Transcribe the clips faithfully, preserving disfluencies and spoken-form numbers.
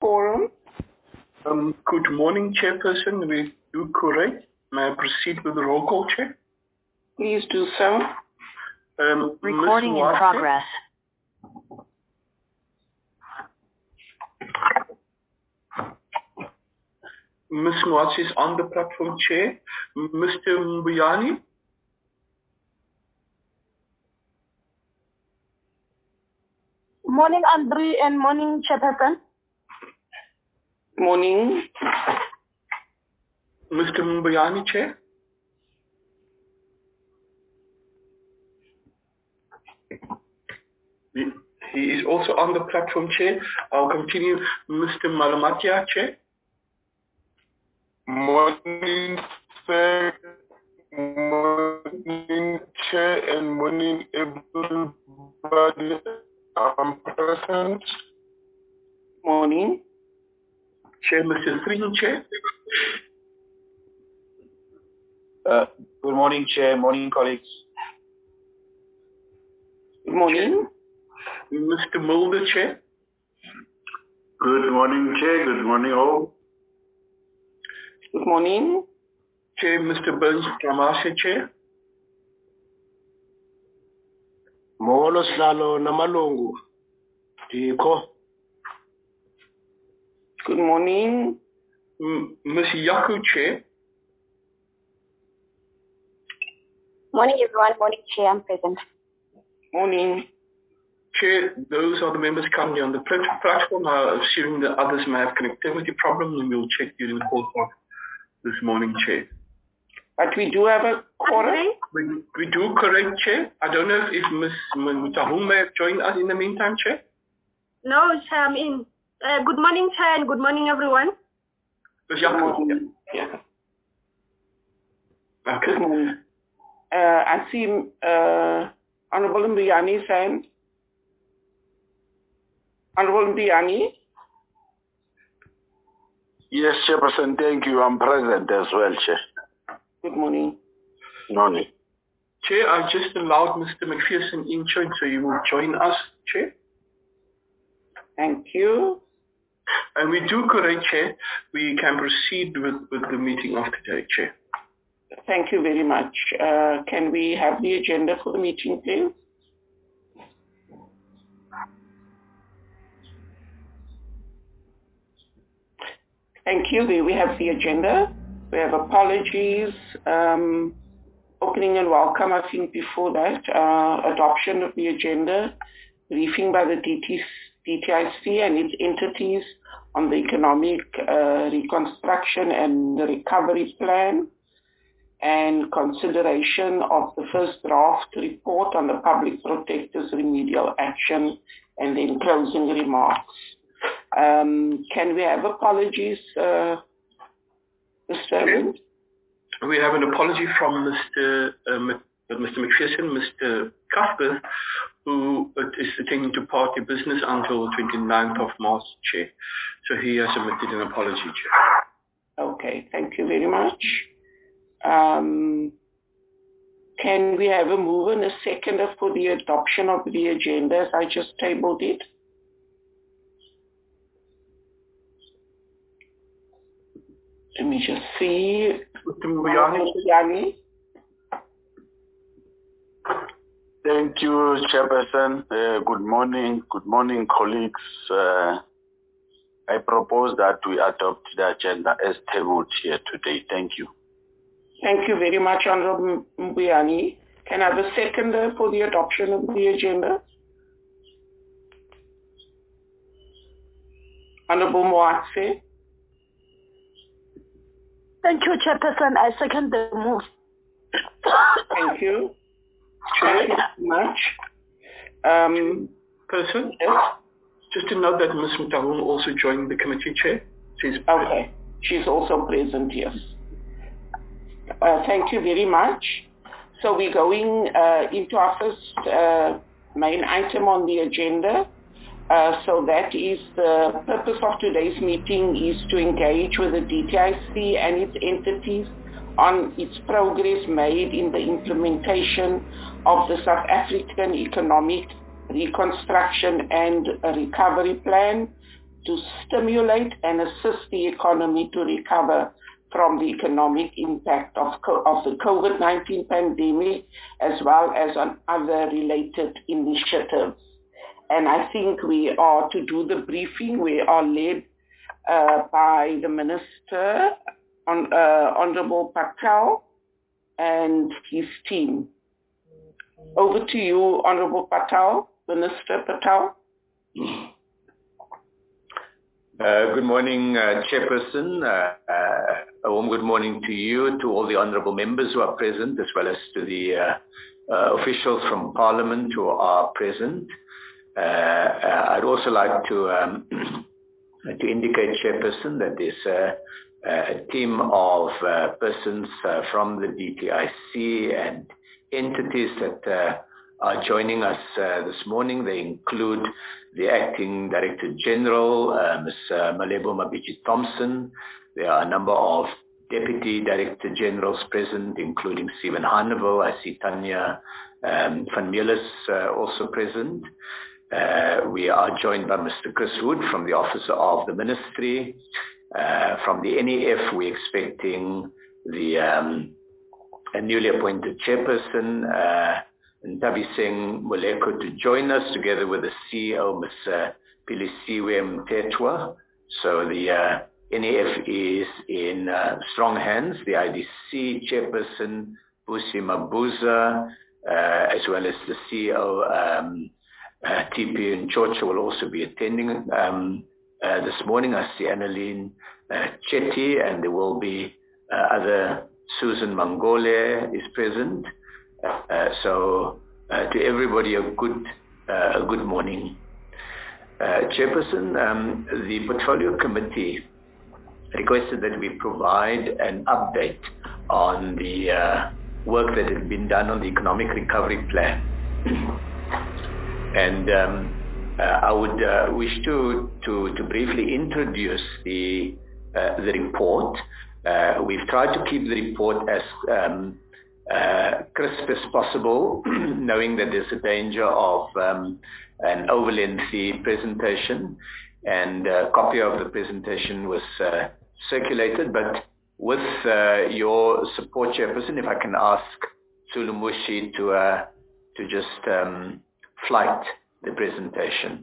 quorum? Um, good morning, Chairperson. We do correct. May I proceed with the roll call, Chair? Please do so. Um, Recording in progress. Miz Mwatsi is on the platform, Chair. Mister Mbuyani? Morning, Andre, and morning, Chairperson. Morning. Mister Mbuyani, Chair? He is also on the platform, Chair. I'll continue. Mister Malamatia, Chair? Morning, sir. Morning, Chair, and morning, everybody. I'm present. Morning. Chair, Mister Srin, Chair? Uh, good morning, Chair. Morning, colleagues. Good morning. Mister Mulder, Chair? Good morning, Chair. Good morning, all. Good morning. Chair, Mister Burns Ramashe, Chair? Molo Slalo Namalungu. Iko. Good morning. Miz Yaku, Chair? Morning, everyone. Morning, Chair. I'm present. Morning. Chair, those are the members currently on the platform. I'm assuming the others may have connectivity problems, and we'll check during the course of this morning, Chair. But we do have a quorum? We, we do, correct, Chair. I don't know if Miz Mutahum may have joined us in the meantime, Chair. No, Chair, I'm in. Uh, good morning, Chair, and good morning, everyone. Good morning. Yeah. Okay. Good morning. Uh, I see uh, Honorable Mbuyani's hand. Honorable Mbuyani? Yes, Chairperson, thank you. I'm present as well, Chair. Good morning. Morning. Chair, I just allowed Mister McPherson in, Chair, so you will join us, Chair. Thank you. And we do correct, Chair. We can proceed with, with the meeting of today, Chair. Thank you very much. Uh, can we have the agenda for the meeting, please? Thank you. We have the agenda. We have apologies, um, opening and welcome. I think before that, uh, adoption of the agenda, briefing by the D T I C and its entities on the economic uh, reconstruction and the recovery plan, and consideration of the first draft report on the public protector's remedial action, and then closing remarks. Um, can we have apologies, uh, Mister Evans? We have an apology from Mister Uh, Mister McPherson, Mister Cuthbert, who is attending to party business until the twenty-ninth of March, Chair. So he has submitted an apology, Chair. Okay, thank you very much. Um, can we have a move and a seconder for the adoption of the agenda as I just tabled it? Let me just see. Mister Mbuyani. Thank you, Chairperson. Uh, good morning. Good morning, colleagues. Uh, I propose that we adopt the agenda as tabled here today. Thank you. Thank you very much, Honorable Mbuyani. Can I have a seconder for the adoption of the agenda? Honorable Mwatsi. Thank you, Chairperson. I second the move. Thank you. Thank you very much. Um, Person? yes? Just to note that Miz Mutahum also joined the committee, Chair. She's okay. She's also present, yes. Uh, thank you very much. So we're going uh, into our first uh, main item on the agenda. Uh, so that is the purpose of today's meeting is to engage with the D T I C and its entities on its progress made in the implementation of the South African Economic Reconstruction and Recovery Plan, to stimulate and assist the economy to recover from the economic impact of, of the COVID nineteen pandemic, as well as on other related initiatives. And I think we are, to do the briefing, we are led uh, by the Minister, on, uh, Honorable Patel, and his team. Over to you, Honorable Patel, Minister Patel. Uh, good morning, uh, Chairperson. Uh, uh, a warm good morning to you, to all the honourable members who are present, as well as to the uh, uh, officials from Parliament who are present. Uh, uh, I'd also like to um, to indicate, Chairperson, that there's a, a team of uh, persons uh, from the D T I C and entities that uh, are joining us uh, this morning. They include the Acting Director General, uh, Miz Uh, Malebo Mabiji-Thompson. There are a number of Deputy Director Generals present, including Stephen Haneville. I see Tanya um, van Meulis uh, also present. Uh, we are joined by Mister Chris Wood from the Office of the Ministry. Uh, from the N E F, we're expecting the um, a newly appointed chairperson, uh, Ntabiseng Moleko, to join us together with the C E O, Miz Uh, Pilisiwe Mtetwa. So the uh, N E F is in uh, strong hands. The I D C chairperson, Busi Mabuza, uh, as well as the C E O, um, uh, T P Nchocha, will also be attending um, uh, this morning. I see Annalene uh, Chetty, and there will be uh, other, Susan Mangole is present. Uh, so uh, to everybody, a good, uh, a good morning. Uh, Chairperson, um, the Portfolio Committee requested that we provide an update on the uh, work that has been done on the Economic Recovery Plan. And um, uh, I would uh, wish to, to, to briefly introduce the, uh, the report. Uh, we've tried to keep the report as um, uh, crisp as possible, knowing that there's a danger of um, an over-lengthy presentation, and a copy of the presentation was uh, circulated, but with uh, your support, Chairperson, if I can ask Sulumushi to, uh, to just um, flight the presentation.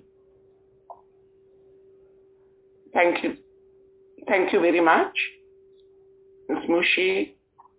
Thank you. Thank you very much. Miz Mushi.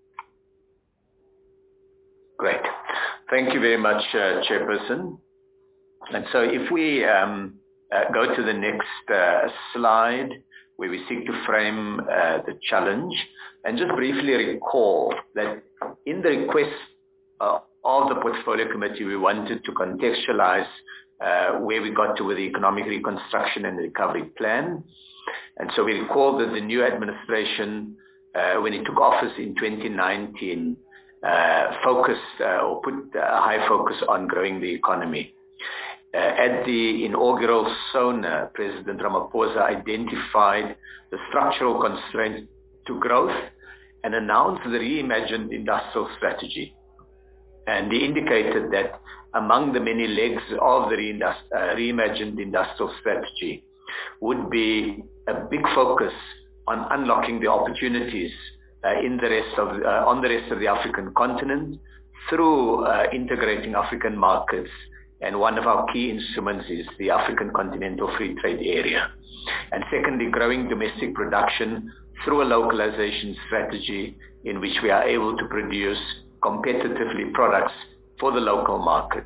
Great. Thank you very much, uh, Chairperson. And so if we um, uh, go to the next uh, slide, where we seek to frame uh, the challenge, and just briefly recall that in the request uh, of the Portfolio Committee, we wanted to contextualize uh, where we got to with the Economic Reconstruction and Recovery Plan. And so we recall that the new administration, uh, when it took office in twenty nineteen, uh, focused uh, or put a high focus on growing the economy. Uh, at the inaugural SONA, President Ramaphosa identified the structural constraints to growth and announced the reimagined industrial strategy. And he indicated that among the many legs of the reindust- uh, reimagined industrial strategy would be a big focus on unlocking the opportunities uh, in the rest of uh, on the rest of the African continent through uh, integrating African markets. And one of our key instruments is the African Continental Free Trade Area. And secondly, growing domestic production through a localization strategy in which we are able to produce competitively products for the local market.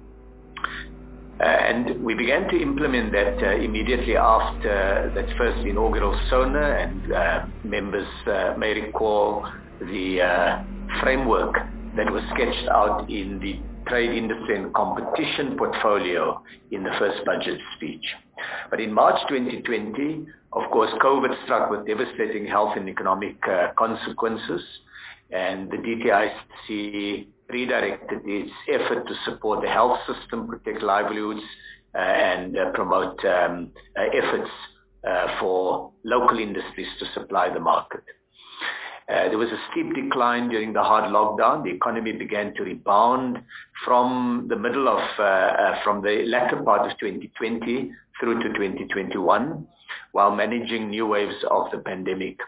Uh, and we began to implement that uh, immediately after that first inaugural SONA, and uh, members uh, may recall the uh, framework that was sketched out in the Trade, Industry and Competition portfolio in the first budget speech. But in March twenty twenty, of course, COVID struck with devastating health and economic uh, consequences, and the D T I C redirected its effort to support the health system, protect livelihoods, uh, and uh, promote um, uh, efforts uh, for local industries to supply the market. Uh, there was a steep decline during the hard lockdown. The economy began to rebound from the middle of, uh, uh, from the latter part of twenty twenty through to twenty twenty-one. while managing new waves of the pandemic.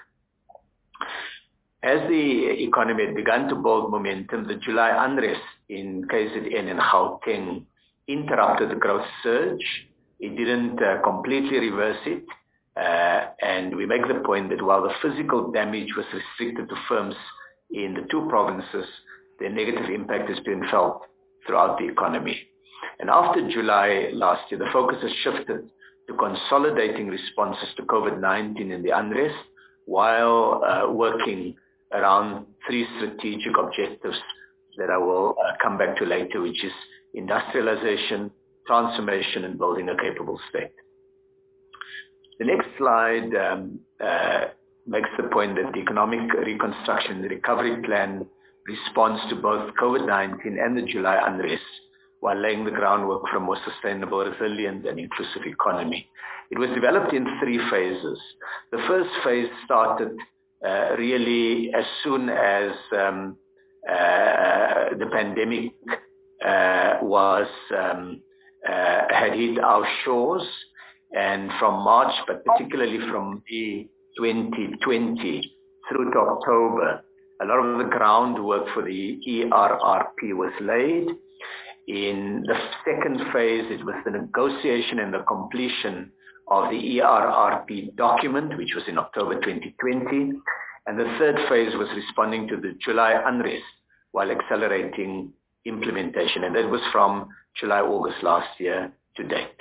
As the economy had begun to build momentum, the July unrest in K Z N and Gauteng interrupted the growth surge. It didn't uh, completely reverse it. Uh, and we make the point that while the physical damage was restricted to firms in the two provinces, the negative impact has been felt throughout the economy. And after July last year, the focus has shifted to consolidating responses to COVID nineteen and the unrest, while uh, working around three strategic objectives that I will uh, come back to later, which is industrialization, transformation, and building a capable state. The next slide um, uh, makes the point that the economic reconstruction, the recovery plan, responds to both COVID nineteen and the July unrest, while laying the groundwork for a more sustainable, resilient, and inclusive economy. It was developed in three phases. The first phase started uh, really as soon as um, uh, the pandemic uh, was um, uh, had hit our shores, and from March, but particularly from May twenty twenty through to October, a lot of the groundwork for the E R R P was laid. In the second phase, it was the negotiation and the completion of the E R R P document, which was in October twenty twenty. And the third phase was responding to the July unrest while accelerating implementation. And that was from July, August last year to date.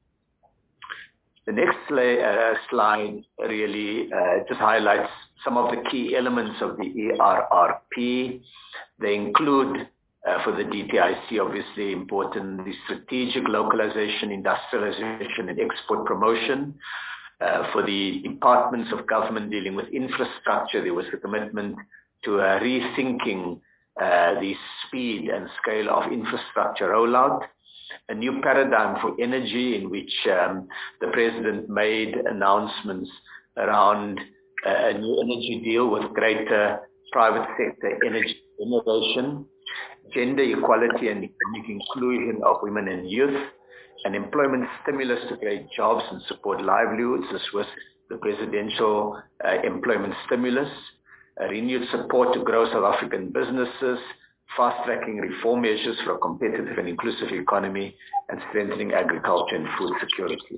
The next sli- uh, slide really uh, just highlights some of the key elements of the E R R P. They include, uh, for the D T I C, obviously important, the strategic localization, industrialization, and export promotion. Uh, for the departments of government dealing with infrastructure, there was a commitment to uh, rethinking uh, the speed and scale of infrastructure rollout. A new paradigm for energy in which um, the president made announcements around uh, a new energy deal with greater private sector energy innovation, gender equality and economic inclusion of women and youth, an employment stimulus to create jobs and support livelihoods. This was the presidential uh, employment stimulus, a renewed support to grow South African businesses, fast-tracking reform measures for a competitive and inclusive economy, and strengthening agriculture and food security.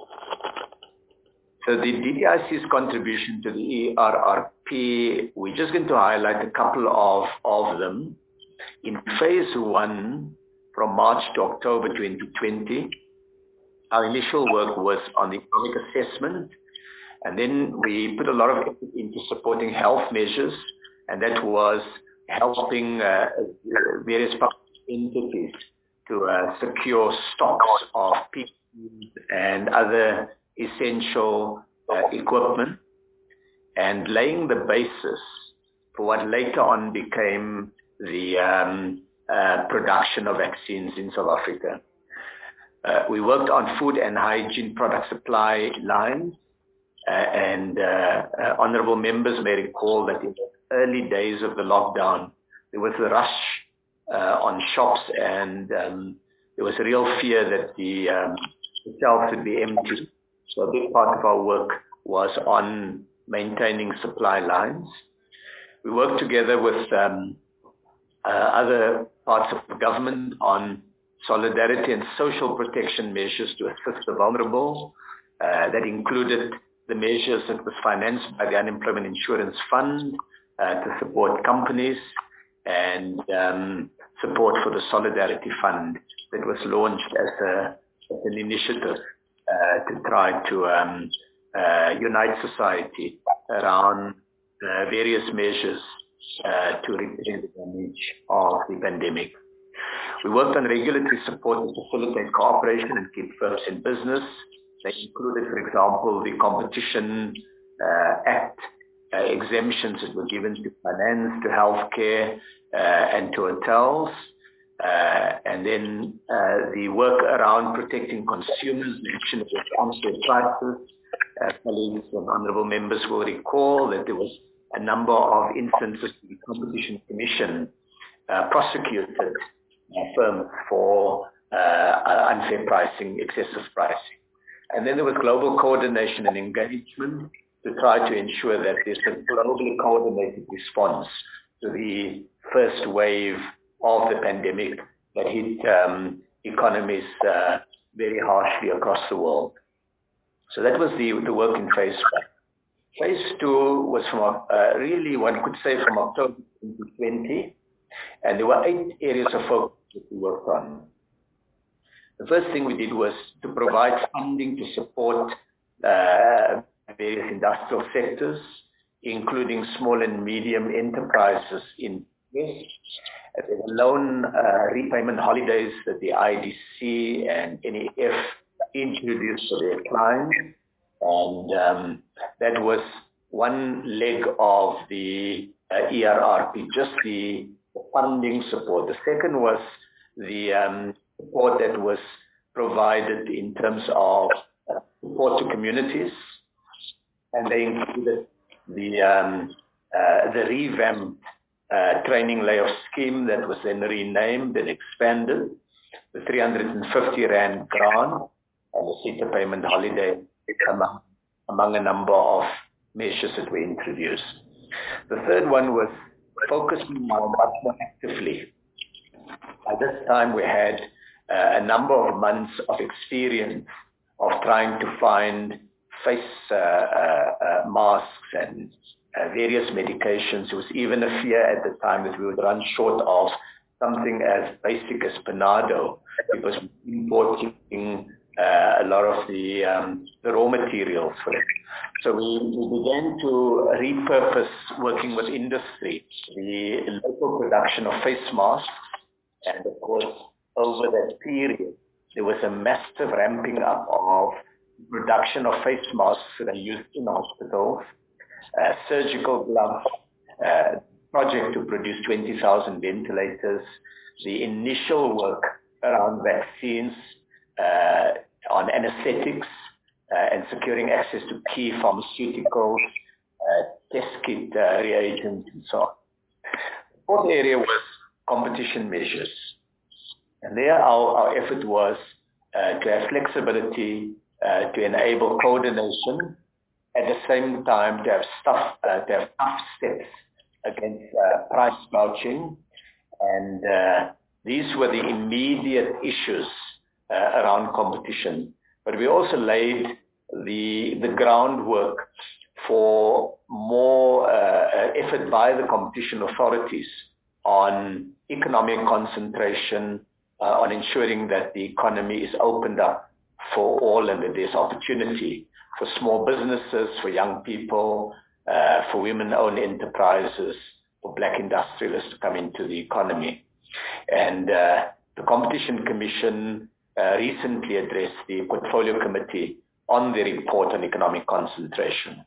So the D T I C's contribution to the E R R P, we're just going to highlight a couple of, of them. In phase one, from March to October twenty twenty, our initial work was on the economic assessment, and then we put a lot of effort into supporting health measures, and that was helping uh, various public entities to uh, secure stocks of P P Es and other essential uh, equipment, and laying the basis for what later on became the um, uh, production of vaccines in South Africa. Uh, we worked on food and hygiene product supply lines, uh, and uh, uh, honorable members may recall that in the early days of the lockdown, there was a rush uh, on shops, and um, there was a real fear that the, um, the shelves would be empty. So a big part of our work was on maintaining supply lines. We worked together with um, uh, other parts of the government on solidarity and social protection measures to assist the vulnerable. Uh, that included the measures that was financed by the Unemployment Insurance Fund uh, to support companies, and um, support for the Solidarity Fund that was launched as, a, as an initiative uh, to try to um, uh, unite society around uh, various measures uh, to repair the damage of the pandemic. We worked on regulatory support to facilitate cooperation and keep firms in business. They included, for example, the Competition uh, Act uh, exemptions that were given to finance, to healthcare, uh, and to hotels. Uh, and then uh, the work around protecting consumers and action against unfair prices. Uh, colleagues and honorable members will recall that there was a number of instances the Competition Commission uh, prosecuted uh, firms for uh, unfair pricing, excessive pricing. And then there was global coordination and engagement to try to ensure that there's a globally coordinated response to the first wave of the pandemic that hit um, economies uh, very harshly across the world. So that was the, the work in phase one. Phase two was from, uh, really, one could say from October twenty twenty, and there were eight areas of focus that we worked on. The first thing we did was to provide funding to support uh, various industrial sectors, including small and medium enterprises in West. There were loan uh, repayment holidays that the I D C and N E F introduced for their clients. And um, that was one leg of the uh, E R R P, just the funding support. The second was the um, support that was provided in terms of uh, support to communities, and they included the um, uh, the revamped uh, training layoff scheme that was then renamed and expanded, the three hundred fifty rand grant, and the SETA payment holiday among, among a number of measures that were introduced. The third one was focusing more much more actively. At this time, we had uh, a number of months of experience of trying to find face uh, uh, uh, masks and uh, various medications. There was even a fear at the time that we would run short of something as basic as Panado, because we were importing uh, a lot of the, um, the raw materials for it. So we, we began to repurpose, working with industry, the local production of face masks. And of course, over that period, there was a massive ramping up of production of face masks that are used in hospitals, uh, surgical gloves, uh, project to produce twenty thousand ventilators, the initial work around vaccines, uh, on anesthetics, uh, and securing access to key pharmaceuticals, uh, test kit uh, reagents, and so on. The fourth area was competition measures. And there our, our effort was uh, to have flexibility, uh, to enable coordination, at the same time to have, stuff, uh, to have tough steps against uh, price vouching. And uh, these were the immediate issues uh, around competition. But we also laid the, the groundwork for more uh, effort by the competition authorities on economic concentration, uh, on ensuring that the economy is opened up for all and that there's opportunity for small businesses, for young people, uh, for women-owned enterprises, for black industrialists to come into the economy. And uh, the Competition Commission uh, recently addressed the Portfolio Committee on the report on economic concentration.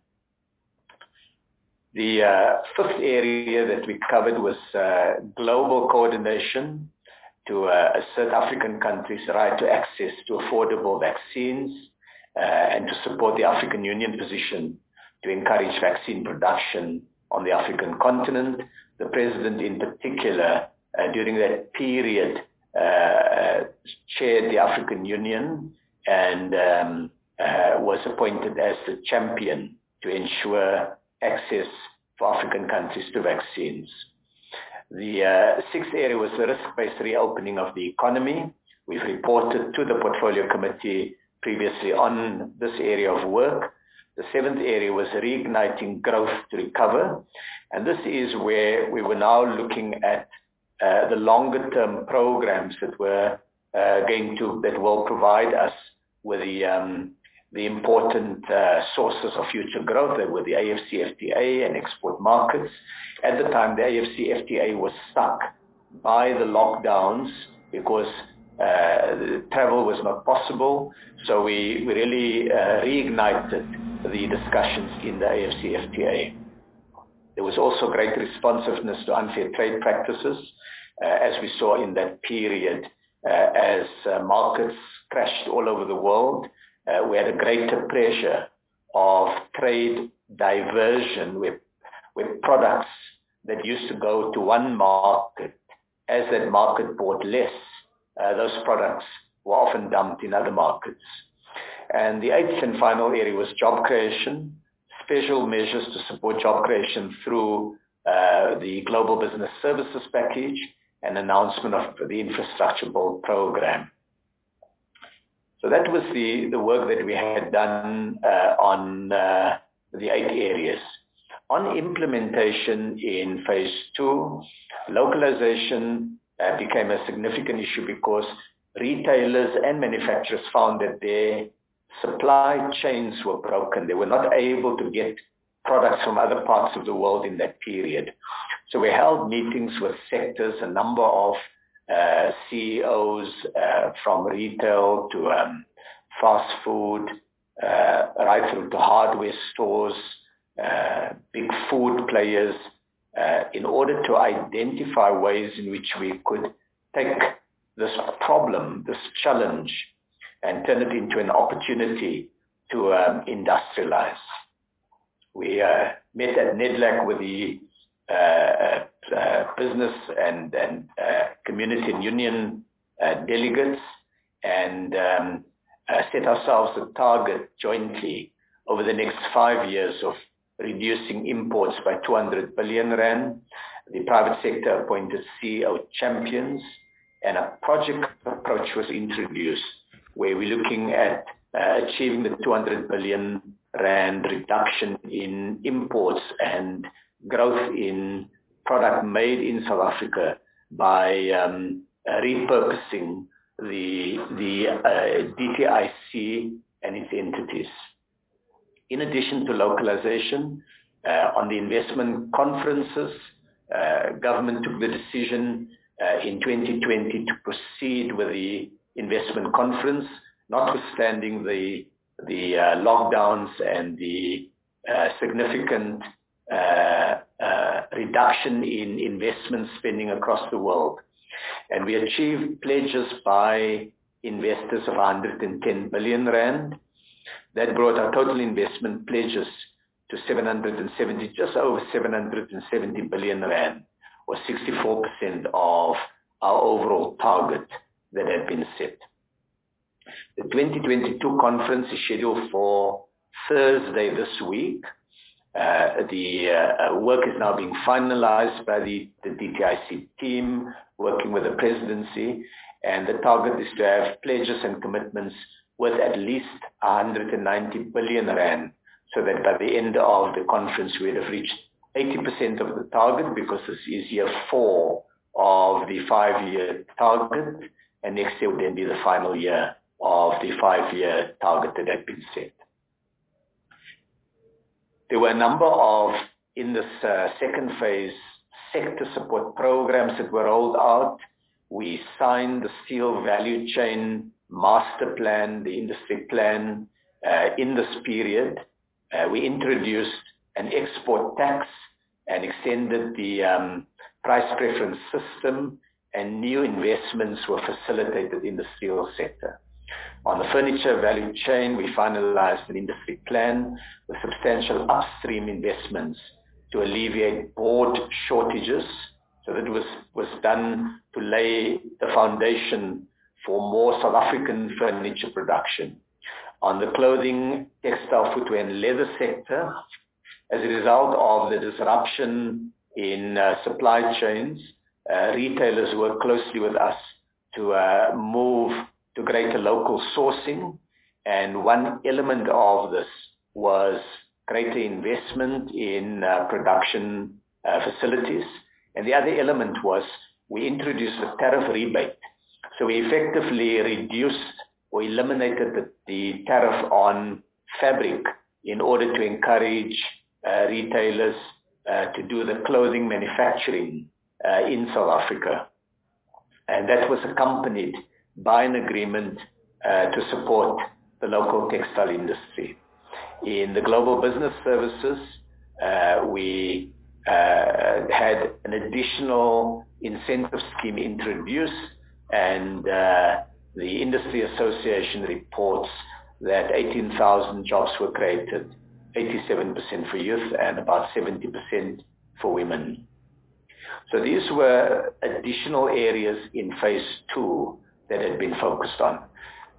The uh, fifth area that we covered was uh, global coordination to uh, assert African countries' right to access to affordable vaccines uh, and to support the African Union position to encourage vaccine production on the African continent. The President in particular, uh, during that period, uh, chaired the African Union and um, uh, was appointed as the champion to ensure access for African countries to vaccines. The uh, sixth area was the risk-based reopening of the economy. We've reported to the Portfolio Committee previously on this area of work. The seventh area was reigniting growth to recover. And this is where we were now looking at uh, the longer-term programs that were uh, going to, that will provide us with the um, the important uh, sources of future growth. That were the A F C F T A and export markets. At the time, the A F C F T A was stuck by the lockdowns because uh, the travel was not possible. So we, we really uh, reignited the discussions in the A F C F T A. There was also great responsiveness to unfair trade practices, uh, as we saw in that period, uh, as uh, markets crashed all over the world. Uh, we had a greater pressure of trade diversion with, with products that used to go to one market. As that market bought less, uh, those products were often dumped in other markets. And the eighth and final area was job creation, special measures to support job creation through uh, the Global Business Services Package and announcement of the Infrastructure Build Program. So that was the, the work that we had done uh, on uh, the eight areas. On implementation in phase two, localization uh, became a significant issue because retailers and manufacturers found that their supply chains were broken. They were not able to get products from other parts of the world in that period. So we held meetings with sectors, a number of uh, C E Os uh, from retail to um, fast food, uh, right through to hardware stores, uh, big food players, uh, in order to identify ways in which we could take this problem, this challenge, and turn it into an opportunity to um, industrialize. We uh, met at NEDLAC with the uh, uh, business and, and uh, community and union uh, delegates and um, uh, set ourselves a target jointly over the next five years of reducing imports by two hundred billion rand. The private sector appointed C E O champions, and a project approach was introduced where we're looking at uh, achieving the two hundred billion rand reduction in imports and growth in product made in South Africa by um, uh, repurposing the, the uh, D T I C and its entities. In addition to localization, uh, on the investment conferences, uh, government took the decision uh, in twenty twenty to proceed with the investment conference, notwithstanding the the uh, lockdowns and the uh, significant uh, uh, reduction in investment spending across the world. And we achieved pledges by investors of one hundred ten billion rand. That brought our total investment pledges to seven hundred seventy, just over seven hundred seventy billion rand, or sixty-four percent of our overall target that had been set. The twenty twenty-two conference is scheduled for Thursday this week. Uh, the uh, work is now being finalized by the, the D T I C team, working with the presidency, and the target is to have pledges and commitments worth at least one hundred ninety billion rand, so that by the end of the conference we would have reached eighty percent of the target, because this is year four of the five-year target, and next year would then be the final year of the five-year target that had been set. There were a number of, in this uh, second phase, sector support programs that were rolled out. We signed the steel value chain master plan, the industry plan, uh, in this period. Uh, we introduced an export tax and extended the um, price preference system, and new investments were facilitated in the steel sector. On the furniture value chain, we finalized an industry plan with substantial upstream investments to alleviate board shortages. So that was, was done to lay the foundation for more South African furniture production. On the clothing, textile, footwear and leather sector, as a result of the disruption in uh, supply chains, uh, retailers work closely with us to uh, move to greater local sourcing, and one element of this was greater investment in uh, production uh, facilities, and the other element was we introduced a tariff rebate. So we effectively reduced or eliminated the, the tariff on fabric in order to encourage uh, retailers uh, to do the clothing manufacturing uh, in South Africa. And that was accompanied by an agreement uh, to support the local textile industry. In the Global Business Services, uh, we uh, had an additional incentive scheme introduced, and uh, the Industry Association reports that eighteen thousand jobs were created, eighty-seven percent for youth and about seventy percent for women. So these were additional areas in phase two that had been focused on.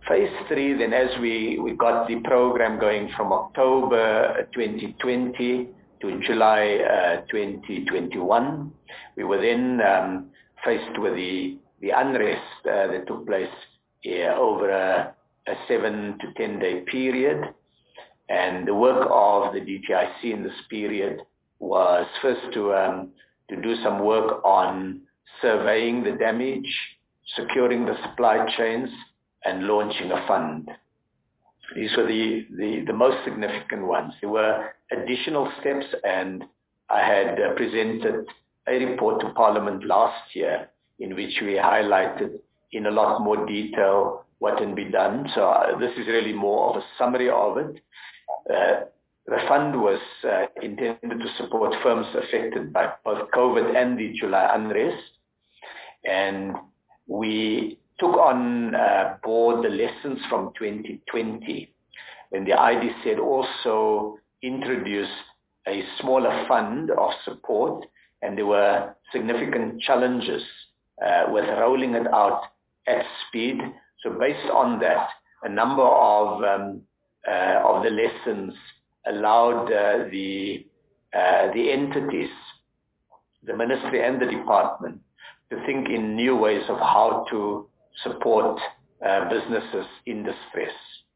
Phase three, then as we, we got the program going from October twenty twenty to July uh, twenty twenty-one, we were then um, faced with the, the unrest uh, that took place uh, over a, a seven to ten day period. And the work of the D T I C in this period was first to, um, to do some work on surveying the damage, securing the supply chains, and launching a fund. These were the, the, the most significant ones. There were additional steps, and I had uh, presented a report to Parliament last year in which we highlighted in a lot more detail what can be done. So uh, this is really more of a summary of it. Uh, the fund was uh, intended to support firms affected by both COVID and the July unrest. And we took on uh, board the lessons from twenty twenty, when the I D C had also introduced a smaller fund of support, and there were significant challenges uh, with rolling it out at speed. So based on that, a number of um, uh, of the lessons allowed uh, the uh, the entities, the ministry and the department, to think in new ways of how to support uh, businesses in distress.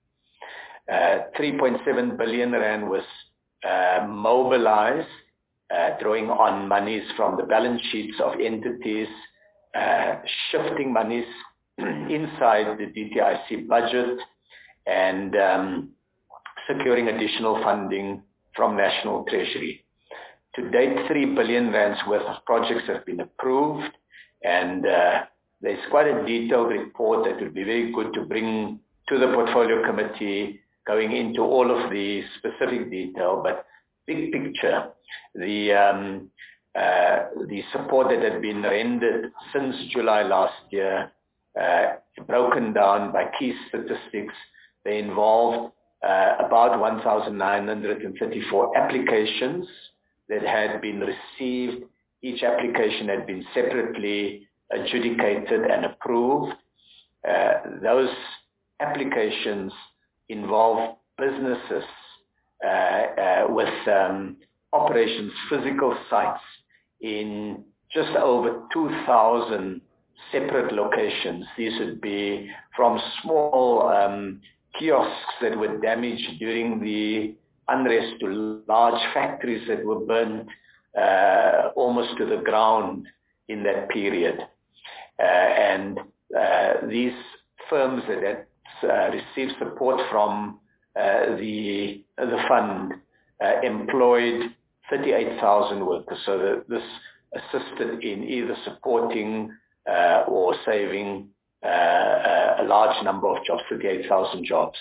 Uh, three point seven billion rand was uh, mobilized, uh, drawing on monies from the balance sheets of entities, uh, shifting monies inside the D T I C budget, and um, securing additional funding from National Treasury. To date, three billion rands worth of projects have been approved, and uh, there's quite a detailed report that would be very good to bring to the portfolio committee, going into all of the specific detail. But big picture, the um, uh, the support that had been rendered since July last year, uh, broken down by key statistics, they involved uh, about one thousand nine hundred thirty-four applications that had been received. Each application had been separately adjudicated and approved. Uh, those applications involve businesses uh, uh, with um, operations, physical sites in just over two thousand separate locations. These would be from small um, kiosks that were damaged during the unrest to large factories that were burned uh, almost to the ground in that period. Uh, and uh, these firms that had uh, received support from uh, the the fund uh, employed thirty-eight thousand workers. So that this assisted in either supporting uh, or saving uh, a large number of jobs, thirty-eight thousand jobs.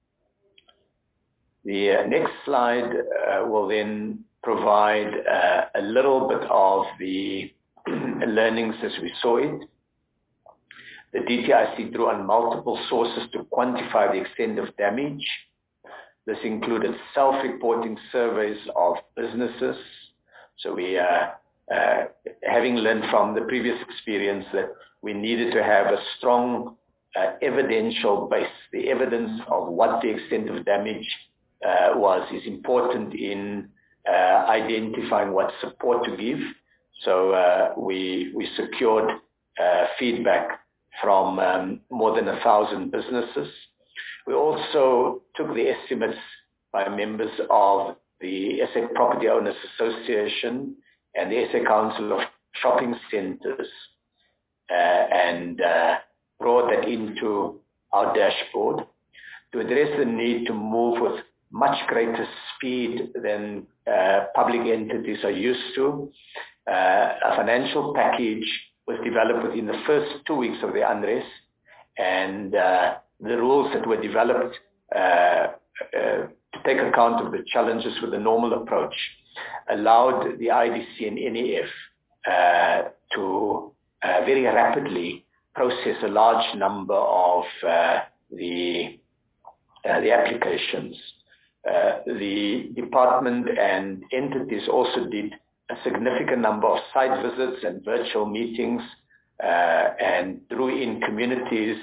The uh, next slide uh, will then provide uh, a little bit of the learnings as we saw it. The D T I C drew on multiple sources to quantify the extent of damage. This included self-reporting surveys of businesses. So we, uh, uh, having learned from the previous experience that we needed to have a strong uh, evidential base, the evidence of what the extent of damage uh, was is important in uh, identifying what support to give. So uh, we, we secured uh, feedback from um, more than a thousand businesses. We also took the estimates by members of the S A Property Owners Association and the S A Council of Shopping Centres uh, and uh, brought that into our dashboard to address the need to move with much greater speed than uh, public entities are used to. Uh, a financial package was developed within the first two weeks of the unrest, and uh, the rules that were developed uh, uh, to take account of the challenges with the normal approach allowed the I D C and N E F uh, to uh, very rapidly process a large number of uh, the, uh, the applications. Uh, the department and entities also did a significant number of site visits and virtual meetings uh, and drew in communities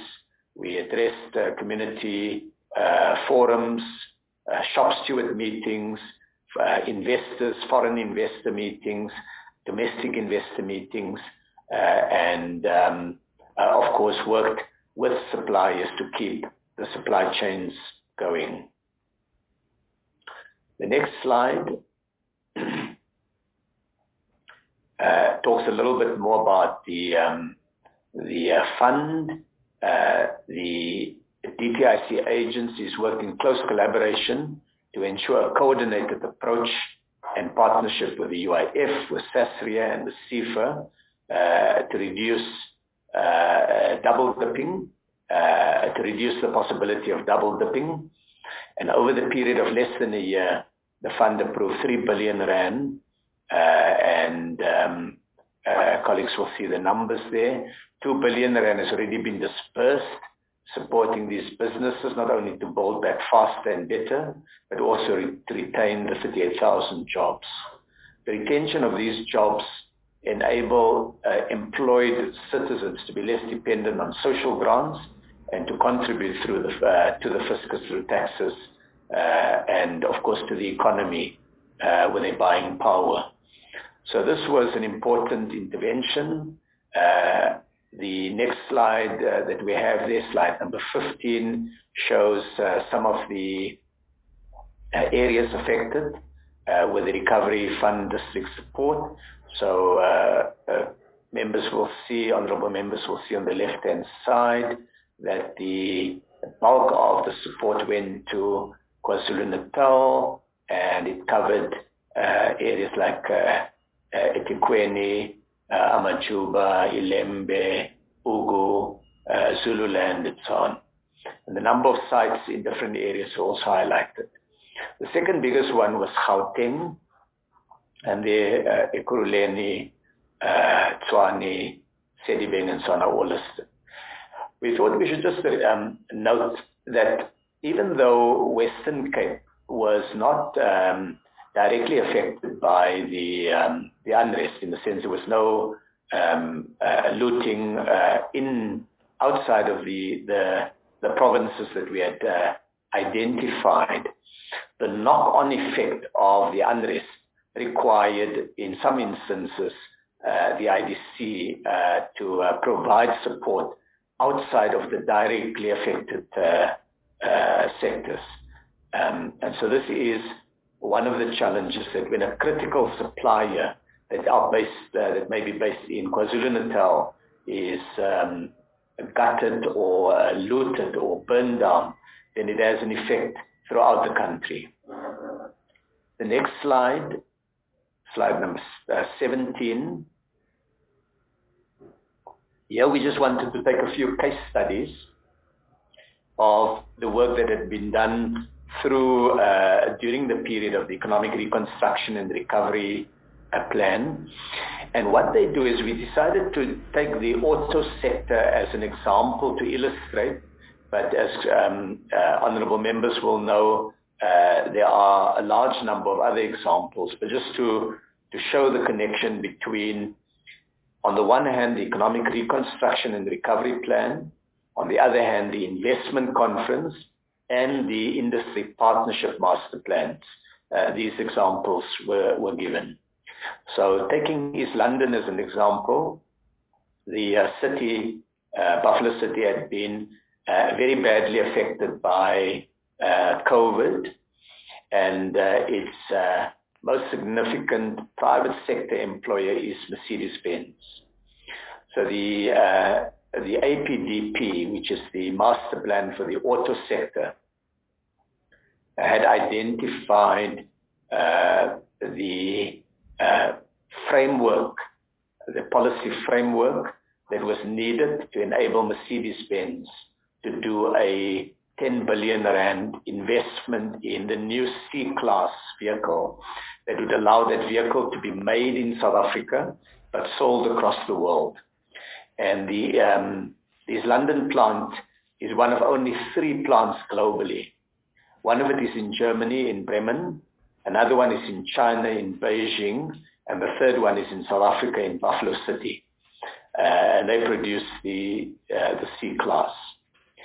We addressed uh, community uh, forums, uh, shop steward meetings, uh, investors, foreign investor meetings, domestic investor meetings, uh, and um, uh, of course worked with suppliers to keep the supply chains going. The next slide uh, talks a little bit more about the um, the uh, fund. Uh, the D T I C agencies work in close collaboration to ensure a coordinated approach and partnership with the U I F, with SASRIA and with SEFA uh, to reduce uh, double dipping, uh, to reduce the possibility of double dipping. And over the period of less than a year, the fund approved three billion rand, uh, and um, uh, colleagues will see the numbers there. two billion rand has already been dispersed, supporting these businesses, not only to build back faster and better, but also re to retain the thirty-eight thousand jobs. The retention of these jobs enable uh, employed citizens to be less dependent on social grants and to contribute through the, uh, to the fiscus through taxes, uh, and of course to the economy uh, with their buying power. So this was an important intervention. Uh, the next slide uh, that we have there, slide number fifteen, shows uh, some of the uh, areas affected uh, with the Recovery Fund district support. So uh, uh, members will see, honorable members will see on the left-hand side that the bulk of the support went to KwaZulu-Natal, and it covered uh, areas like uh, uh, eThekwini, uh, Amajuba, Ilembe, Ugu, uh, Zululand, and so on. And the number of sites in different areas are also highlighted. The second biggest one was Gauteng, and there uh, Ekurhuleni, uh, Tshwane, Sedibeng, and so on are all listed. We thought we should just um, note that even though Western Cape was not um, directly affected by the um, the unrest, in the sense there was no um, uh, looting uh, in outside of the the, the provinces that we had uh, identified, the knock-on effect of the unrest required, in some instances, uh, the I D C uh, to uh, provide support outside of the directly affected uh, uh, sectors. Um, and so this is one of the challenges, that when a critical supplier that are based, uh, that may be based in KwaZulu-Natal is um, gutted or uh, looted or burned down, then it has an effect throughout the country. The next slide, slide number uh, seventeen. Here we just wanted to take a few case studies of the work that had been done through uh, during the period of the economic reconstruction and recovery uh, plan. And what they do is we decided to take the auto sector as an example to illustrate, but as um, uh, honorable members will know, uh, there are a large number of other examples, but just to, to show the connection between, on the one hand, the economic reconstruction and recovery plan, on the other hand, the investment conference, and the industry partnership master plans. Uh, these examples were, were given. So taking East London as an example, the uh, city, uh, Buffalo City, had been uh, very badly affected by uh, COVID, and uh, its uh, most significant private sector employer is Mercedes-Benz. So the uh, the A P D P, which is the master plan for the auto sector, had identified uh, the uh, framework, the policy framework that was needed to enable Mercedes-Benz to do a ten billion rand investment in the new C-Class vehicle that would allow that vehicle to be made in South Africa but sold across the world. And the um, this London plant is one of only three plants globally. One of it is in Germany, in Bremen. Another one is in China, in Beijing. And the third one is in South Africa, in Buffalo City. Uh, and they produce the, uh, the C-Class.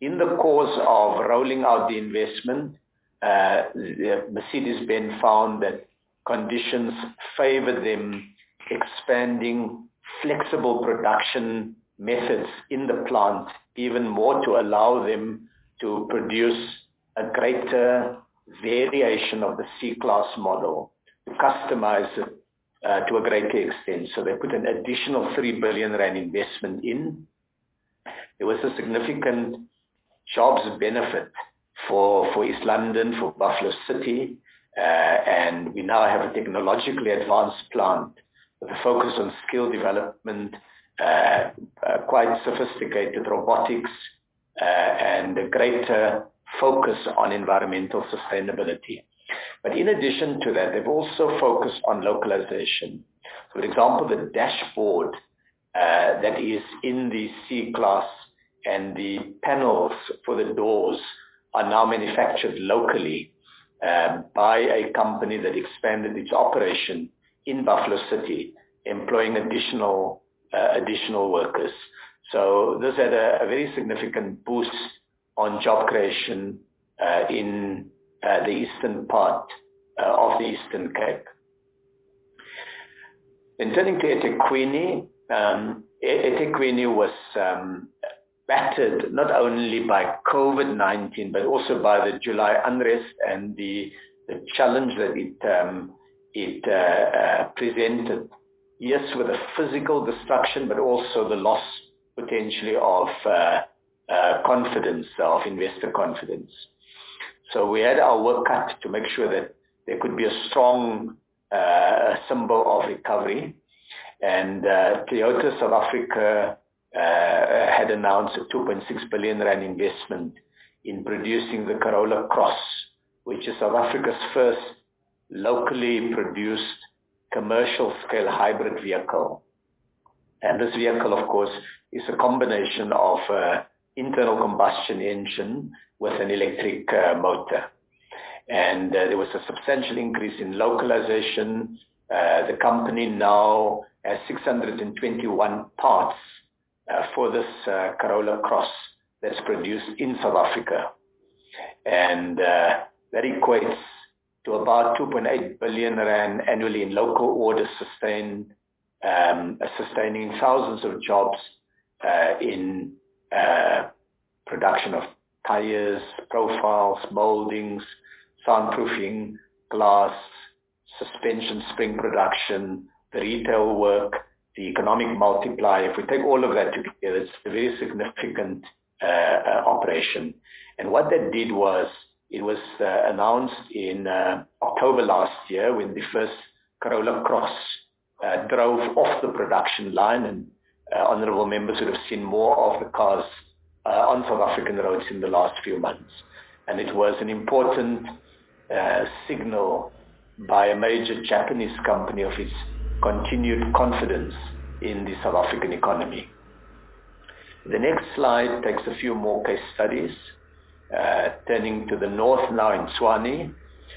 in the course of rolling out the investment, uh, Mercedes-Benz found that conditions favored them expanding flexible production methods in the plant even more to allow them to produce a greater variation of the C-Class model, to customize it uh, to a greater extent. So they put an additional three billion rand investment in. There was a significant jobs benefit for, for East London, for Buffalo City, uh, and we now have a technologically advanced plant with a focus on skill development, uh, uh, quite sophisticated robotics, uh, and a greater focus on environmental sustainability. But in addition to that, they've also focused on localization. For example, the dashboard uh, that is in the C-Class and the panels for the doors are now manufactured locally uh, by a company that expanded its operation in Buffalo City, employing additional uh, additional workers. So this had a, a very significant boost on job creation uh, in uh, the eastern part uh, of the Eastern Cape. Then turning to eThekwini, um, eThekwini was um, battered not only by COVID nineteen, but also by the July unrest and the, the challenge that it, um, it uh, uh, presented. Yes, with a physical destruction, but also the loss potentially of uh, uh, confidence, of investor confidence. So we had our work cut to make sure that there could be a strong uh, symbol of recovery. And uh, Toyota South Africa uh, had announced a two point six billion rand investment in producing the Corolla Cross, which is South Africa's first locally produced commercial-scale hybrid vehicle. And this vehicle, of course, is a combination of uh, internal combustion engine with an electric uh, motor. And uh, there was a substantial increase in localization. Uh, the company now has six hundred twenty-one parts uh, for this uh, Corolla Cross that's produced in South Africa. And uh, that equates to about two point eight billion rand annually in local orders, sustained, um, sustaining thousands of jobs uh, in uh, production of tires, profiles, moldings, soundproofing, glass, suspension spring production, the retail work, the economic multiplier. If we take all of that together, it's a very significant uh, uh, operation. And what that did was, it was uh, announced in uh, October last year when the first Corolla Cross uh, drove off the production line, and uh, honorable members would have seen more of the cars uh, on South African roads in the last few months. And it was an important uh, signal by a major Japanese company of its continued confidence in the South African economy. The next slide takes a few more case studies. Uh, turning to the north now in Tshwane,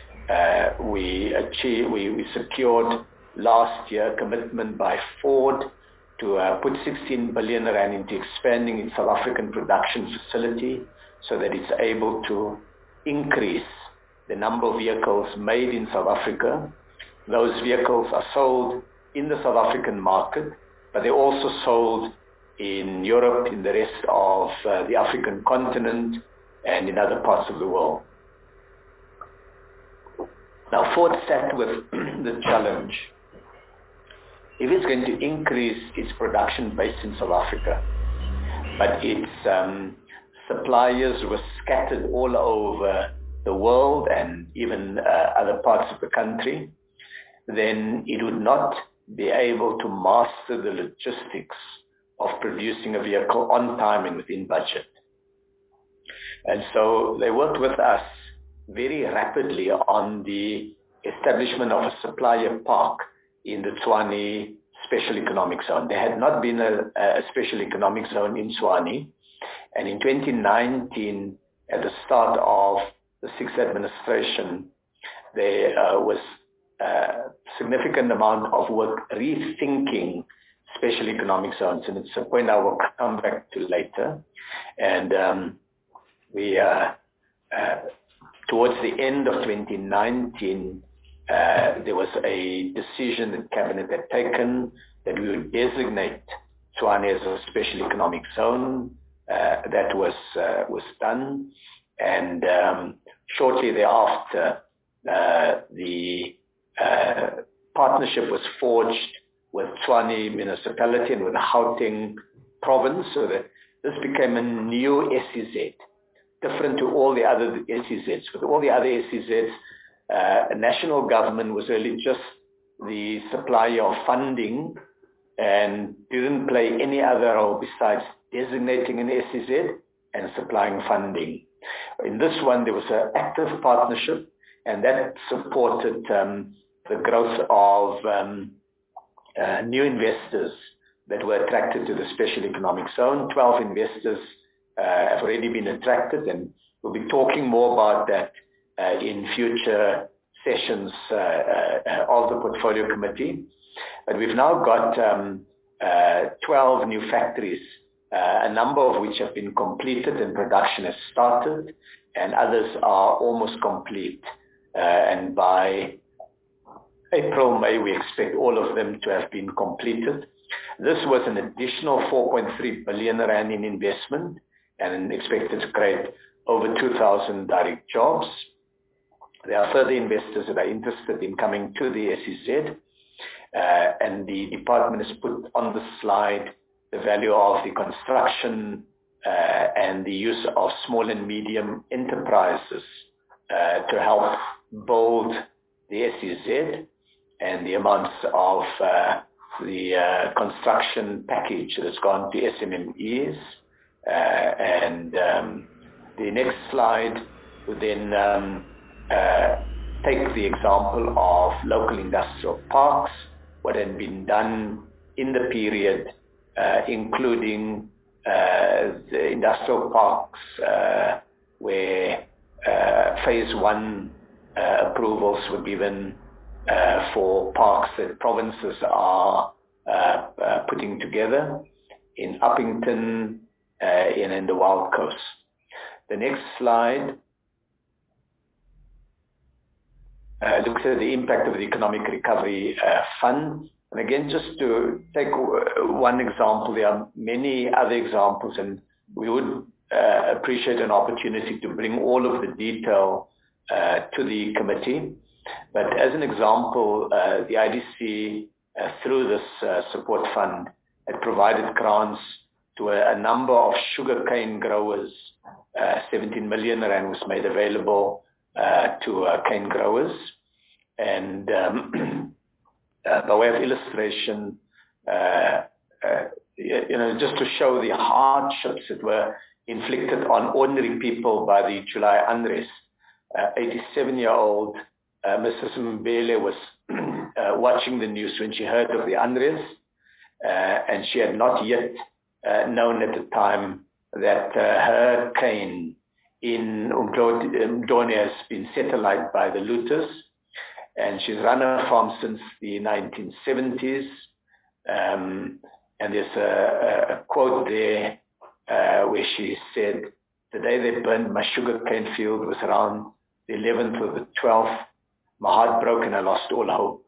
uh, we achieved, we, we secured last year commitment by Ford to uh, put sixteen billion rand into expanding its South African production facility so that it's able to increase the number of vehicles made in South Africa. Those vehicles are sold in the South African market, but they're also sold in Europe, in the rest of uh, the African continent, and in other parts of the world. Now, Ford sat with the challenge. If it's going to increase its production base in South Africa, but its um, suppliers were scattered all over the world and even uh, other parts of the country, then it would not be able to master the logistics of producing a vehicle on time and within budget. And so they worked with us very rapidly on the establishment of a supplier park in the Tshwane Special Economic Zone. There had not been a, a Special Economic Zone in Tshwane. And in twenty nineteen, at the start of the sixth administration, there uh, was a significant amount of work rethinking special economic zones. And it's a point I will come back to later. And um, we, uh, uh, towards the end of twenty nineteen, uh, there was a decision that Cabinet had taken that we would designate Tshwane as a special economic zone. Uh, that was uh, was done, and um, shortly thereafter, uh, the uh, partnership was forged with Tshwane municipality and with the Gauteng province, so that this became a new S E Z, different to all the other S E Zs. With all the other S E Zs, uh, national government was really just the supplier of funding and didn't play any other role besides designating an S E Z and supplying funding. In this one, there was an active partnership, and that supported um, the growth of um, uh, new investors that were attracted to the special economic zone. twelve investors uh, have already been attracted, and we'll be talking more about that uh, in future sessions uh, uh, of the portfolio committee. But we've now got um, uh, twelve new factories, uh, a number of which have been completed and production has started, and others are almost complete. Uh, and by April, May, we expect all of them to have been completed. This was an additional four point three billion rand in investment and expected to create over two thousand direct jobs. There are further investors that are interested in coming to the S E Z. Uh, and the department has put on the slide the value of the construction uh, and the use of small and medium enterprises uh, to help build the S E Z, and the amounts of uh, the uh, construction package that's gone to S M M Es. Uh, and um, the next slide would then um, uh, take the example of local industrial parks, what had been done in the period, uh, including uh, the industrial parks uh, where uh, phase one uh, approvals were given uh, for parks that provinces are uh, uh, putting together in Uppington uh, and in the Wild Coast. The next slide Uh, looks at the impact of the Economic Recovery uh, Fund. And again, just to take one example, there are many other examples, and we would uh, appreciate an opportunity to bring all of the detail uh, to the committee. But as an example, uh, the I D C, uh, through this uh, support fund, had provided grants to a, a number of sugarcane growers. Uh, seventeen million rand was made available Uh, to uh, cane growers, and um, uh, by way of illustration, uh, uh, you know, just to show the hardships that were inflicted on ordinary people by the July unrest. Uh, eighty-seven-year-old uh, Missus Mbele was uh, watching the news when she heard of the unrest, uh, and she had not yet uh, known at the time that uh, her cane in Umdlone has been set alight by the looters, and she's run her farm since the nineteen seventies. Um, and there's a, a quote there uh, where she said, "The day they burned my sugarcane field was around the eleventh or the twelfth. My heart broke and I lost all hope."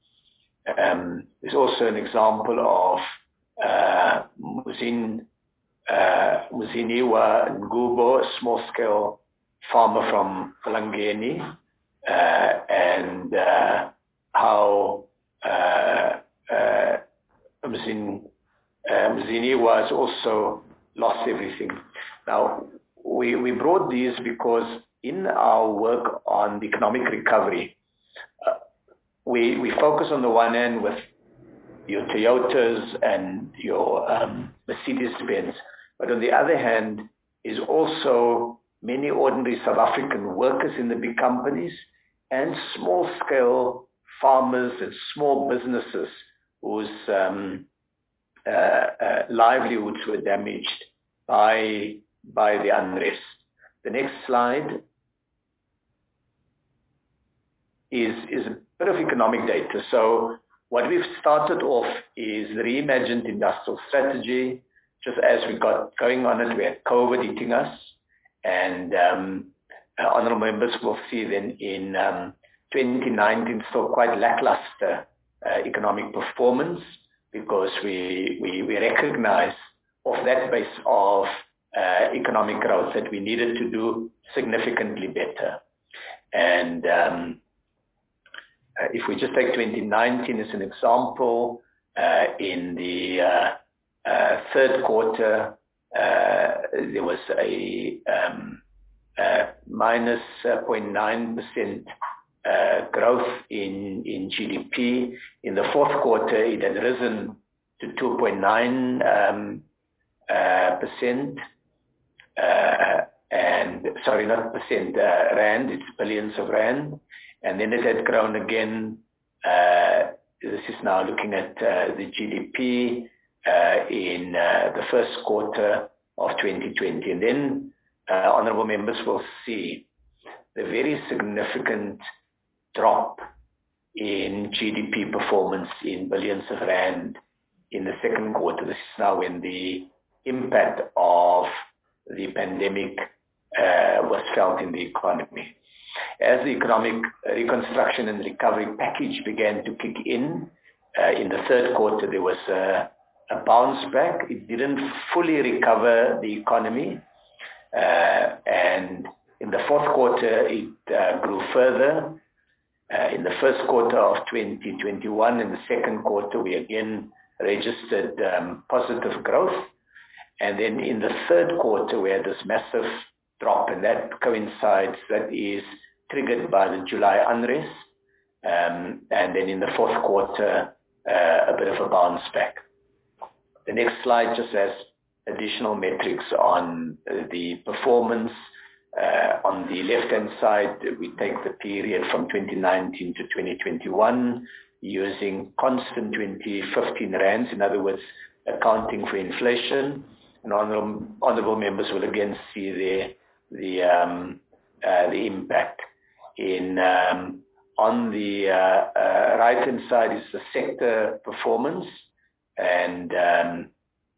Um, there's also an example of uh, Muzin Uh, Muziniwa Ngubo, a small-scale farmer from Langeni, uh, and uh, how uh, uh, Muzin, uh, Muziniwa has also lost everything. Now, we, we brought these because in our work on the economic recovery, uh, we, we focus on the one hand with your Toyotas and your um, Mercedes-Benz. But on the other hand, is also many ordinary South African workers in the big companies and small-scale farmers and small businesses whose um, uh, uh, livelihoods were damaged by, by the unrest. The next slide is, is a bit of economic data. So what we've started off is the reimagined industrial strategy. Just as we got going on it, we had COVID hitting us, And um, uh, honourable members will see then in um, twenty nineteen still quite lackluster uh, economic performance, because we, we, we recognize off that base of uh, economic growth that we needed to do significantly better. And um, uh, if we just take twenty nineteen as an example, uh, in the uh, uh, third quarter, uh, there was a um, uh, minus zero point nine percent uh, growth in, in G D P. In the fourth quarter, it had risen to two point nine um, uh, percent. Uh, and sorry, not percent, uh, rand, it's billions of rand. And then it had grown again. Uh, this is now looking at uh, the G D P uh, in uh, the first quarter of twenty twenty. And then uh, honourable members will see the very significant drop in G D P performance in billions of rand in the second quarter. This is now when the impact of the pandemic uh, was felt in the economy. As the economic reconstruction and recovery package began to kick in, uh, in the third quarter there was a, a bounce back. It didn't fully recover the economy, uh, and in the fourth quarter it uh, grew further. Uh, in the first quarter of twenty twenty-one, in the second quarter, we again registered um, positive growth. And then in the third quarter, we had this massive drop, and that coincides, that is triggered by the July unrest. Um, and then in the fourth quarter, uh, a bit of a bounce back. The next slide just has additional metrics on uh, the performance. Uh, on the left-hand side, we take the period from twenty nineteen to twenty twenty-one using constant twenty fifteen rands, in other words, accounting for inflation. And honorable, honorable members will again see there the um, uh, the impact. In um, on the uh, uh, right-hand side is the sector performance, and um,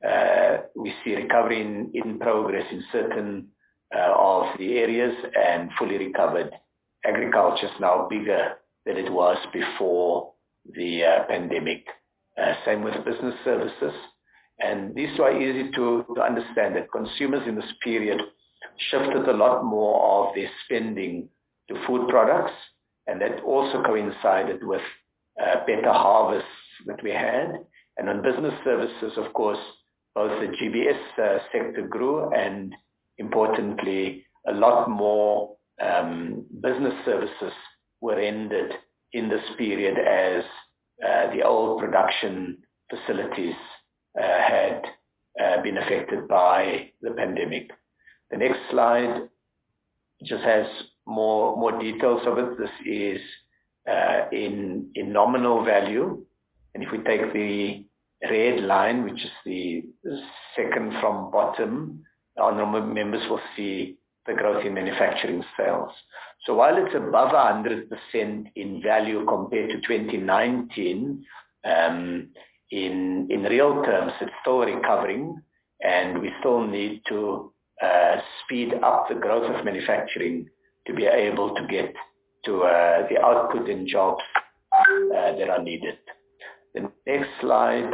uh, we see recovery in, in progress in certain uh, of the areas and fully recovered. Agriculture is now bigger than it was before the uh, pandemic. Uh, same with business services. And this is why easy to, to understand that consumers in this period shifted a lot more of their spending to food products, and that also coincided with uh, better harvests that we had. And on business services, of course, both the G B S uh, sector grew, and importantly, a lot more um, business services were rendered in this period as uh, the old production facilities uh, had uh, been affected by the pandemic. The next slide just has more more details of it. This is uh, in in nominal value, and if we take the red line, which is the second from bottom, honourable members will see the growth in manufacturing sales. So while it's above one hundred percent in value compared to twenty nineteen, um, in in real terms, it's still recovering, and we still need to uh, speed up the growth of manufacturing to be able to get to uh, the output and jobs uh, that are needed. The next slide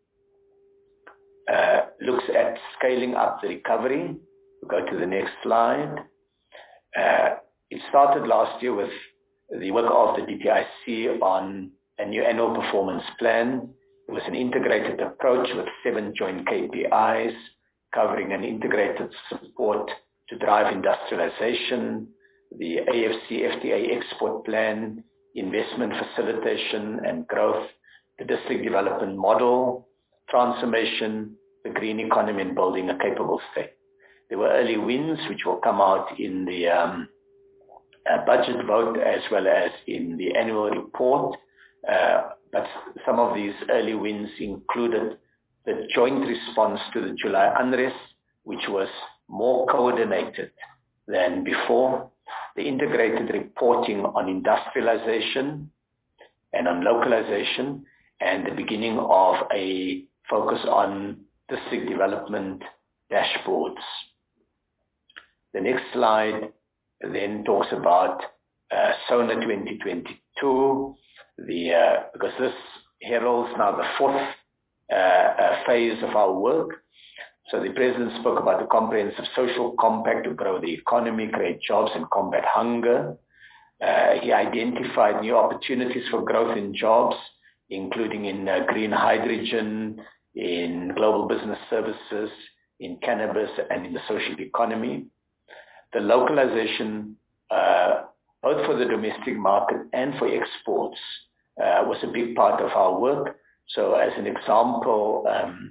uh, looks at scaling up the recovery. We'll go to the next slide. Uh, it started last year with the work of the D T I C on a new annual performance plan. It was an integrated approach with seven joint K P Is covering an integrated support to drive industrialization, the A F C F T A export plan, investment facilitation and growth, the district development model, transformation, the green economy, and building a capable state. There were early wins which will come out in the um, uh, budget vote as well as in the annual report. Uh, but some of these early wins included the joint response to the July unrest, which was more coordinated than before, the integrated reporting on industrialization and on localization, and the beginning of a focus on district development dashboards. The next slide then talks about uh, SONA twenty twenty-two, the, uh, because this heralds now the fourth uh, uh, phase of our work. So the President spoke about the comprehensive social compact to grow the economy, create jobs and combat hunger. Uh, he identified new opportunities for growth in jobs, including in uh, green hydrogen, in global business services, in cannabis, and in the social economy. The localization, uh, both for the domestic market and for exports, uh, was a big part of our work. So as an example, um,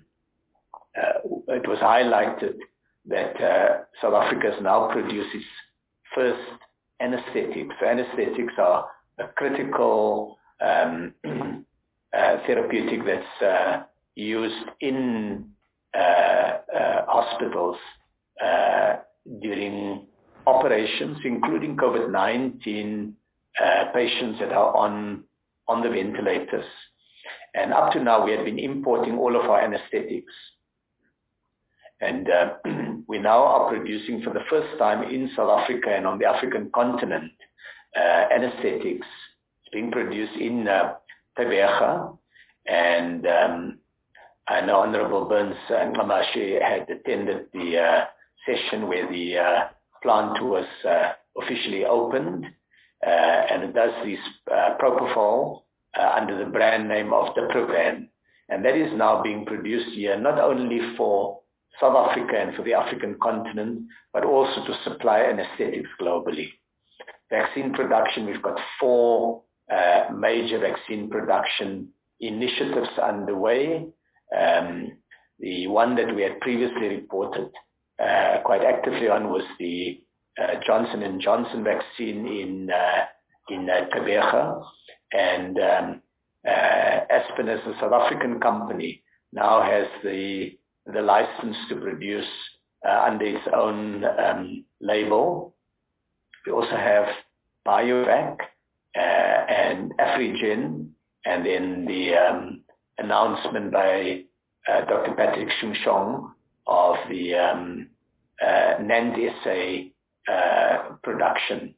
uh, it was highlighted that uh, South Africa now produces first anesthetics. So anesthetics are a critical um, uh, therapeutic that's uh, used in uh, uh, hospitals uh, during operations, including COVID nineteen uh, patients that are on, on the ventilators. And up to now, we have been importing all of our anesthetics. And uh, we now are producing for the first time in South Africa and on the African continent uh, anesthetics. It's being produced in uh, Tebega. And um, I know Honorable Burns Ngqamashe had attended the uh, session where the uh, plant was uh, officially opened. Uh, and it does this uh, propofol uh, under the brand name of Diprivan. And that is now being produced here, not only for South Africa and for the African continent, but also to supply anesthetics globally. Vaccine production, we've got four uh, major vaccine production initiatives underway. Um, the one that we had previously reported uh, quite actively on was the uh, Johnson and Johnson vaccine in uh, in uh, Tebega, and um, uh, Aspen, as a South African company, now has the the license to produce uh, under its own um, label. We also have BioVac uh, and Afrigen, and then the um, announcement by uh, Doctor Patrick Soon-Shiong of the um, uh, NAND-S A uh, production.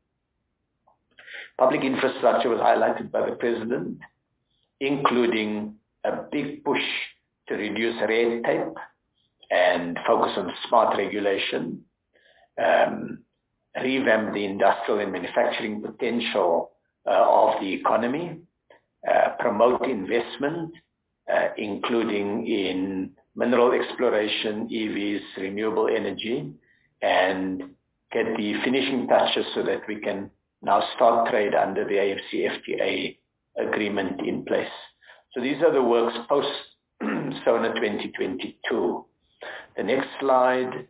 Public infrastructure was highlighted by the President, including a big push to reduce red tape and focus on smart regulation, um, revamp the industrial and manufacturing potential uh, of the economy, uh, promote investment, uh, including in mineral exploration, E Vs, renewable energy, and get the finishing touches so that we can now start trade under the A F C F T A agreement in place. So these are the works post SONA twenty twenty-two. The next slide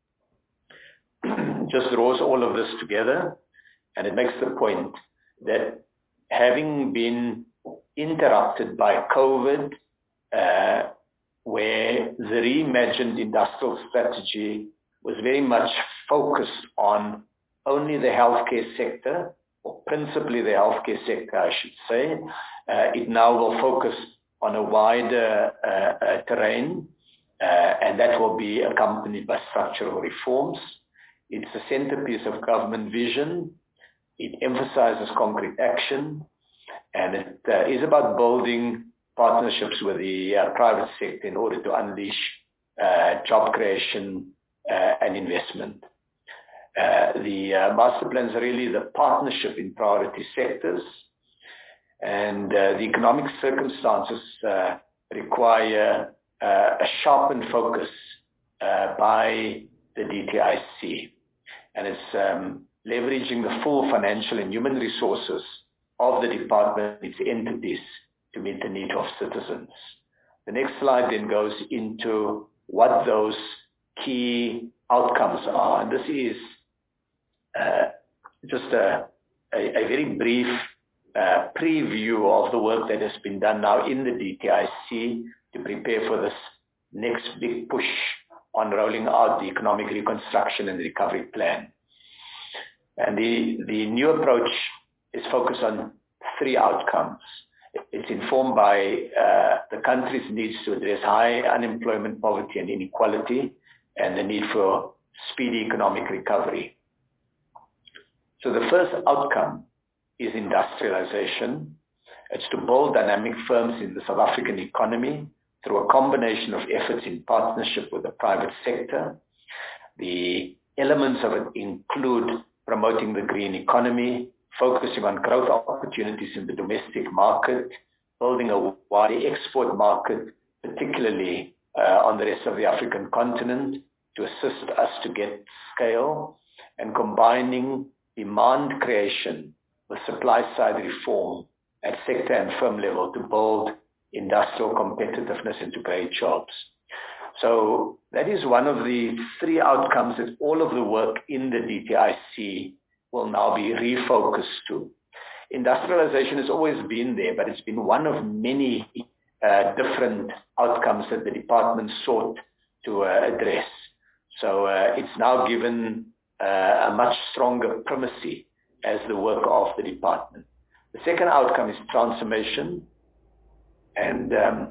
just draws all of this together, and it makes the point that having been interrupted by COVID, uh, where the reimagined industrial strategy was very much focused on only the healthcare sector, or principally the healthcare sector, I should say, uh, it now will focus on a wider uh, uh, terrain, uh, and that will be accompanied by structural reforms. It's the centerpiece of government vision. It emphasizes concrete action, and it uh, is about building partnerships with the uh, private sector in order to unleash uh, job creation uh, and investment. Uh, the uh, master plan is really the partnership in priority sectors, and uh, the economic circumstances uh, require uh, a sharpened focus uh, by the D T I C, and it's um, leveraging the full financial and human resources of the department, its entities, to meet the need of citizens. The next slide then goes into what those key outcomes are, and this is uh, just a, a, a very brief uh, preview of the work that has been done now in the D T I C to prepare for this next big push on rolling out the economic reconstruction and recovery plan. And the, the new approach is focused on three outcomes. It's informed by uh, the country's needs to address high unemployment, poverty, and inequality, and the need for speedy economic recovery. So the first outcome is industrialization. It's to build dynamic firms in the South African economy through a combination of efforts in partnership with the private sector. The elements of it include promoting the green economy, focusing on growth opportunities in the domestic market, building a wider export market, particularly uh, on the rest of the African continent, to assist us to get scale, and combining demand creation with supply-side reform at sector and firm level to build industrial competitiveness and to create jobs. So that is one of the three outcomes that all of the work in the D T I C will now be refocused to. Industrialization has always been there, but it's been one of many uh, different outcomes that the department sought to uh, address. So uh, it's now given uh, a much stronger primacy as the work of the department. The second outcome is transformation, and um,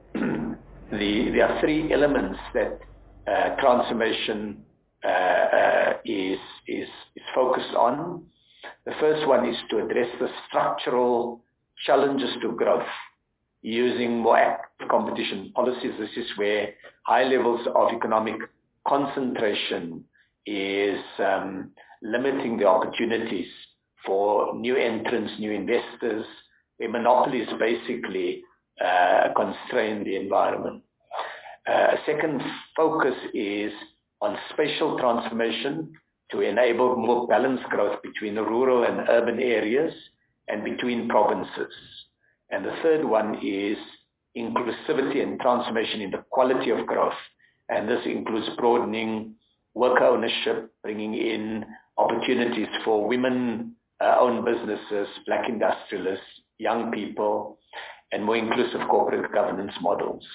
the, there are three elements that uh, transformation uh, uh, is, is, is focused on. The first one is to address the structural challenges to growth using more active competition policies. This is where high levels of economic concentration is um, limiting the opportunities for new entrants, new investors, where monopolies basically uh, constrain the environment. Uh, a second focus is on spatial transformation to enable more balanced growth between the rural and urban areas and between provinces. And the third one is inclusivity and transformation in the quality of growth. And this includes broadening worker ownership, bringing in opportunities for women-owned businesses, black industrialists, young people, and more inclusive corporate governance models.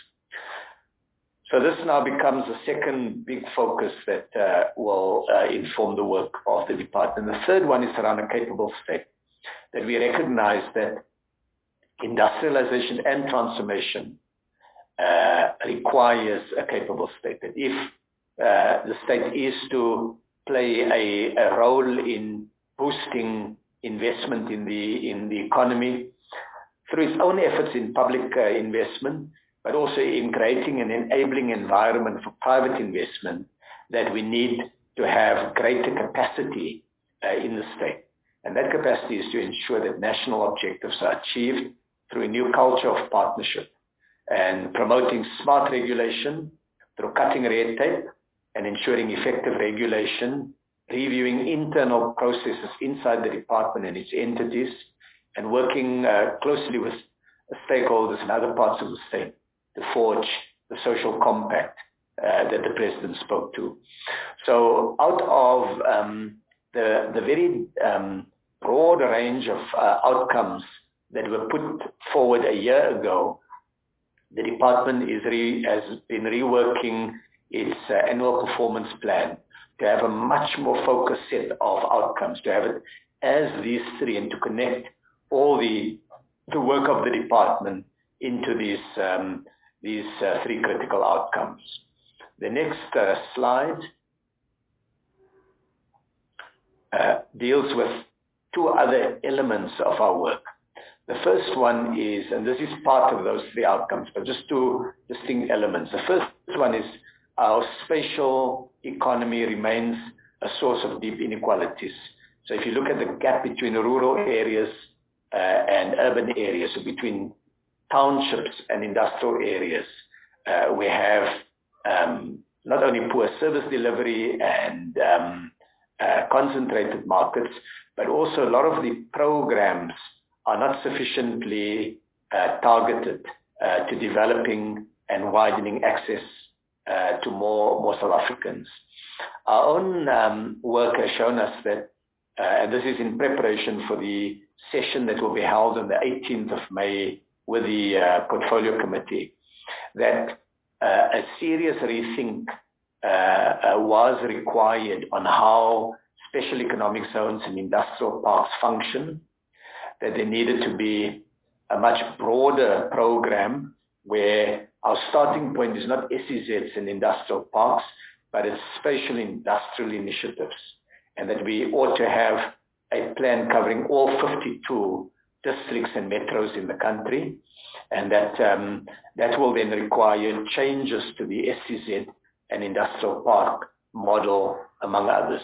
So this now becomes the second big focus that uh, will uh, inform the work of the department. The third one is around a capable state, that we recognize that industrialization and transformation uh, requires a capable state. That if uh, the state is to play a, a role in boosting investment in the in the economy through its own efforts in public uh, investment, but also in creating an enabling environment for private investment, that we need to have greater capacity uh, in the state. And that capacity is to ensure that national objectives are achieved through a new culture of partnership and promoting smart regulation through cutting red tape and ensuring effective regulation, reviewing internal processes inside the department and its entities, and working uh, closely with stakeholders in other parts of the state to forge the social compact uh, that the President spoke to. So out of um, the, the very um, broad range of uh, outcomes that were put forward a year ago, the department is re, has been reworking its uh, annual performance plan to have a much more focused set of outcomes, to have it as these three, and to connect all the the work of the department into these um, these uh, three critical outcomes. The next uh, slide uh, deals with two other elements of our work. The first one is, and this is part of those three outcomes, but just two distinct elements. The first one is our spatial economy remains a source of deep inequalities. So if you look at the gap between rural areas uh, and urban areas, so between townships and industrial areas, uh, we have um, not only poor service delivery and um, uh, concentrated markets, but also a lot of the programs are not sufficiently uh, targeted uh, to developing and widening access uh, to more, more South Africans. Our own um, work has shown us that, uh, and this is in preparation for the session that will be held on the eighteenth of May with the uh, Portfolio Committee, that uh, a serious rethink uh, uh, was required on how special economic zones and industrial parks function, that there needed to be a much broader program where our starting point is not S E Zs and industrial parks, but it's spatial industrial initiatives, and that we ought to have a plan covering all fifty-two districts and metros in the country, and that um, that will then require changes to the S C Z and industrial park model, among others.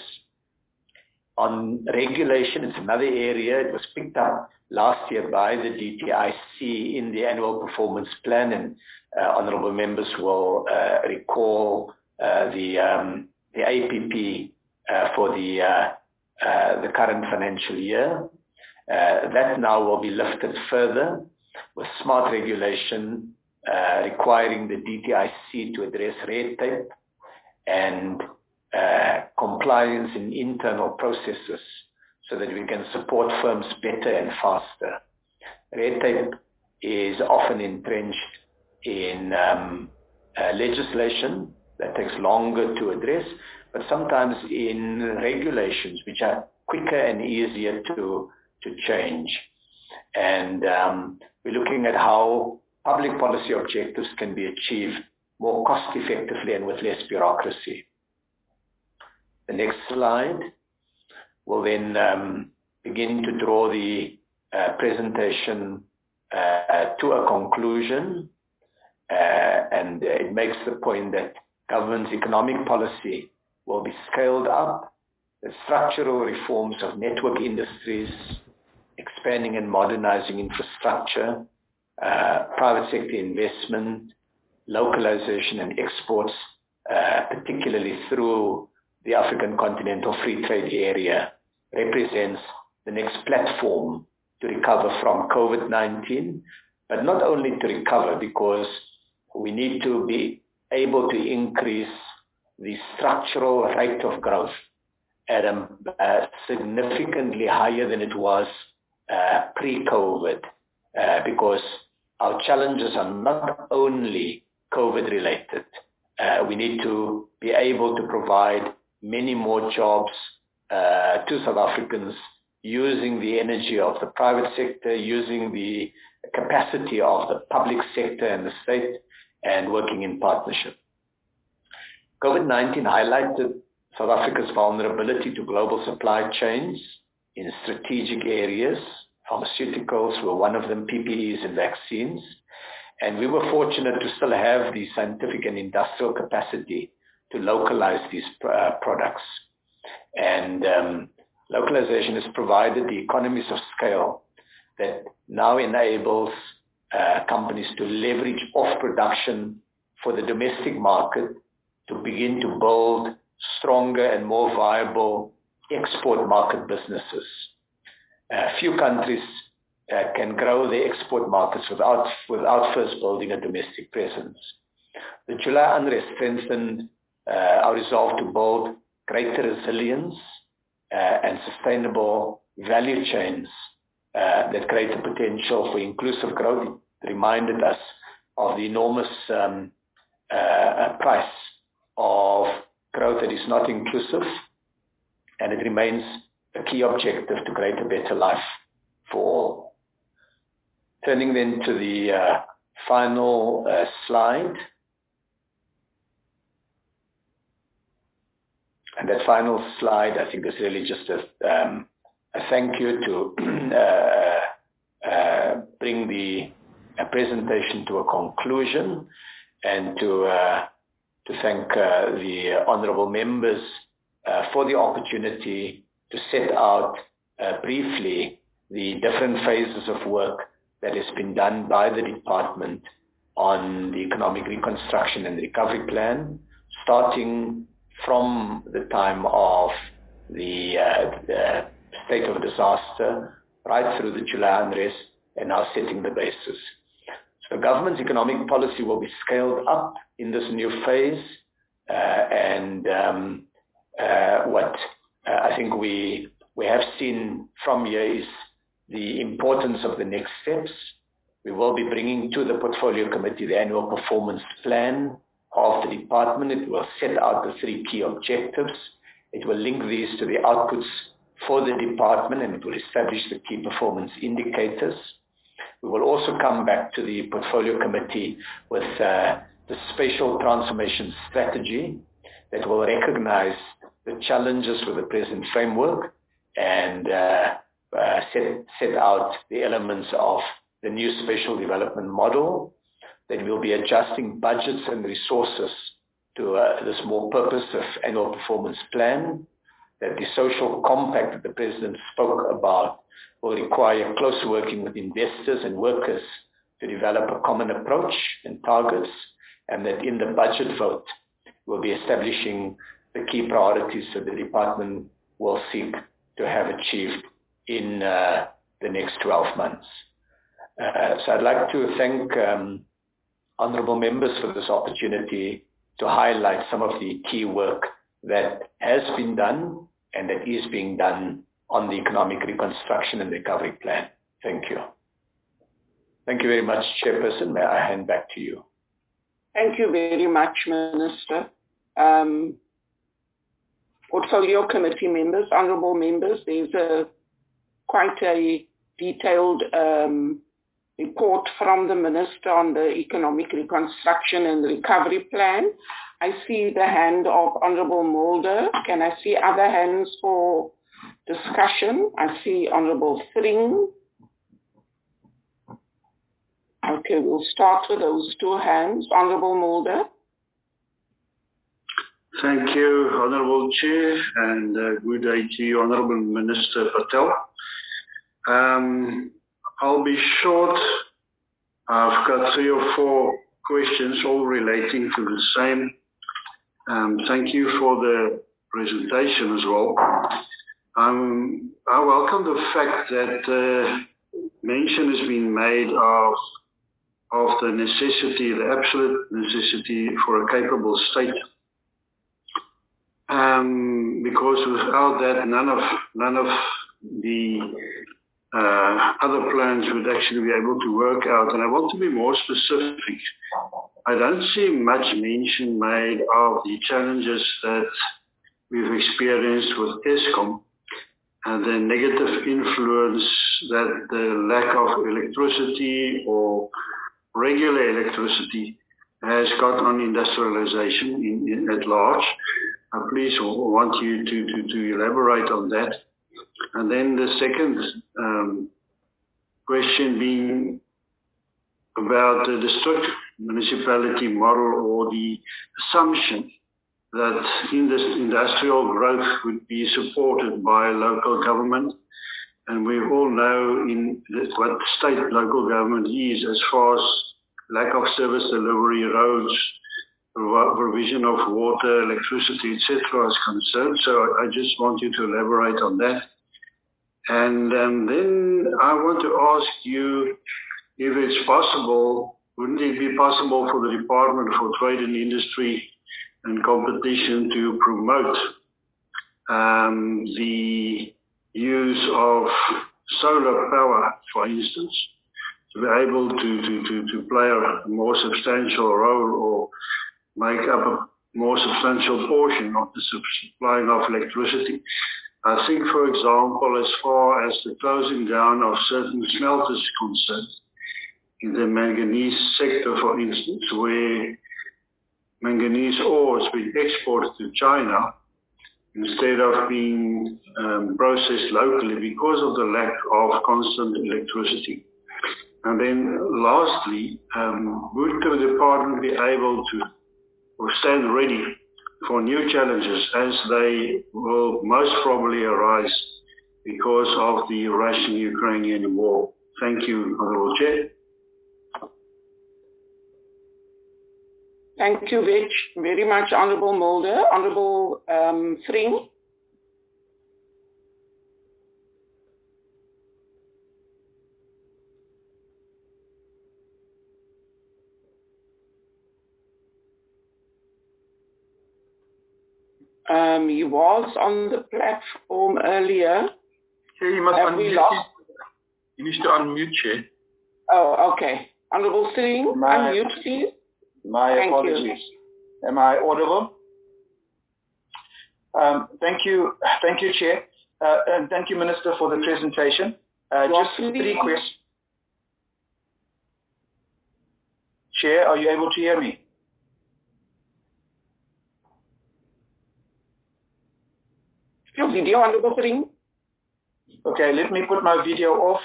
On regulation, it's another area. It was picked up last year by the D T I C in the annual performance plan, and uh, honourable members will uh, recall uh, the um, the A P P uh, for the uh, uh, the current financial year. Uh, that now will be lifted further with smart regulation uh, requiring the D T I C to address red tape and uh, compliance in internal processes so that we can support firms better and faster. Red tape is often entrenched in um, uh, legislation that takes longer to address, but sometimes in regulations which are quicker and easier to, to change. And um, we're looking at how public policy objectives can be achieved more cost effectively and with less bureaucracy. The next slide will then um, begin to draw the uh, presentation uh, to a conclusion, uh, and it makes the point that government's economic policy will be scaled up, the structural reforms of network industries, expanding and modernizing infrastructure, uh, private sector investment, localization and exports, uh, particularly through the African Continental Free Trade Area, represents the next platform to recover from COVID nineteen, but not only to recover, because we need to be able to increase the structural rate of growth at a uh, significantly higher than it was uh, pre-COVID, uh, because our challenges are not only COVID related. Uh, we need to be able to provide many more jobs uh, to South Africans using the energy of the private sector, using the capacity of the public sector and the state, and working in partnership. COVID nineteen highlighted South Africa's vulnerability to global supply chains in strategic areas. Pharmaceuticals were one of them, P P Es and vaccines. And we were fortunate to still have the scientific and industrial capacity to localize these uh, products. And um, localization has provided the economies of scale that now enables uh, companies to leverage off production for the domestic market to begin to build stronger and more viable export market businesses. Uh, few countries uh, can grow their export markets without, without first building a domestic presence. The July unrest strengthened uh, our resolve to build greater resilience uh, and sustainable value chains uh, that create the potential for inclusive growth. It reminded us of the enormous um, uh, price of growth that is not inclusive, and it remains a key objective to create a better life for all. Turning then to the uh, final uh, slide. And that final slide, I think, is really just a, um, a thank you to uh, uh, bring the uh, presentation to a conclusion, and to uh, to thank uh, the honourable members uh, for the opportunity to set out uh, briefly the different phases of work that has been done by the department on the economic reconstruction and recovery plan, starting from the time of the, uh, the state of disaster right through the July unrest, and now setting the basis. So government's economic policy will be scaled up in this new phase, uh, and um, uh, what uh, I think we we have seen from here is the importance of the next steps. We will be bringing to the Portfolio Committee the annual performance plan of the department. It will set out the three key objectives. It will link these to the outputs for the department, and it will establish the key performance indicators. We will also come back to the Portfolio Committee with uh, the spatial transformation strategy that will recognize the challenges with the present framework and uh, uh, set, set out the elements of the new special development model, that we'll be adjusting budgets and resources to uh, this more purposive annual performance plan, that the social compact that the President spoke about will require close working with investors and workers to develop a common approach and targets, and that in the budget vote, we'll be establishing the key priorities that the department will seek to have achieved in uh, the next twelve months. Uh, so I'd like to thank um, honorable members for this opportunity to highlight some of the key work that has been done and that is being done on the economic reconstruction and recovery plan. Thank you. Thank you very much, Chairperson. May I hand back to you? Thank you very much, Minister. Um, Portfolio Committee members, honourable members, there's a quite a detailed um, report from the Minister on the Economic Reconstruction and Recovery Plan. I see the hand of Honourable Mulder. Can I see other hands for discussion? I see Honourable Thring. Okay, we'll start with those two hands. Honourable Mulder. Thank you, Honourable Chair, and uh, good day to you, Honourable Minister Patel. Um, I'll be short. I've got three or four questions all relating to the same. Um, thank you for the presentation as well. Um, I welcome the fact that uh, mention has been made of, of the necessity, the absolute necessity for a capable state. Um, because without that, none of, none of the uh, other plans would actually be able to work out. And I want to be more specific. I don't see much mention made of the challenges that we've experienced with Eskom and the negative influence that the lack of electricity or regular electricity has got on industrialization in, in, at large. I please want you to, to, to elaborate on that. And then the second um, question being about the district municipality model, or the assumption that in this industrial growth would be supported by local government. And we all know in what state local government is as far as lack of service delivery, roads, provision of water, electricity, et cetera is concerned. So I just want you to elaborate on that. And um, then I want to ask you if it's possible, wouldn't it be possible for the Department for Trade and Industry and Competition to promote um, the use of solar power, for instance, to be able to, to, to, to play a more substantial role or make up a more substantial portion of the supplying of electricity. I think, for example, as far as the closing down of certain smelters is concerned, in the manganese sector, for instance, where manganese ore has been exported to China instead of being um, processed locally because of the lack of constant electricity. And then lastly, um, would the department be able to or stand ready for new challenges as they will most probably arise because of the Russian-Ukrainian war? Thank you, Honourable Chair. Thank you very, very much, Honourable Mulder. Honourable um, Thring. Um, he was on the platform earlier. Chair, you must Have unmute. we lost? You need to unmute, Chair. Oh, okay. Honourable Thring, My, unmute, please. My Thank apologies. You. Am I audible? Um, thank you, thank you, Chair, uh, and thank you, Minister, for the presentation. Uh, just three questions. Chair, are you able to hear me? video, Honorable Tring. Okay, let me put my video off.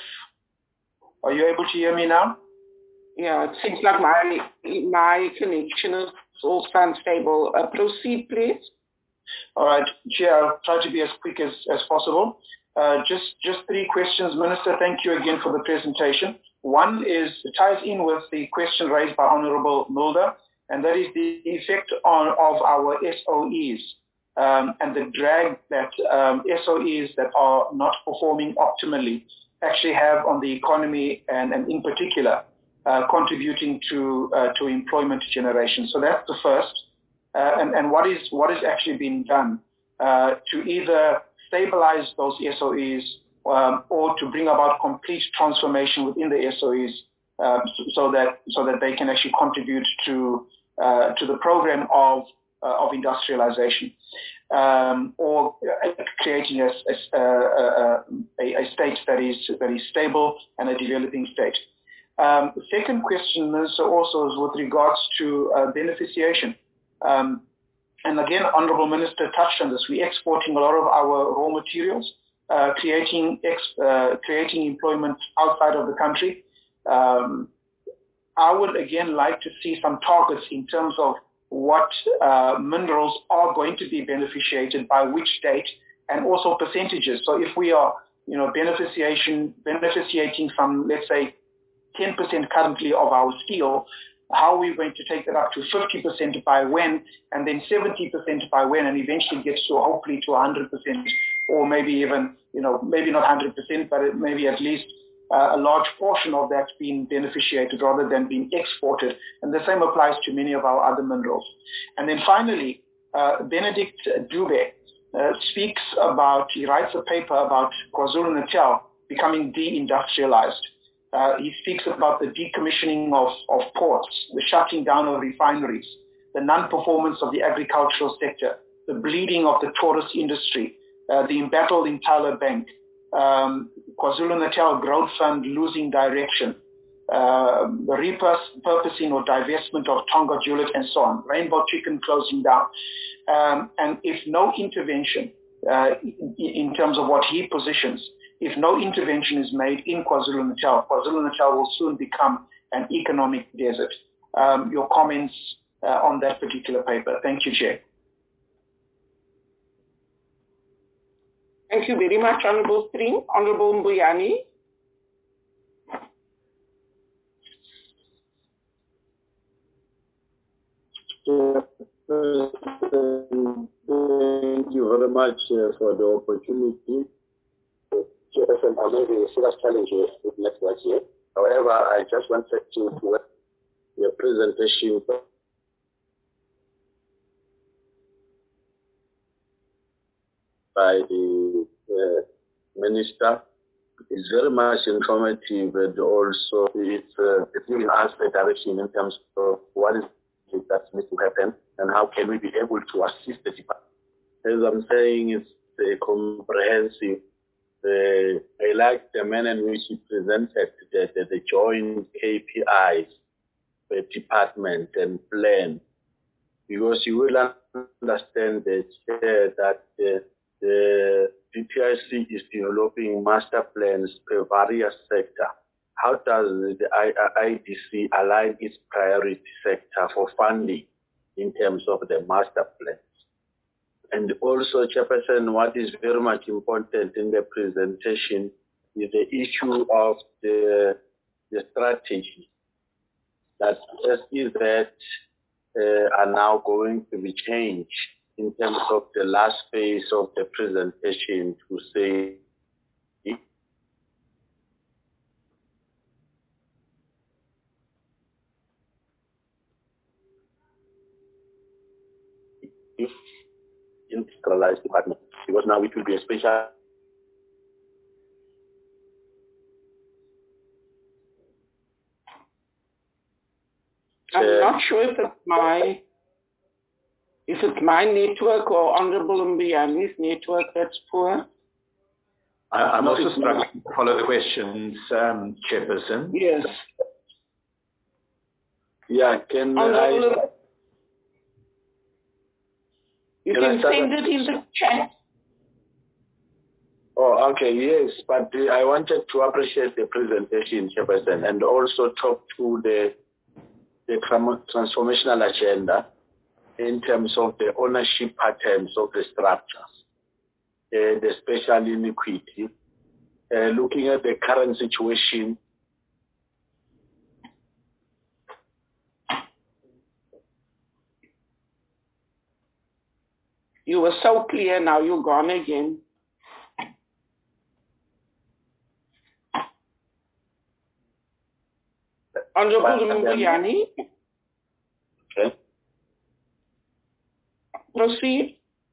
Are you able to hear me now? Yeah, it seems like my my connection is also unstable. Uh, proceed, please. All right, Chair, I'll try to be as quick as, as possible. Uh, just, just three questions. Minister, thank you again for the presentation. One is, it ties in with the question raised by Honorable Mulder, and that is the effect on, of our S O Es um, and the drag that um, S O Es that are not performing optimally actually have on the economy and, and in particular, uh, contributing to, uh, to employment generation. So that's the first. Uh, and, and what is what is actually being done uh, to either stabilize those S O Es um, or to bring about complete transformation within the S O Es uh, so that so that they can actually contribute to uh, to the program of uh, of industrialization um, or creating a, a, a, a state that is that is stable and a developing state. Um, the second question is also is with regards to uh, beneficiation. Um, and again, Honorable Minister touched on this. We're exporting a lot of our raw materials, uh, creating ex, uh, creating employment outside of the country. Um, I would again like to see some targets in terms of what uh, minerals are going to be beneficiated by which date, and also percentages. So if we are, you know, beneficiation beneficiating some, let's say, ten percent currently of our steel, how are we going to take that up to fifty percent by when, and then seventy percent by when, and eventually get to hopefully to one hundred percent, or maybe even, you know, maybe not one hundred percent, but it maybe at least uh, a large portion of that being beneficiated rather than being exported. And the same applies to many of our other minerals. And then finally, uh, Benedict Dube uh, speaks about, he writes a paper about KwaZulu-Natal becoming deindustrialized. Uh, he speaks about the decommissioning of, of ports, the shutting down of refineries, the non-performance of the agricultural sector, the bleeding of the tourist industry, uh, the embattled in Tyler Bank, um, KwaZulu-Natal Growth Fund losing direction, uh, the repurposing or divestment of Tonga Julep and so on, Rainbow Chicken closing down. Um, and if no intervention uh, in, in terms of what he positions, if no intervention is made in KwaZulu-Natal, KwaZulu-Natal will soon become an economic desert. Um, your comments uh, on that particular paper. Thank you, Chair. Thank you very much, Honorable String. Honorable Mbuyani. Thank you very much uh, for the opportunity. Chairperson, I know the serious challenges with network here. However, I just wanted to work your presentation by the uh, Minister. It's very much informative, and also it's uh, giving us the direction in terms of what is it that needs to happen and how can we be able to assist the department. As I'm saying, it's a comprehensive. Uh, I like the manner in which he presented the, the, the joint K P Is, the department and plan, because you will understand that, uh, that uh, the D P I C is developing master plans per various sector. How does the I D C align its priority sector for funding in terms of the master plans? And also, Chairperson, what is very much important in the presentation is the issue of the, the strategy that S E Z uh, are now going to be changed in terms of the last phase of the presentation to say if industrialized department, because now it will be a special. I'm uh, not sure if it's my if it's my network or Honorable Mbuyani's network that's poor. I, I'm also struggling to follow the questions, um, Chairperson. Yes. Yeah, can Honorable I... You can, can send it in the chat. Oh, okay, yes, but uh, I wanted to appreciate the presentation, Chairperson, and also talk to the the transformational agenda in terms of the ownership patterns of the structures, uh, the special inequity, uh, looking at the current situation. You were so clear, now you're gone again. Honorable Mbuyane. Okay. Proceed.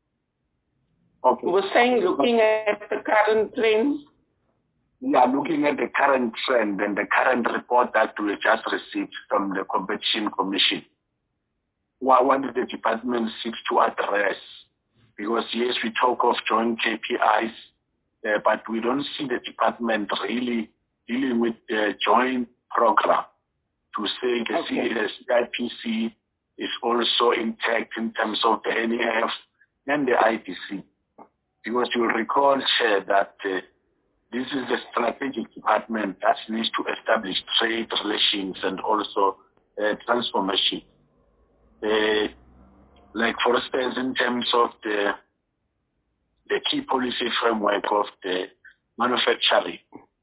Okay. You were saying, looking at the current trends. Yeah, looking at the current trend and the current report that we just received from the Competition Commission, what, what did the department seek to address? Because yes, we talk of joint K P Is, uh, but we don't see the department really dealing with the joint program to say the Okay. C I P C is also intact in terms of the N E F and the I D C. Because you'll recall, Chair, that uh, this is the strategic department that needs to establish trade relations and also uh, transformation. Uh, like, for instance, in terms of the the key policy framework of the manufacturing,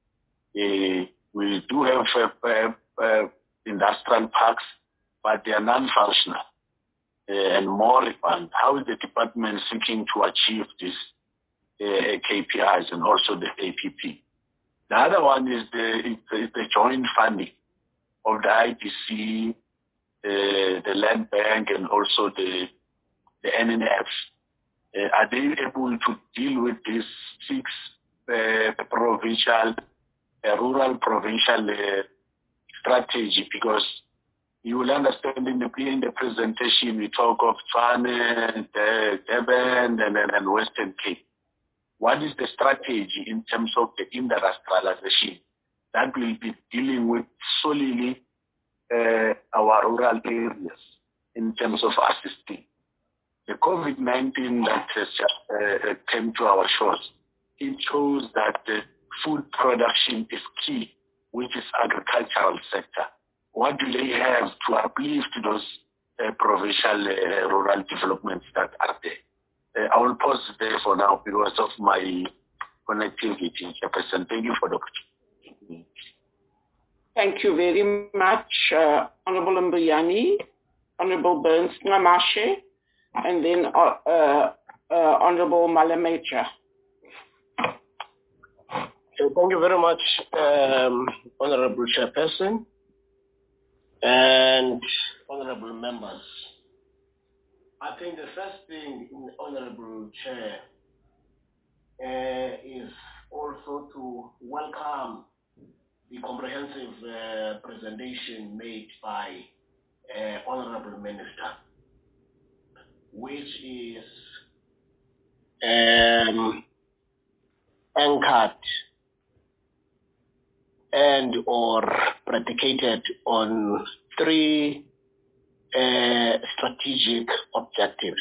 uh, we do have uh, uh, uh, industrial parks, but they are non-functional uh, and moribund. How is the department seeking to achieve this uh, K P Is and also the A P P? The other one is the, is the, is the joint funding of the I D C, uh, the land bank, and also the, the N N F. Uh, are they able to deal with these six uh, provincial, uh, rural provincial uh, strategy? Because you will understand in the, in the presentation we talk of Tshwane, Durban, and, and Western Cape. What is the strategy in terms of the industrialization that will be dealing with solely uh, our rural areas in terms of assisting? The COVID nineteen that has just uh, came to our shores, it shows that the food production is key, which is agricultural sector. What do they have to uplift those uh, provincial uh, rural developments that are there? Uh, I will pause there for now because of my connectivity, Chairperson. Thank you for the opportunity. Thank you very much, uh, Honorable Mbuyane, Honorable Burns Nxamashe, and then uh, uh, uh, Honorable Malamecha. So thank you very much, um, Honorable Chairperson and Honorable members. I think the first thing, Honorable Chair, uh, is also to welcome the comprehensive uh, presentation made by uh, Honorable Minister, which is um, anchored and or predicated on three uh, strategic objectives,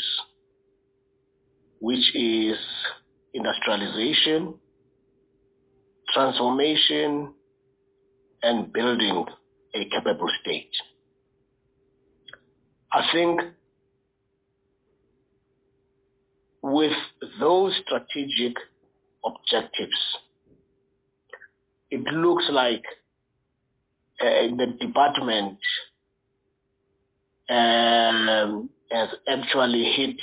which is industrialization, transformation, and building a capable state. I think with those strategic objectives, it looks like uh, the department um, has actually hit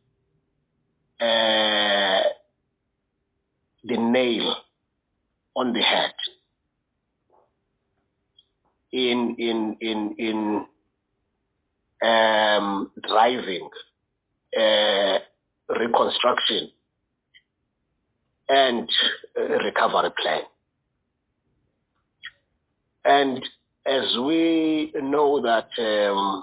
uh, the nail on the head in in in in um, driving uh, reconstruction and uh, recovery plan. And as we know that, um,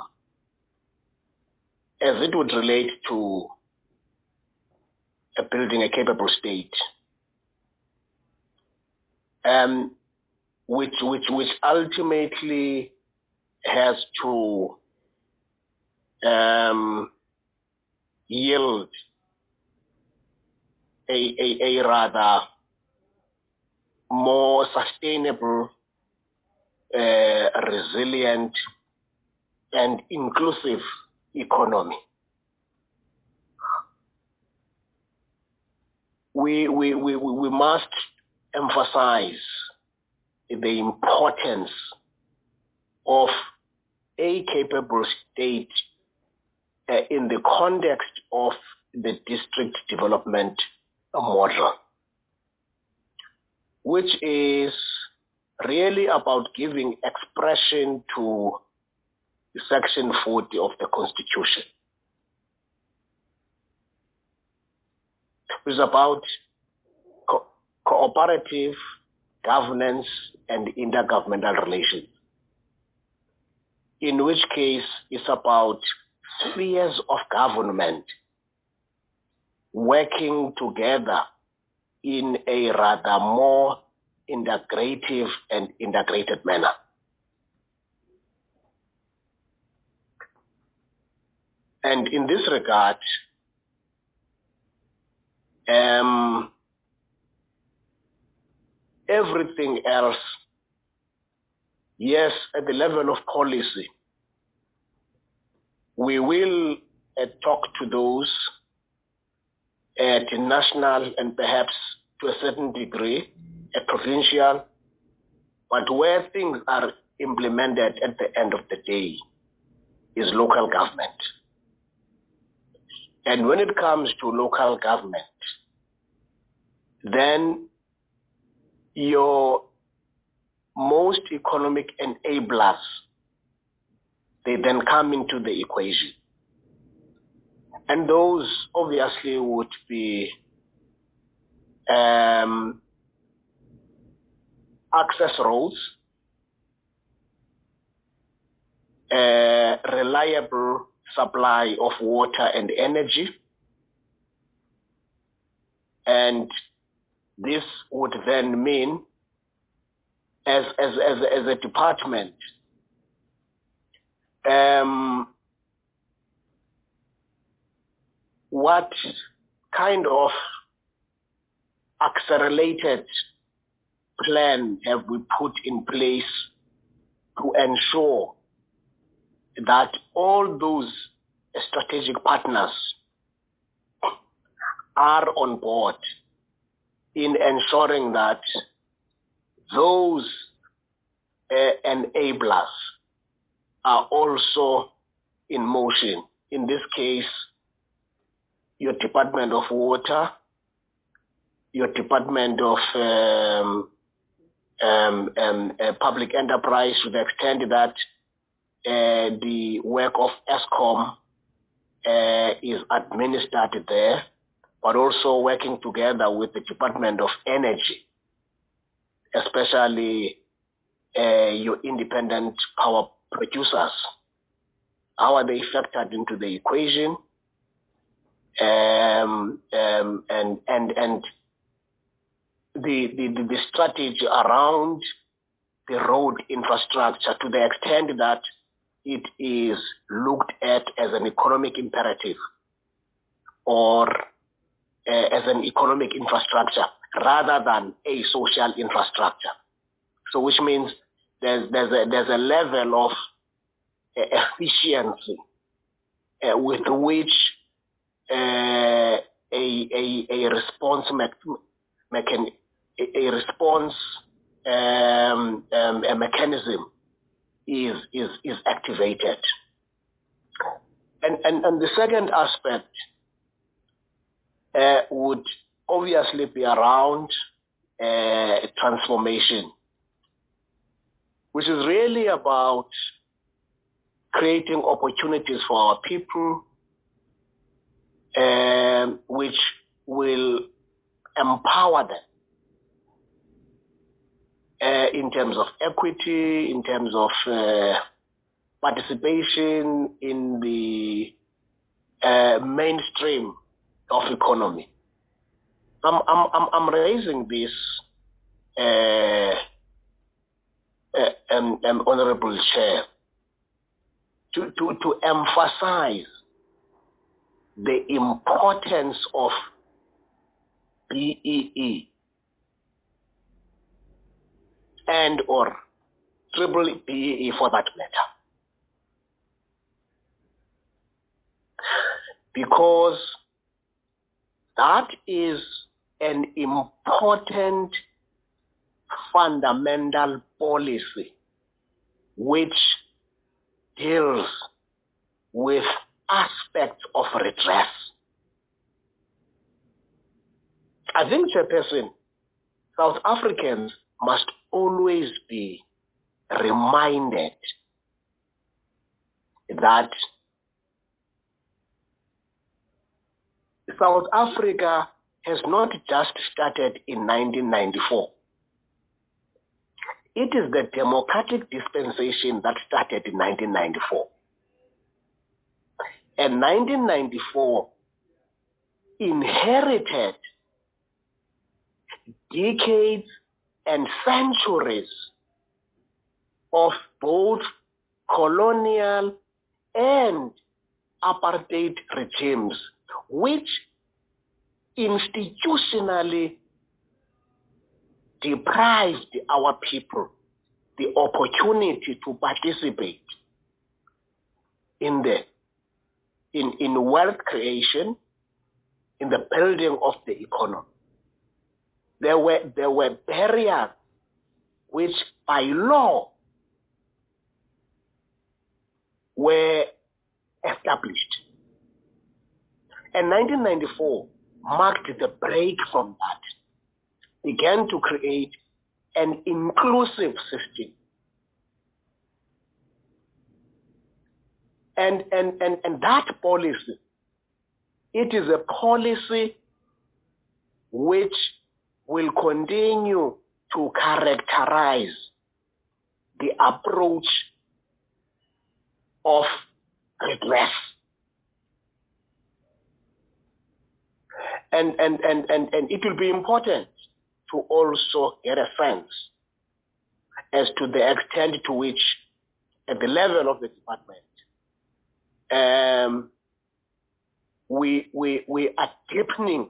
as it would relate to uh, building a capable state, um, which which which ultimately has to um, yield a, a, a rather more sustainable, uh, resilient, and inclusive economy. We, we, we, we must emphasize the importance of a capable state uh, in the context of the district development model, which is really about giving expression to Section forty of the Constitution. It's about co- cooperative governance and intergovernmental relations, in which case it's about spheres of government working together in a rather more integrative and integrated manner. And in this regard, um, everything else, yes, at the level of policy, we will uh, talk to those at national and perhaps to a certain degree at provincial, but where things are implemented at the end of the day is local government. And when it comes to local government, then your most economic enablers, they then come into the equation. And those obviously would be um, access roads, uh, reliable supply of water and energy, and this would then mean, as as as, as a department, um, what kind of accelerated plan have we put in place to ensure that all those strategic partners are on board in ensuring that those uh, enablers are also in motion. In this case, your Department of Water, your Department of um, um, um, uh, Public Enterprise, to the extent that Uh, the work of ESCOM uh, is administered there, but also working together with the Department of Energy, especially uh, your independent power producers. How are they factored into the equation? Um, um, and and and the, the the strategy around the road infrastructure, to the extent that it is looked at as an economic imperative or uh, as an economic infrastructure rather than a social infrastructure. So which means there's, there's, a, there's a level of uh, efficiency uh, with which uh, a, a, a response me- mechan- a, a response um, um, a mechanism is is is activated. And and, and the second aspect uh, would obviously be around uh, transformation, which is really about creating opportunities for our people, um, which will empower them Uh, in terms of equity, in terms of uh, participation in the uh, mainstream of economy. I'm I'm I'm, I'm raising this, uh, uh, um, um, Honorable Chair, to to to emphasize the importance of B E E and or triple B E E for that matter. Because that is an important fundamental policy which deals with aspects of redress. I think, Chairperson, South Africans must always be reminded that South Africa has not just started in nineteen ninety-four. It is the democratic dispensation that started in nineteen ninety-four. And nineteen ninety-four inherited decades and centuries of both colonial and apartheid regimes, which institutionally deprived our people the opportunity to participate in the in, in wealth creation, in the building of the economy. There were there were barriers which by law were established. And nineteen ninety-four marked the break from that, began to create an inclusive system. And, and, and, and that policy, it is a policy which will continue to characterize the approach of redress. And, and, and, and, and it will be important to also get a sense as to the extent to which, at the level of the department, um, we, we, we are deepening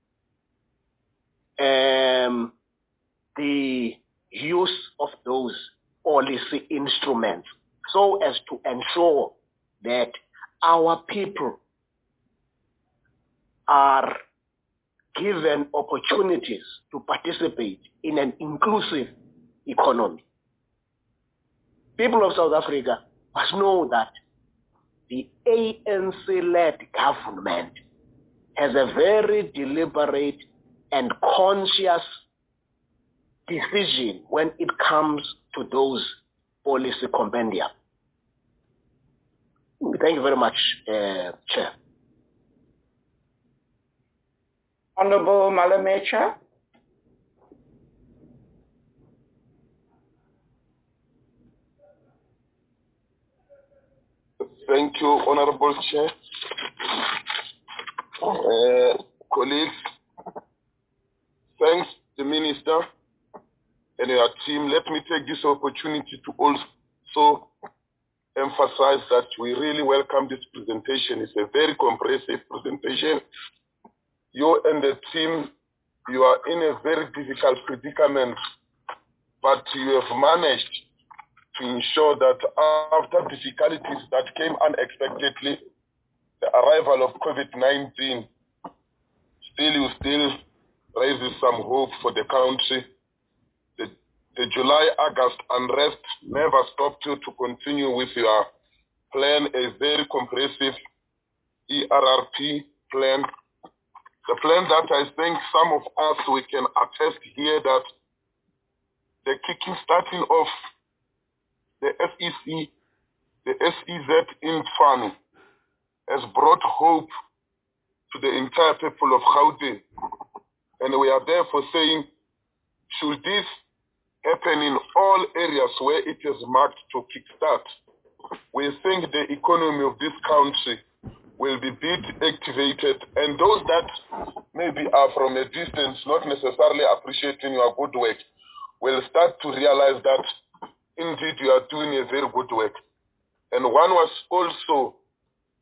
um, the use of those policy instruments so as to ensure that our people are given opportunities to participate in an inclusive economy. People of South Africa must know that the A N C-led government has a very deliberate and conscious decision when it comes to those policy compendia. Thank you very much, uh, Chair. Honorable Malamecha. Thank you, Honorable Chair. Uh, colleagues, thanks the Minister and your team. Let me take this opportunity to also emphasize that we really welcome this presentation. It's a very comprehensive presentation. You and the team, you are in a very difficult predicament, but you have managed to ensure that after difficulties that came unexpectedly, the arrival of COVID nineteen, still you still raises some hope for the country. The, the July-August unrest never stopped you to continue with your plan, a very comprehensive E R R P plan. The plan that I think some of us, we can attest here that the kicking starting of the S E C, the S E Z in Fund has brought hope to the entire people of Gauteng. And we are therefore saying, should this happen in all areas where it is marked to kickstart, we think the economy of this country will be bit activated, and those that maybe are from a distance, not necessarily appreciating your good work, will start to realize that indeed you are doing a very good work. And one was also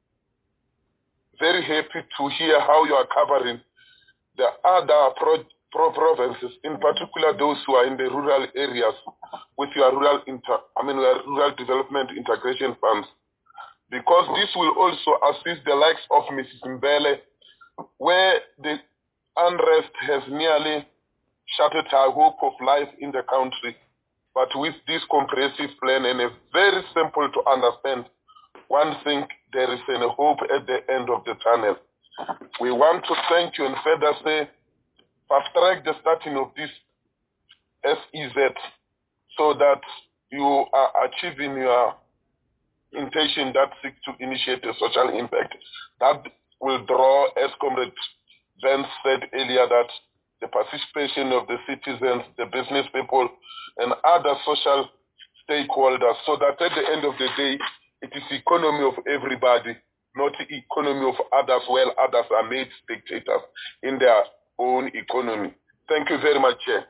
very happy to hear how you are covering the other pro pro provinces, in particular those who are in the rural areas with your rural inter, I mean, your rural development integration funds, because this will also assist the likes of Missus Mbele, where the unrest has nearly shattered her hope of life in the country. But with this comprehensive plan and a very simple to understand, one thing, there is a hope at the end of the tunnel. We want to thank you and further say, fast track the starting of this S E Z so that you are achieving your intention that seeks to initiate a social impact. That will draw, as Comrade Vance said earlier, that the participation of the citizens, the business people, and other social stakeholders, so that at the end of the day, it is the economy of everybody, not the economy of others, while others are made spectators in their own economy. Thank you very much, Chair.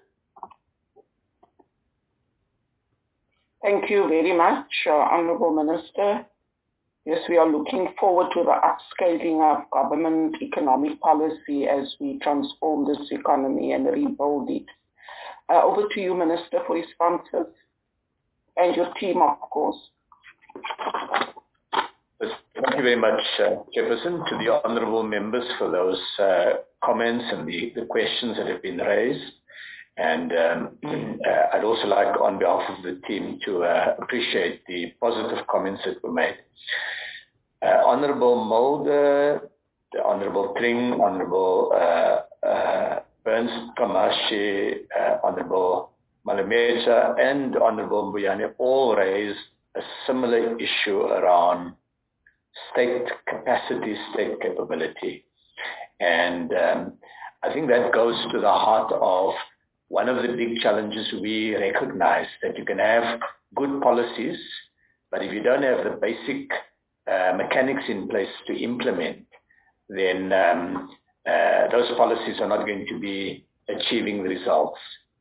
Thank you very much, uh, Honourable Minister. Yes, we are looking forward to the upscaling of government economic policy as we transform this economy and rebuild it. Uh, over to you, Minister, for responses, and your team, of course. Thank you very much, uh, Chairperson, to the honourable members for those uh, comments and the, the questions that have been raised. And um, uh, I'd also like, on behalf of the team, to uh, appreciate the positive comments that were made. Uh, Honourable Mulder, the Honourable Tring, Honourable uh, uh, Burns Kamashi, uh, Honourable Malameza, and Honourable Mbuyane all raised a similar issue around state capacity, state capability. And um, I think that goes to the heart of one of the big challenges we recognize, that you can have good policies, but if you don't have the basic uh, mechanics in place to implement, then um, uh, those policies are not going to be achieving the results.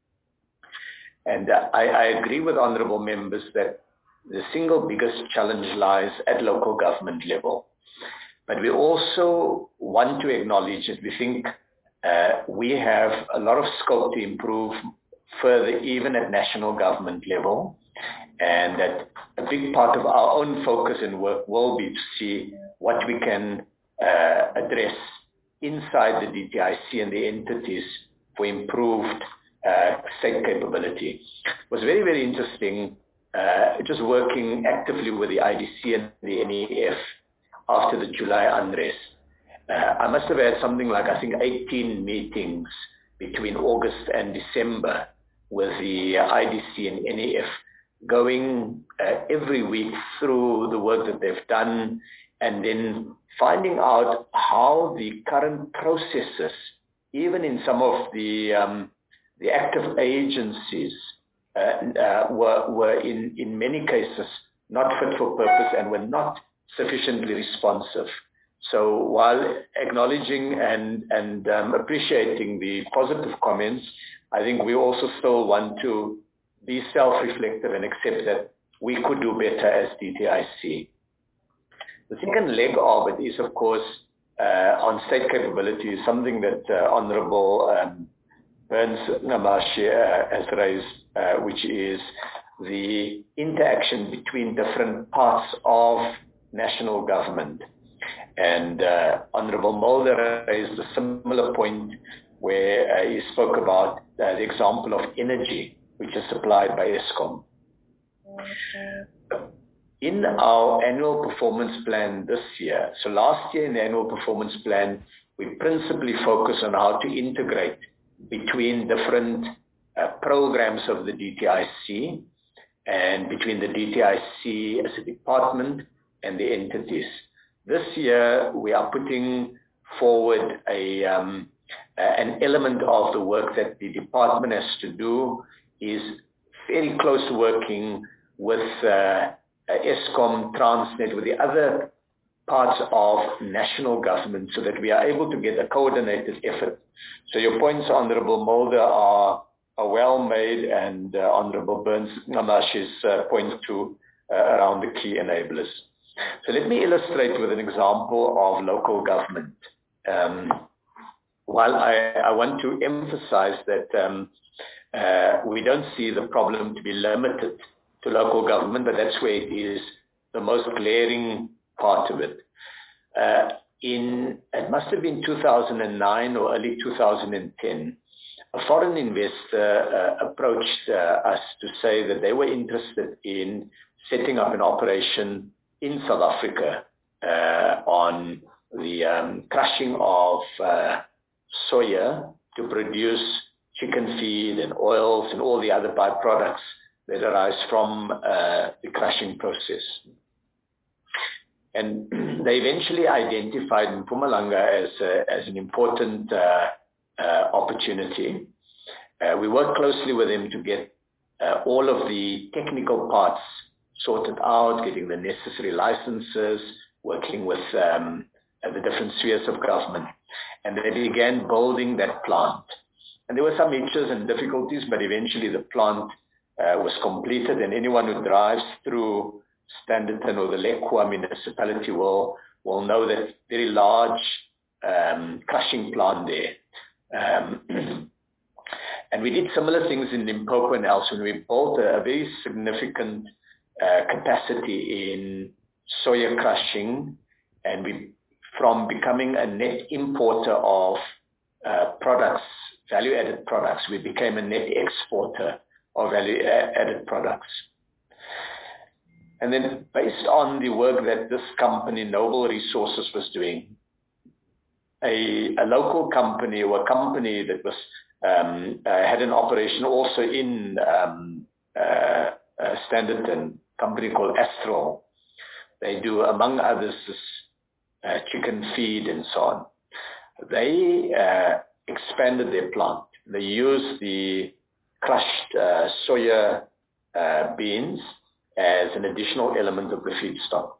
And uh, I, I agree with honourable members that the single biggest challenge lies at local government level. But we also want to acknowledge that we think uh, we have a lot of scope to improve further, even at national government level, and that a big part of our own focus and work will be to see what we can uh, address inside the D T I C and the entities for improved uh, state capability. It was very, very interesting uh, just working actively with the I D C and the N E F after the July unrest. Uh, I must have had something like, I think, eighteen meetings between August and December with the uh, I D C and N E F, going uh, every week through the work that they've done, and then finding out how the current processes, even in some of the um, the active agencies, uh, uh, were, were in, in many cases not fit for purpose and were not sufficiently responsive. So while acknowledging and, and um, appreciating the positive comments, I think we also still want to be self-reflective and accept that we could do better as D T I C. The second leg of it is, of course, uh, on state capability, something that uh, Honourable um, Burns Namashi uh, has raised, uh, which is the interaction between different parts of national government. And uh, Honourable Mulder raised a similar point where uh, he spoke about uh, the example of energy, which is supplied by Eskom. In our annual performance plan this year, so last year in the annual performance plan, we principally focused on how to integrate between different uh, programs of the D T I C and between the D T I C as a department and the entities. This year, we are putting forward a, um, uh, an element of the work that the department has to do is very close working with uh, Eskom, Transnet, with the other parts of national government so that we are able to get a coordinated effort. So your points, Honourable Mulder, are, are well made, and uh, Honourable Burns Namashi's uh, point to uh, around the key enablers. So let me illustrate with an example of local government. Um, while I, I want to emphasize that um, uh, we don't see the problem to be limited to local government, but that's where it is the most glaring part of it. Uh, in, it must have been two thousand nine or early two thousand ten, a foreign investor uh, approached uh, us to say that they were interested in setting up an operation in South Africa uh, on the um, crushing of uh, soya to produce chicken feed and oils and all the other byproducts that arise from uh, the crushing process. And they eventually identified Mpumalanga as, a, as an important uh, uh, opportunity. Uh, we worked closely with them to get uh, all of the technical parts sorted out, getting the necessary licenses, working with um, the different spheres of government. And they began building that plant. And there were some hitches and difficulties, but eventually the plant uh, was completed, and anyone who drives through Standerton or the Lekwa municipality will, will know that very large um, crushing plant there. Um, and we did similar things in Limpopo and elsewhere. We built a, a very significant uh, capacity in soya crushing, and we, from becoming a net importer of uh, products, value-added products, we became a net exporter of value-added products. And then based on the work that this company, Noble Resources, was doing, a, a local company or a company that was um, uh, had an operation also in um, uh, uh, Standerton, a company called Astral. They do, among others, this, uh, chicken feed and so on. They uh, expanded their plant. They used the crushed uh, soya uh, beans as an additional element of the feedstock.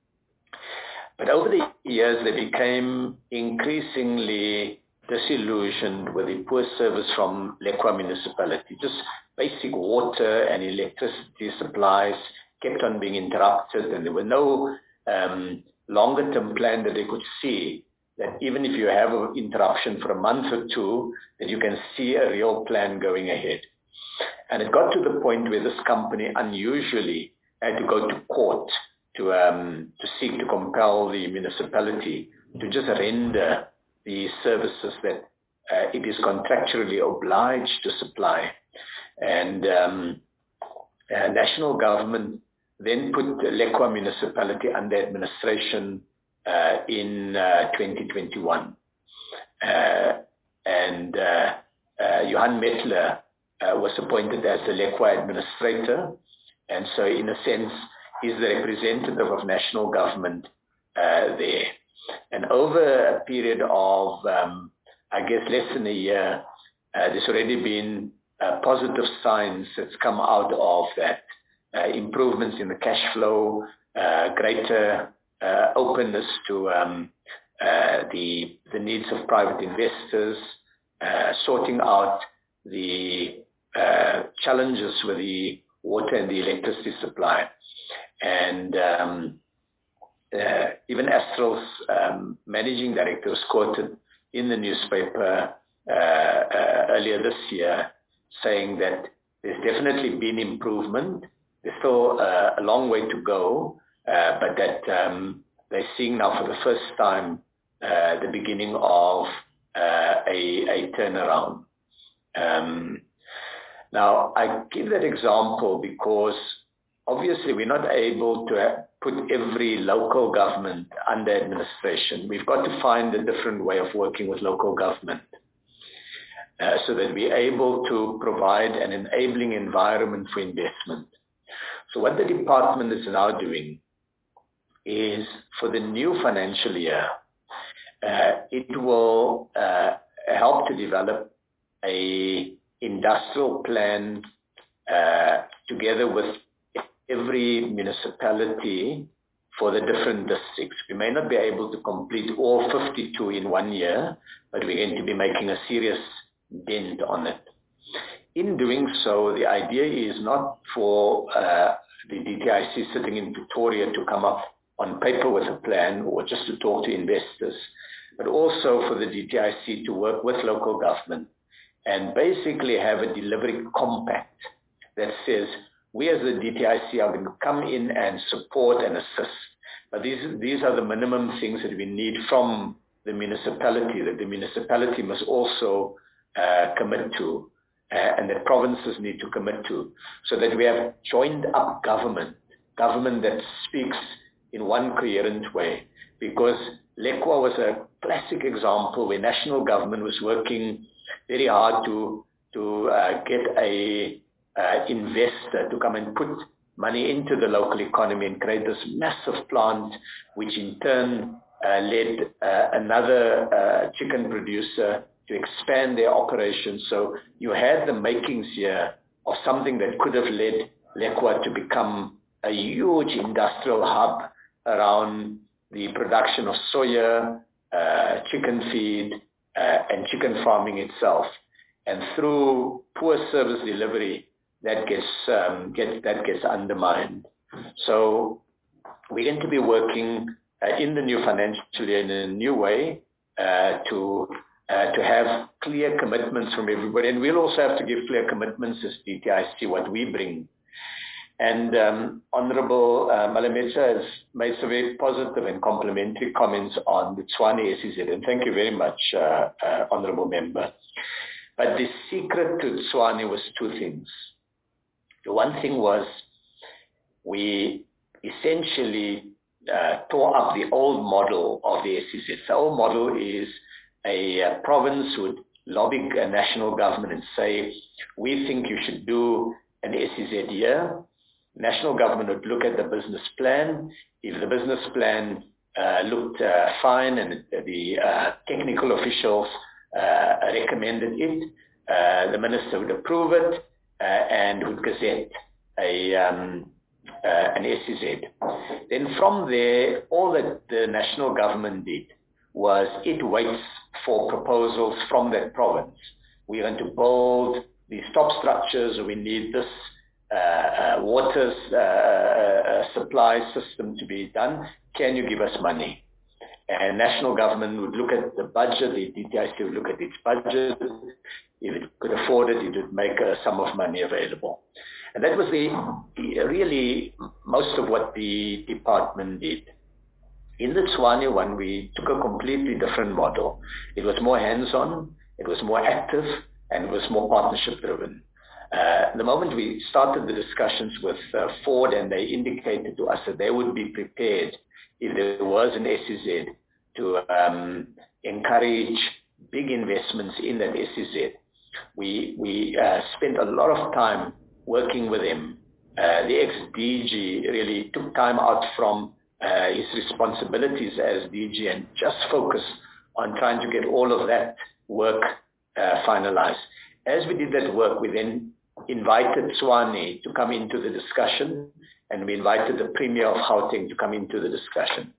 But over the years, they became increasingly disillusioned with the poor service from Lekwa municipality. Just basic water and electricity supplies kept on being interrupted, and there were no um, longer-term plan that they could see that even if you have an interruption for a month or two, that you can see a real plan going ahead. And it got to the point where this company unusually had to go to court to um, to seek to compel the municipality to just render the services that uh, it is contractually obliged to supply. And um, uh, national government then put the Lekwa municipality under administration uh, in uh, twenty twenty-one. Uh, and uh, uh, Johan Mettler Uh, was appointed as the Lekwa administrator, and so in a sense is the representative of national government uh, there. And over a period of, um, I guess, less than a year, uh, there's already been uh, positive signs that's come out of that. Uh, improvements in the cash flow, uh, greater uh, openness to um, uh, the, the needs of private investors, uh, sorting out the Uh, challenges with the water and the electricity supply. And um, uh, even Astral's um, managing director was quoted in the newspaper uh, uh, earlier this year saying that there's definitely been improvement. There's still uh, a long way to go, uh, but that um, they're seeing now for the first time uh, the beginning of uh, a, a turnaround. Um, Now, I give that example because obviously we're not able to put every local government under administration. We've got to find a different way of working with local government uh, so that we're able to provide an enabling environment for investment. So what the department is now doing is for the new financial year, uh, it will uh, help to develop a industrial plan uh, together with every municipality for the different districts. We may not be able to complete all fifty-two in one year, but we're going to be making a serious dent on it. In doing so, the idea is not for uh, the D T I C sitting in Pretoria to come up on paper with a plan or just to talk to investors, but also for the D T I C to work with local government and basically have a delivery compact that says, we as the D T I C are going to come in and support and assist. But these, these are the minimum things that we need from the municipality, that the municipality must also uh, commit to, uh, and that provinces need to commit to, so that we have joined up government, government that speaks in one coherent way. Because Lekwa was a classic example where national government was working very hard to, to uh, get a uh, investor to come and put money into the local economy and create this massive plant, which in turn uh, led uh, another uh, chicken producer to expand their operations. So you had the makings here of something that could have led Lekwa to become a huge industrial hub around the production of soya, uh, chicken feed, uh, and chicken farming itself. And through poor service delivery, that gets um, get, that gets undermined. So we're going to be working uh, in the new financial year in a new way uh, to uh, to have clear commitments from everybody, and we'll also have to give clear commitments as D T I C what we bring. And um, Honourable uh, Malamesa has made some very positive and complimentary comments on the Tshwane S E Z, and thank you very much, uh, uh, Honourable Member. But the secret to Tshwane was two things. The one thing was we essentially uh, tore up the old model of the S E Z. The old model is a uh, province would lobby a national government and say, we think you should do an S E Z year. National government would look at the business plan. If the business plan uh, looked uh, fine and the uh, technical officials uh, recommended it, uh, the minister would approve it, Uh, and would gazette a, um, uh, an S E Z. Then from there, all that the national government did was it waits for proposals from that province. We're going to build these top structures, we need this uh, uh, water uh, uh, supply system to be done. Can you give us money? And national government would look at the budget, the D T I C would look at its budget. If it could afford it, it would make a sum of money available. And that was the really most of what the department did. In the Tshwane one, we took a completely different model. It was more hands-on, it was more active, and it was more partnership-driven. Uh, the moment we started the discussions with uh, Ford, and they indicated to us that they would be prepared if there was an S E Z to um, encourage big investments in that S E Z. We, we uh, spent a lot of time working with him. Uh, the ex-D G really took time out from uh, his responsibilities as D G and just focused on trying to get all of that work uh, finalized. As we did that work, we then invited Tshwane to come into the discussion, and we invited the Premier of Gauteng to come into the discussion.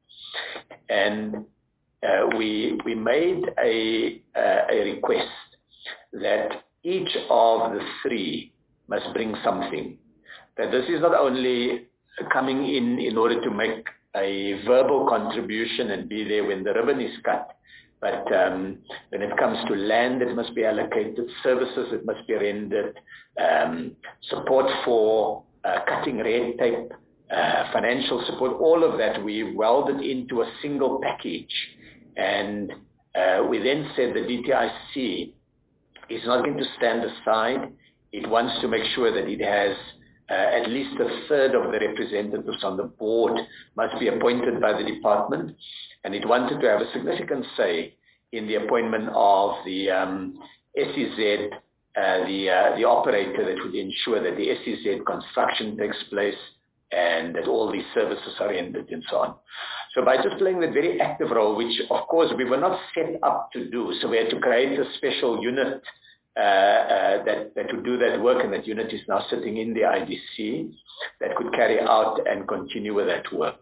And uh, we, we made a, uh, a request that each of the three must bring something. That this is not only coming in in order to make a verbal contribution and be there when the ribbon is cut, but um, when it comes to land, it must be allocated, services, it must be rendered, um, support for uh, cutting red tape, uh, financial support, all of that we welded into a single package. And uh, we then said the D T I C is not going to stand aside. It wants to make sure that it has uh, at least a third of the representatives on the board must be appointed by the department, and it wanted to have a significant say in the appointment of the um, S E Z, uh, the, uh, the operator that would ensure that the S E Z construction takes place and that all these services are rendered and so on. So by just playing that very active role, which of course we were not set up to do, so we had to create a special unit uh, uh, that, that would do that work, and that unit is now sitting in the I D C that could carry out and continue with that work.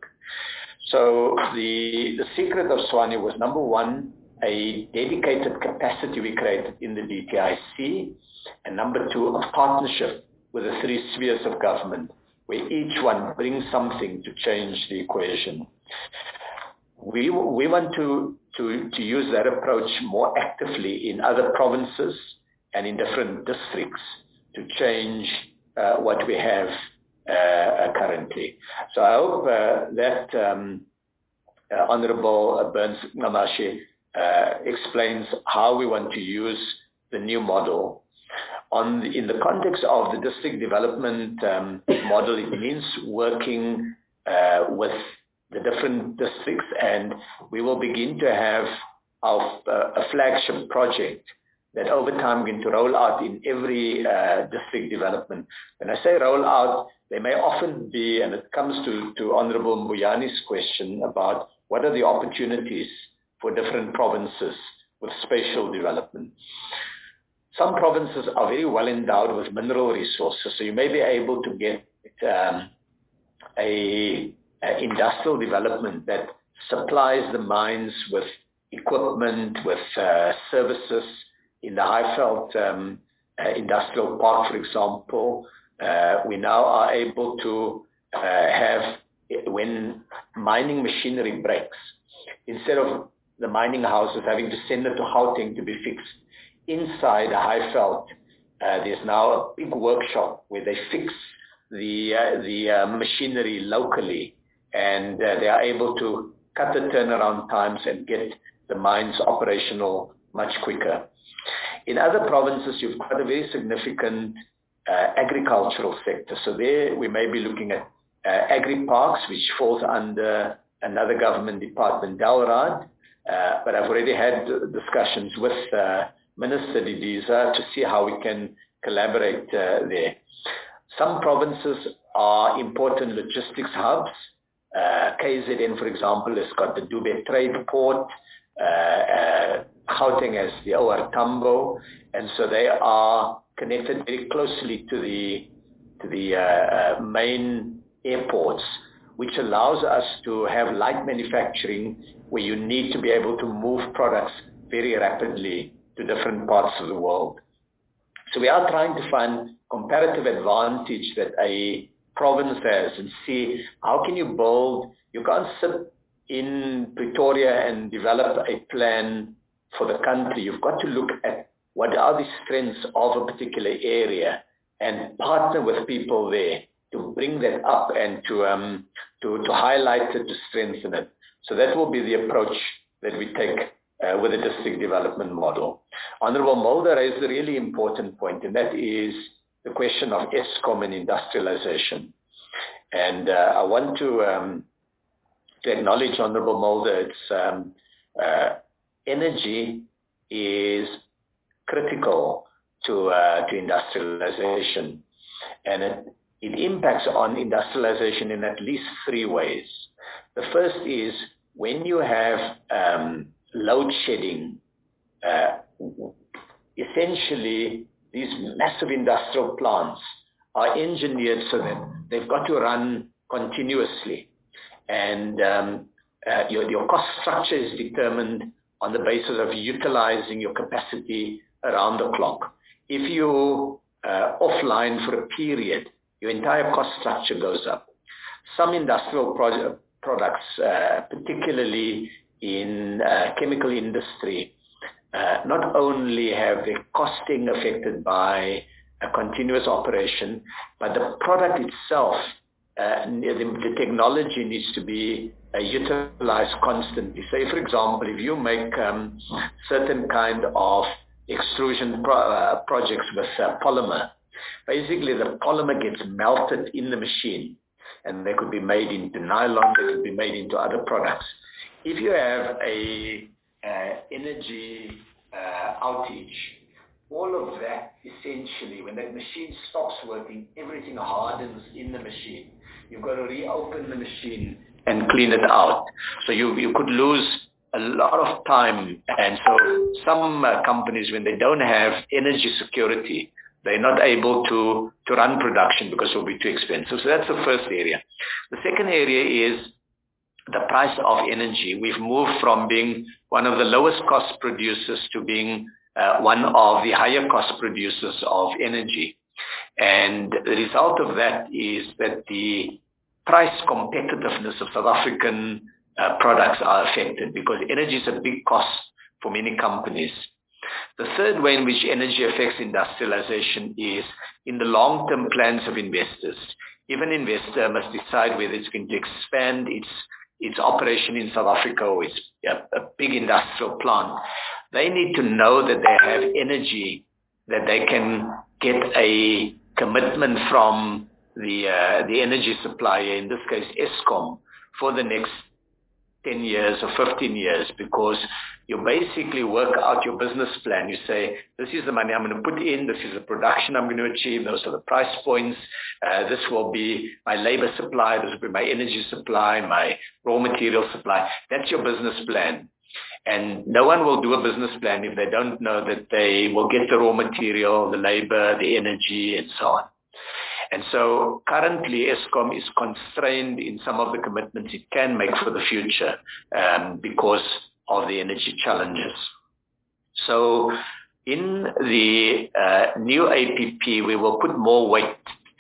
So the, the secret of Tshwane was, number one, a dedicated capacity we created in the D T I C, and number two, a partnership with the three spheres of government, where each one brings something to change the equation. we we want to, to, to use that approach more actively in other provinces and in different districts to change uh, what we have uh, currently. So I hope uh, that um, uh, Honorable Burns Ngamashe uh, explains how we want to use the new model. On the, in the context of the district development um, model, it means working uh, with the different districts, and we will begin to have our, uh, a flagship project that over time we're going to roll out in every uh, district development. When I say roll out, there may often be, and it comes to, to Honorable Mbuyani's question about what are the opportunities for different provinces with spatial development. Some provinces are very well endowed with mineral resources, so you may be able to get um, a, a industrial development that supplies the mines with equipment, with uh, services. In the Highveld um, uh, Industrial Park, for example, uh, we now are able to uh, have, when mining machinery breaks, instead of the mining houses having to send it to Gauteng to be fixed, inside the Highveld, uh, there's now a big workshop where they fix the uh, the uh, machinery locally, and uh, they are able to cut the turnaround times and get the mines operational much quicker. In other provinces, you've got a very significant uh, agricultural sector. So there we may be looking at uh, agri-parks, which falls under another government department, DALRAD, uh, but I've already had discussions with uh, Minister Didiza to see how we can collaborate uh, there. Some provinces are important logistics hubs. Uh, K Z N, for example, has got the Dube Trade Port. Uh, uh, Gauteng has the O R Tambo, and so they are connected very closely to the to the uh, uh, main airports, which allows us to have light manufacturing where you need to be able to move products very rapidly to different parts of the world. So we are trying to find comparative advantage that a province has and see how can you build, you can't sit in Pretoria and develop a plan for the country. You've got to look at what are the strengths of a particular area and partner with people there to bring that up and to um, to, to highlight it, to strengthen it. So that will be the approach that we take uh, with the district development model. Honorable Mulder raised a really important point, and that is the question of Eskom and industrialization. And uh, I want to um, to acknowledge Honorable Mulder. It's um, uh, energy is critical to uh, to industrialization, and it, it impacts on industrialization in at least three ways. The first is when you have um, load shedding. Uh, essentially, these massive industrial plants are engineered so that they've got to run continuously, and um, uh, your your cost structure is determined on the basis of utilizing your capacity around the clock. If you uh, offline for a period, your entire cost structure goes up. Some industrial pro- products, uh, particularly in uh, chemical industry, uh, not only have their costing affected by a continuous operation, but the product itself, uh, the, the technology needs to be uh, utilized constantly. Say, for example, if you make um, certain kind of extrusion pro- uh, projects with uh, polymer, basically the polymer gets melted in the machine, and they could be made into nylon, they could be made into other products. If you have a uh, energy uh, outage, all of that essentially, when that machine stops working, everything hardens in the machine. You've got to reopen the machine and clean it out. So you, you could lose a lot of time. And so some uh, companies, when they don't have energy security, they're not able to, to run production because it will be too expensive. So that's the first area. The second area is the price of energy. We've moved from being one of the lowest cost producers to being uh, one of the higher cost producers of energy. And the result of that is that the price competitiveness of South African uh, products are affected because energy is a big cost for many companies. The third way in which energy affects industrialization is in the long-term plans of investors. If an investor must decide whether it's going to expand its its operation in South Africa or it's a, a big industrial plant, they need to know that they have energy, that they can get a commitment from the uh, the energy supplier, in this case Eskom, for the next ten years or fifteen years, because you basically work out your business plan. You say, this is the money I'm going to put in, this is the production I'm going to achieve, those are the price points, uh, this will be my labor supply, this will be my energy supply, my raw material supply. That's your business plan. And no one will do a business plan if they don't know that they will get the raw material, the labor, the energy, and so on. And so currently Eskom is constrained in some of the commitments it can make for the future um, because of the energy challenges. So in the uh, new A P P, we will put more weight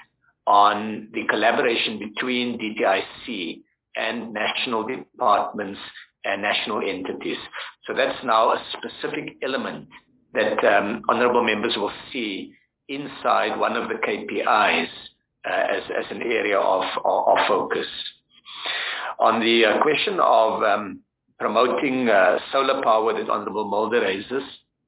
on the collaboration between D T I C and national departments and national entities. So that's now a specific element that um, honorable members will see inside one of the K P Is uh, as, as an area of, of, of focus. On the uh, question of um, promoting uh, solar power that Honorable Mulder raises,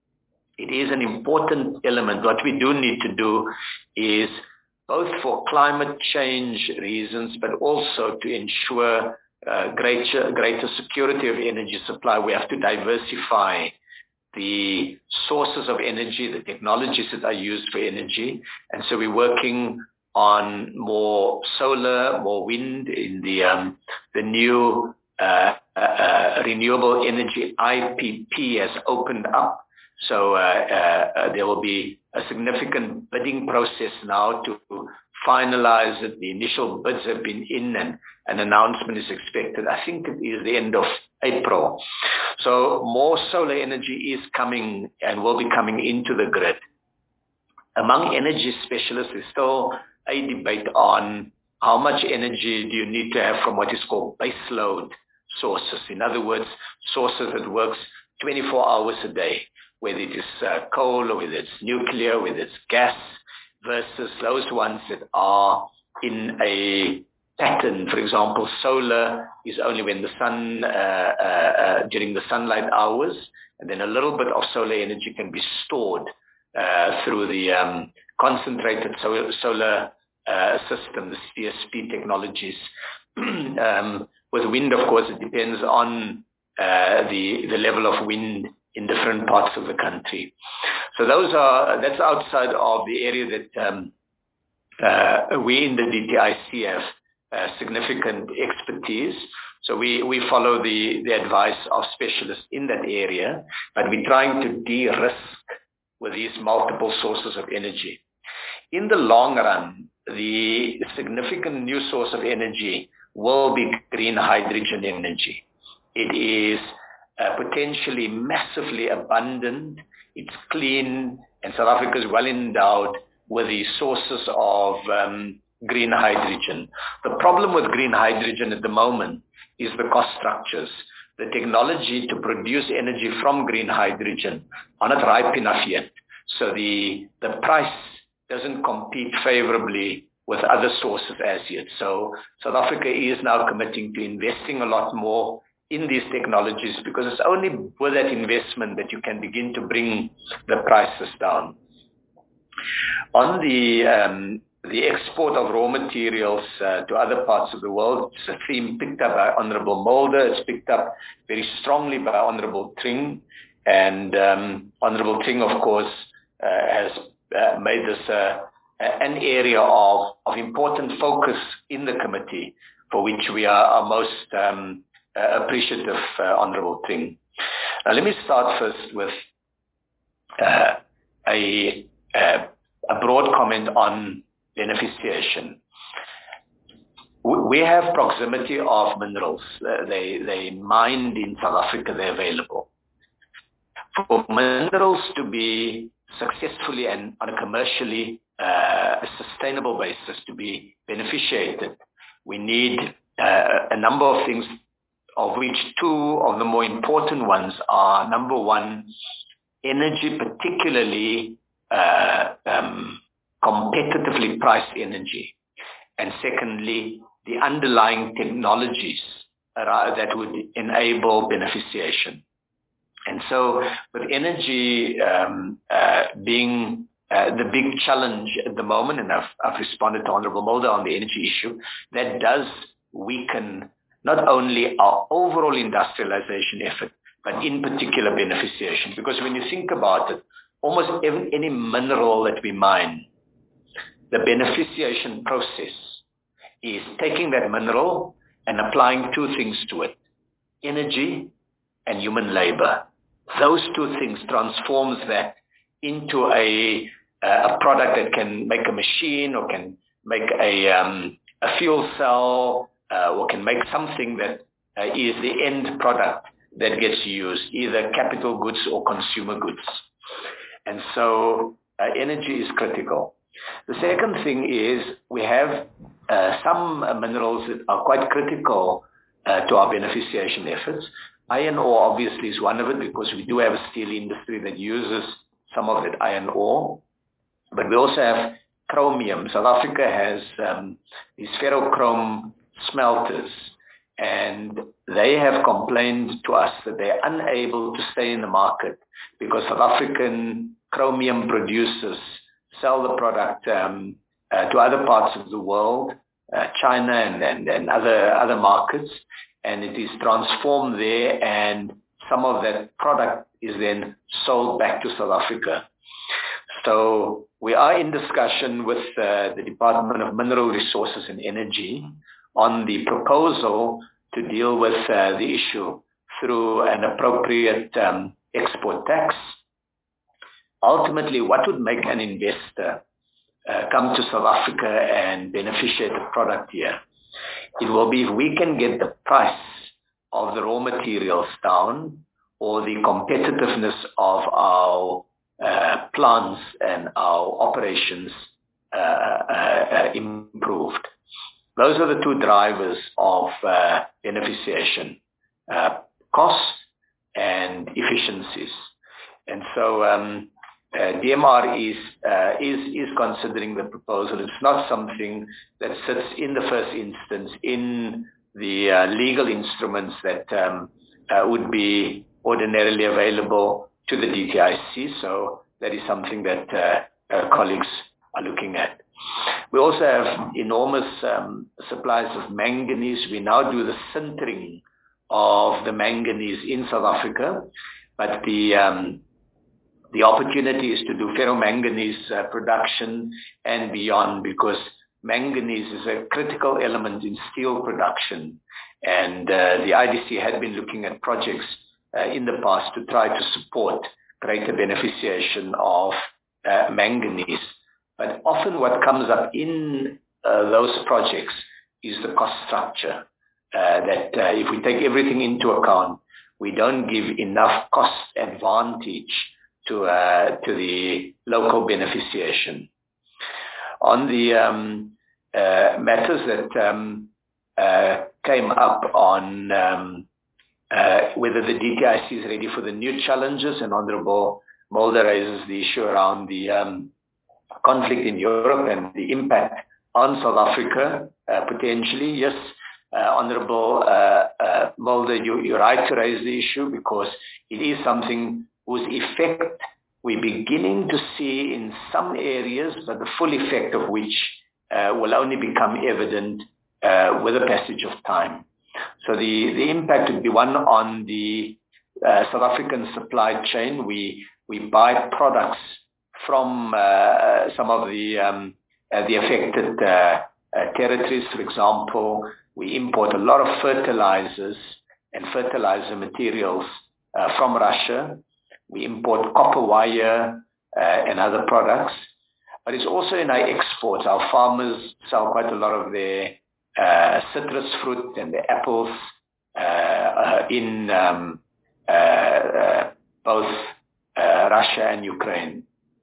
it is an important element. What we do need to do is, both for climate change reasons, but also to ensure uh, greater, greater security of energy supply, we have to diversify the sources of energy, the technologies that are used for energy. And so we're working on more solar, more wind in the um, the new uh, uh, renewable energy I P P has opened up. So uh, uh, there will be a significant bidding process now to finalize it. The initial bids have been in and an announcement is expected. I think it is the end of April. So more solar energy is coming and will be coming into the grid. Among energy specialists, there's still a debate on how much energy do you need to have from what is called baseload sources. In other words, sources that works twenty-four hours a day, whether it is uh, coal or whether it's nuclear, whether it's gas, versus those ones that are in a pattern. For example, solar is only when the sun, uh, uh, uh, during the sunlight hours, and then a little bit of solar energy can be stored uh, through the um, concentrated solar, solar uh, system, the C S P technologies. um, with wind, of course, it depends on uh, the, the level of wind in different parts of the country. So those are, that's outside of the area that um, uh, we in the D T I C have uh, significant expertise. So we, we follow the, the advice of specialists in that area, but we're trying to de-risk with these multiple sources of energy. In the long run, the significant new source of energy will be green hydrogen energy. It is Uh, potentially massively abundant, it's clean, and South Africa is well endowed with the sources of um, green hydrogen. The problem with green hydrogen at the moment is the cost structures. The technology to produce energy from green hydrogen are not ripe enough yet. So the, the price doesn't compete favorably with other sources as yet. So South Africa is now committing to investing a lot more in these technologies, because it's only with that investment that you can begin to bring the prices down. On the um, the export of raw materials uh, to other parts of the world, it's a theme picked up by Honorable Mulder. It's picked up very strongly by Honorable Tring, and um, Honorable Tring, of course, uh, has uh, made this uh, an area of, of important focus in the committee, for which we are, are most um, Uh, appreciative, uh, Honorable Tring. Now, let me start first with uh, a, a a broad comment on beneficiation. We have proximity of minerals. Uh, they they mined in South Africa. They're available. For minerals to be successfully and on a commercially uh, sustainable basis to be beneficiated, we need uh, a number of things of which two of the more important ones are, number one, energy, particularly uh, um, competitively priced energy, and secondly, the underlying technologies that, are, that would enable beneficiation. And so with energy um, uh, being uh, the big challenge at the moment, and I've, I've responded to Honorable Mulder on the energy issue, that does weaken not only our overall industrialization effort, but in particular beneficiation. Because when you think about it, almost every, any mineral that we mine, the beneficiation process is taking that mineral and applying two things to it, energy and human labor. Those two things transforms that into a, a product that can make a machine or can make a, um, a fuel cell uh, or can make something that uh, is the end product that gets used, either capital goods or consumer goods. And so uh, energy is critical. The second thing is we have uh, some uh, minerals that are quite critical uh, to our beneficiation efforts. Iron ore obviously is one of it because we do have a steel industry that uses some of that iron ore. But we also have chromium. South Africa has um, these ferrochrome smelters, and they have complained to us that they're unable to stay in the market because South African chromium producers sell the product um, uh, to other parts of the world, uh, China and, and, and other, other markets, and it is transformed there, and some of that product is then sold back to South Africa. So we are in discussion with uh, the Department of Mineral Resources and Energy on the proposal to deal with uh, the issue through an appropriate um, export tax. Ultimately, what would make an investor uh, come to South Africa and beneficiate the product here? It will be if we can get the price of the raw materials down or the competitiveness of our uh, plants and our operations uh, uh, uh, improved. Those are the two drivers of uh, beneficiation, uh, cost and efficiencies. And so um, uh, D M R is, uh, is, is considering the proposal. It's not something that sits in the first instance in the uh, legal instruments that um, uh, would be ordinarily available to the D T I C. So that is something that uh, uh, colleagues are looking at. We also have enormous um, supplies of manganese. We now do the sintering of the manganese in South Africa, but the um, the opportunity is to do ferromanganese uh, production and beyond, because manganese is a critical element in steel production, and uh, the I D C had been looking at projects uh, in the past to try to support greater beneficiation of uh, manganese. But often what comes up in uh, those projects is the cost structure, uh, that uh, if we take everything into account, we don't give enough cost advantage to, uh, to the local beneficiation. On the um, uh, matters that um, uh, came up on um, uh, whether the D T I C is ready for the new challenges, and Honorable Mulder raises the issue around the um, conflict in Europe and the impact on South Africa, uh, potentially. Yes, uh, Honorable uh, uh, Mulder, you, you're right to raise the issue, because it is something whose effect we're beginning to see in some areas, but the full effect of which uh, will only become evident uh, with the passage of time. So the, the impact would be one on the uh, South African supply chain. We, we buy products from uh, some of the, um, uh, the affected uh, uh, territories. For example, we import a lot of fertilizers and fertilizer materials uh, from Russia. We import copper wire uh, and other products. But it's also in our exports. Our farmers sell quite a lot of their uh, citrus fruit and the apples uh, uh, in um, uh, uh, both uh, Russia and Ukraine.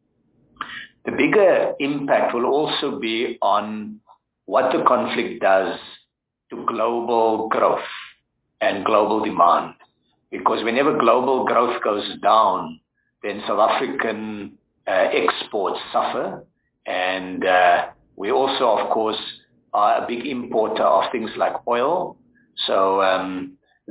The bigger impact will also be on what the conflict does to global growth. and global demand. Because whenever global growth goes down, then South African uh, exports suffer. And uh, we also, of course, are a big importer of things like oil. So um,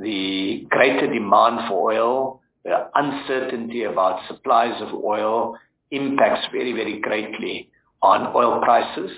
the greater demand for oil, the uncertainty about supplies of oil impacts very, very greatly on oil prices.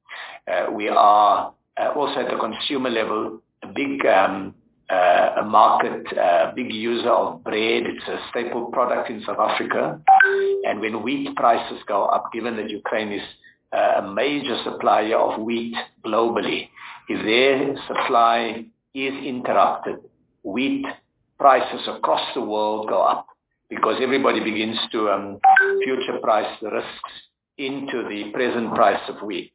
Uh, we are uh, also at the consumer level a big um, uh, a market, uh, big user of bread. It's a staple product in South Africa. And when wheat prices go up, given that Ukraine is uh, a major supplier of wheat globally, if their supply is interrupted, wheat prices across the world go up because everybody begins to um, future price the risks into the present price of wheat.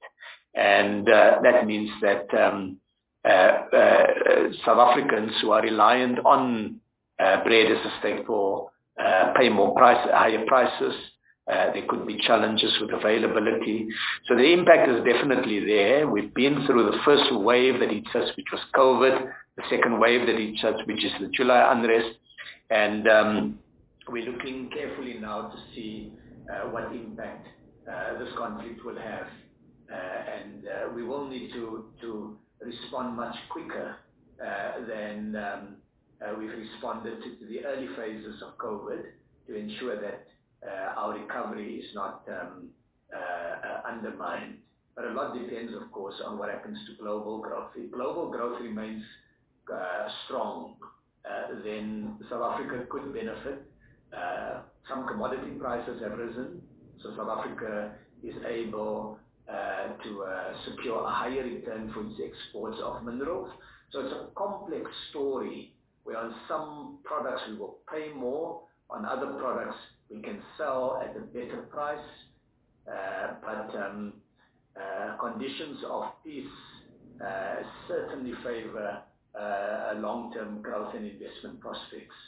And uh, that means that um, uh, uh, South Africans who are reliant on uh, bread as a staple uh, pay more price, higher prices. Uh, there could be challenges with availability. So the impact is definitely there. We've been through the first wave that hit us, which was COVID, the second wave that hit us, which is the July unrest. And um, we're looking carefully now to see uh, what impact uh, this conflict will have. Uh, and uh, we will need to, to respond much quicker uh, than um, uh, we've responded to, to the early phases of COVID to ensure that uh, our recovery is not um, uh, uh, undermined. But a lot depends, of course, on what happens to global growth. If global growth remains uh, strong, uh, then South Africa could benefit. Uh, some commodity prices have risen, so South Africa is able Uh, to uh, secure a higher return for its exports of minerals. So it's a complex story where on some products we will pay more, on other products we can sell at a better price, uh, but um, uh, conditions of peace uh, certainly favor uh, a long-term growth and investment prospects.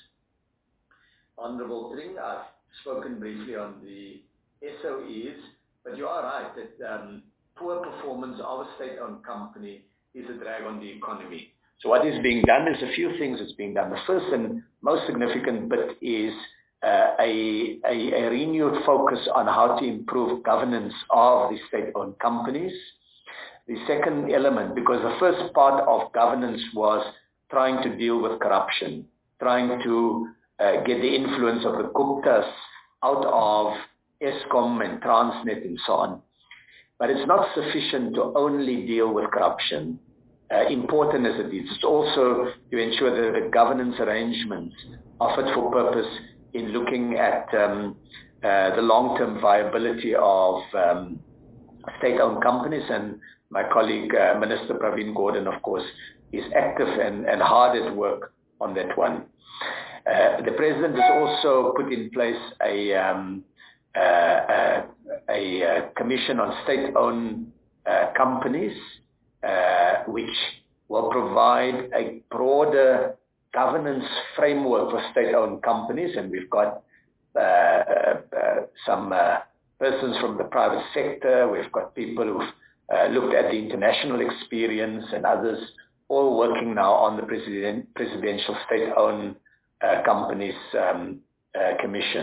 Honourable Dring, I've spoken briefly on the S O Es. But you are right that um, poor performance of a state-owned company is a drag on the economy. So what is being done is a few things that's being done. The first and most significant bit is uh, a, a, a renewed focus on how to improve governance of the state-owned companies. The second element, because the first part of governance was trying to deal with corruption, trying to uh, get the influence of the Guptas out of Eskom and Transnet and so on. But it's not sufficient to only deal with corruption, uh, important as it is. It's also to ensure that the governance arrangements are fit for purpose in looking at um, uh, the long-term viability of um, state-owned companies. And my colleague, uh, Minister Pravin Gordhan, of course, is active and, and hard at work on that one. Uh, the President has also put in place a um, Uh, uh, a uh, commission on state-owned uh, companies, uh, which will provide a broader governance framework for state-owned companies. And we've got uh, uh, some uh, persons from the private sector. We've got people who've uh, looked at the international experience and others, all working now on the president, presidential state-owned uh, companies um, uh, commission.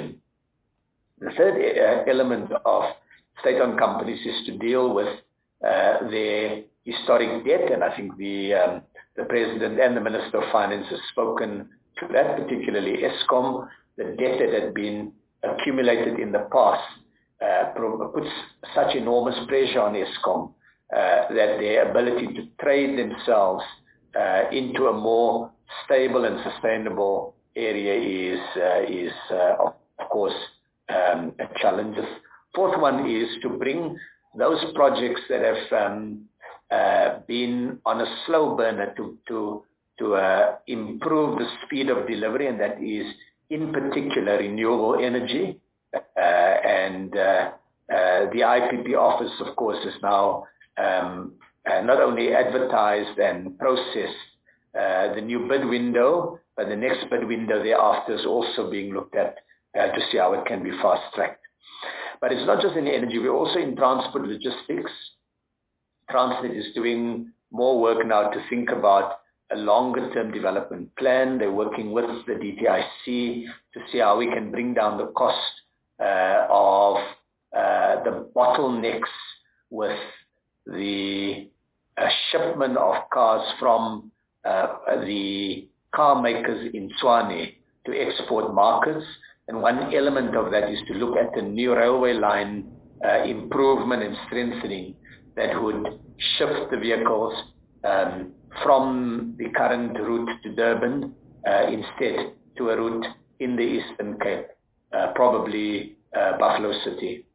The third uh, element of state-owned companies is to deal with uh, their historic debt, and I think the um, the President and the Minister of Finance have spoken to that, particularly Eskom. The debt that had been accumulated in the past uh, puts such enormous pressure on Eskom uh, that their ability to trade themselves uh, into a more stable and sustainable area is, uh, is uh, of course, Um, a challenge. The fourth one is to bring those projects that have um, uh, been on a slow burner to to to uh, improve the speed of delivery, and that is in particular renewable energy. Uh, and uh, uh, the I P P office, of course, is now um, uh, not only advertised and processed uh, the new bid window, but the next bid window thereafter is also being looked at Uh, to see how it can be fast-tracked. But it's not just in energy, we're also in transport logistics. Transnet is doing more work now to think about a longer-term development plan. They're working with the D T I C to see how we can bring down the cost uh, of uh, the bottlenecks with the uh, shipment of cars from uh, the car makers in Tshwane to export markets. And one element of that is to look at the new railway line uh, improvement and strengthening that would shift the vehicles um, from the current route to Durban uh, instead to a route in the Eastern Cape, uh, probably uh, Buffalo City.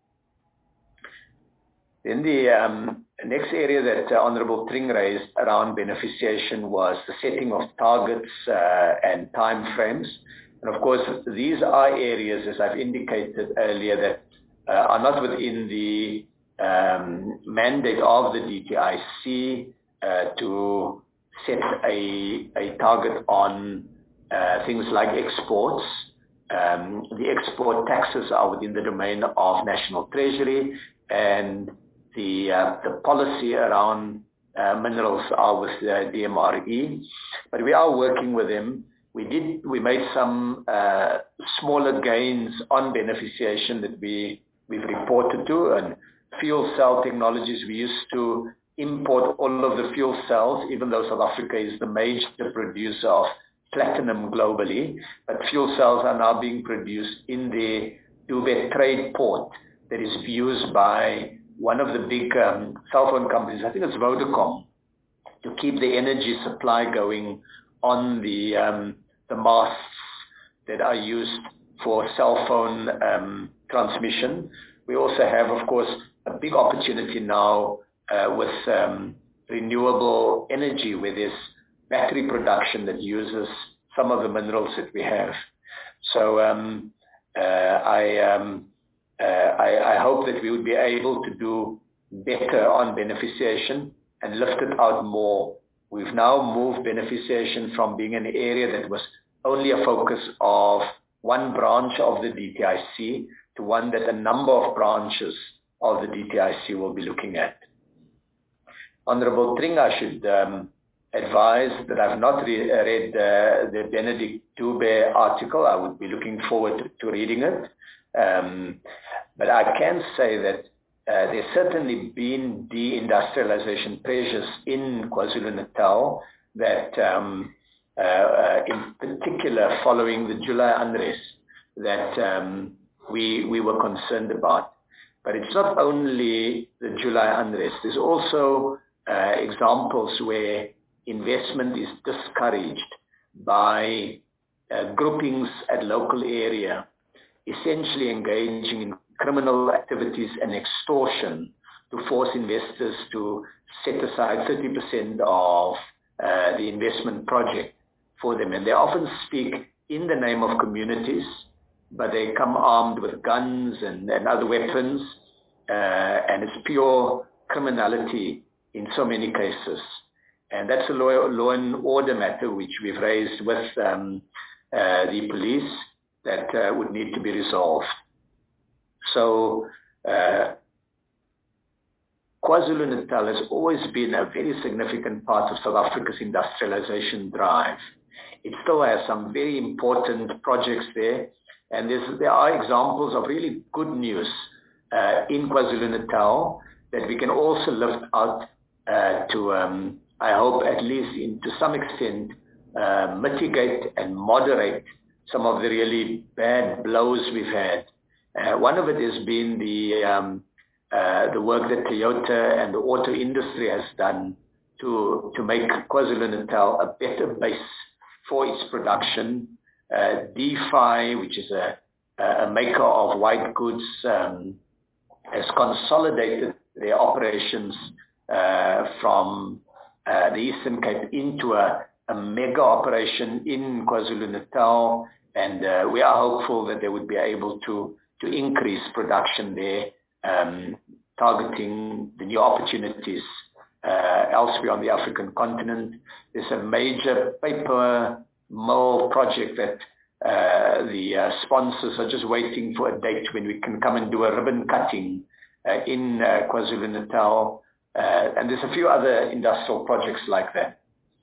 Then the um, next area that uh, Honorable Tring raised around beneficiation was the setting of targets uh, and time frames. And of course, these are areas, as I've indicated earlier, that uh, are not within the um, mandate of the D T I C uh, to set a, a target on uh, things like exports. Um, the export taxes are within the domain of National Treasury, and the uh, the policy around uh, minerals are with the D M R E. But we are working with them. We did we made some uh, smaller gains on beneficiation that we we've reported to, and fuel cell technologies. We used to import all of the fuel cells, even though South Africa is the major producer of platinum globally, but fuel cells are now being produced in the Dube trade port that is used by one of the big um, cell phone companies, I think it's Vodacom, to keep the energy supply going on the um, the masts that are used for cell phone um, transmission. We also have, of course, a big opportunity now uh, with um, renewable energy, where there's battery production that uses some of the minerals that we have. So um, uh, I, um, uh, I, I hope that we would be able to do better on beneficiation and lift it out more. We've now moved beneficiation from being an area that was only a focus of one branch of the D T I C to one that a number of branches of the D T I C will be looking at. Honorable Tring, I should um, advise that I've not re- read uh, the Benedict Dube article. I would be looking forward to, to reading it. Um, but I can say that uh, there's certainly been deindustrialization pressures in KwaZulu-Natal that, um, uh, uh, in particular, following the July unrest, that um, we we were concerned about. But it's not only the July unrest. There's also uh, examples where investment is discouraged by uh, groupings at local area, essentially engaging in criminal activities and extortion to force investors to set aside thirty percent of uh, the investment project for them. And they often speak in the name of communities, but they come armed with guns and, and other weapons, uh, and it's pure criminality in so many cases. And that's a law, law and order matter which we've raised with um, uh, the police that uh, would need to be resolved. So uh, KwaZulu-Natal has always been a very significant part of South Africa's industrialization drive. It still has some very important projects there, and there's, there are examples of really good news uh, in KwaZulu-Natal that we can also lift out uh, to, um, I hope at least in, to some extent, uh, mitigate and moderate some of the really bad blows we've had. Uh, one of it has been the um, uh, the work that Toyota and the auto industry has done to to make KwaZulu-Natal a better base for its production. Uh, D F I, which is a, a maker of white goods, um, has consolidated their operations uh, from uh, the Eastern Cape into a, a mega operation in KwaZulu-Natal, and uh, we are hopeful that they would be able to to increase production there, um, targeting the new opportunities uh, elsewhere on the African continent. There's a major paper mill project that uh, the uh, sponsors are just waiting for a date when we can come and do a ribbon cutting uh, in uh, KwaZulu-Natal. Uh, and there's a few other industrial projects like that.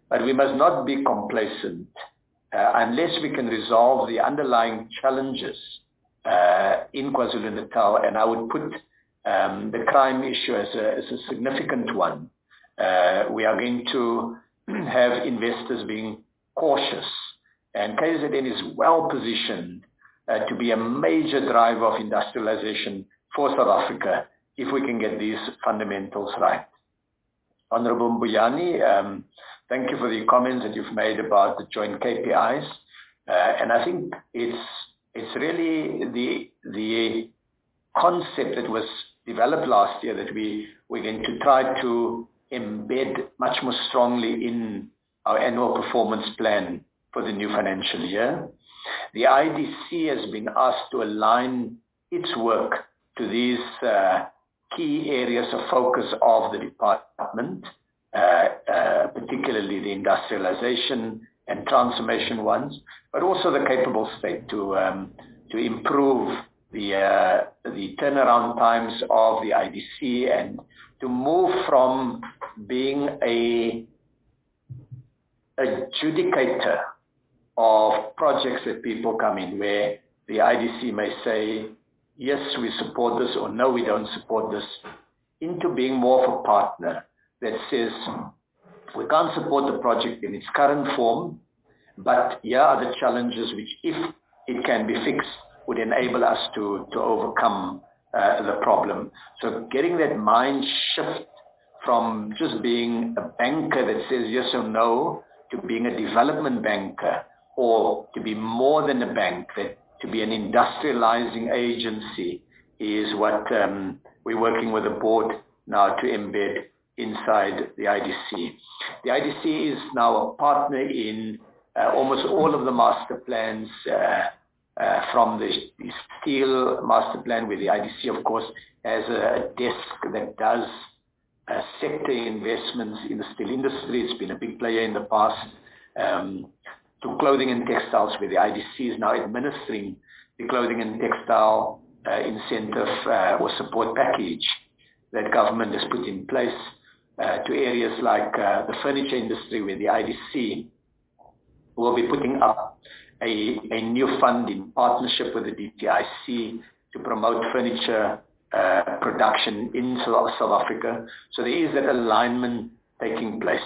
But we must not be complacent uh, unless we can resolve the underlying challenges uh, in KwaZulu-Natal, and I would put um, the crime issue as a, as a significant one. Uh, we are going to have investors being cautious, and K Z N is well positioned uh, to be a major driver of industrialization for South Africa if we can get these fundamentals right. Honorable Mbuyani, um, thank you for the comments that you've made about the joint K P Is, uh, and I think it's it's really the the concept that was developed last year that we we're going to try to embed much more strongly in our annual performance plan for the new financial year. The I D C has been asked to align its work to these uh, key areas of focus of the department, uh, uh, particularly the industrialization and transformation ones, but also the capable state to um, to improve the uh, the turnaround times of the I D C and to move from being a adjudicator of projects that people come in, where the I D C may say, yes, we support this, or no, we don't support this, into being more of a partner that says, we can't support the project in its current form, but here are the challenges which, if it can be fixed, would enable us to, to overcome uh, the problem. So getting that mind shift from just being a banker that says yes or no to being a development banker, or to be more than a bank, that to be an industrializing agency, is what um, we're working with the board now to embed inside the I D C. The I D C is now a partner in uh, almost all of the master plans, uh, uh, from the, the steel master plan, where the I D C, of course, has a desk that does uh, sector investments in the steel industry. It's been a big player in the past. Um, to clothing and textiles, where the I D C is now administering the clothing and textile uh, incentive uh, or support package that government has put in place, uh, to areas like uh, the furniture industry, where the I D C will be putting up a, a new fund in partnership with the D T I C to promote furniture uh, production in South, South Africa. So there is that alignment taking place.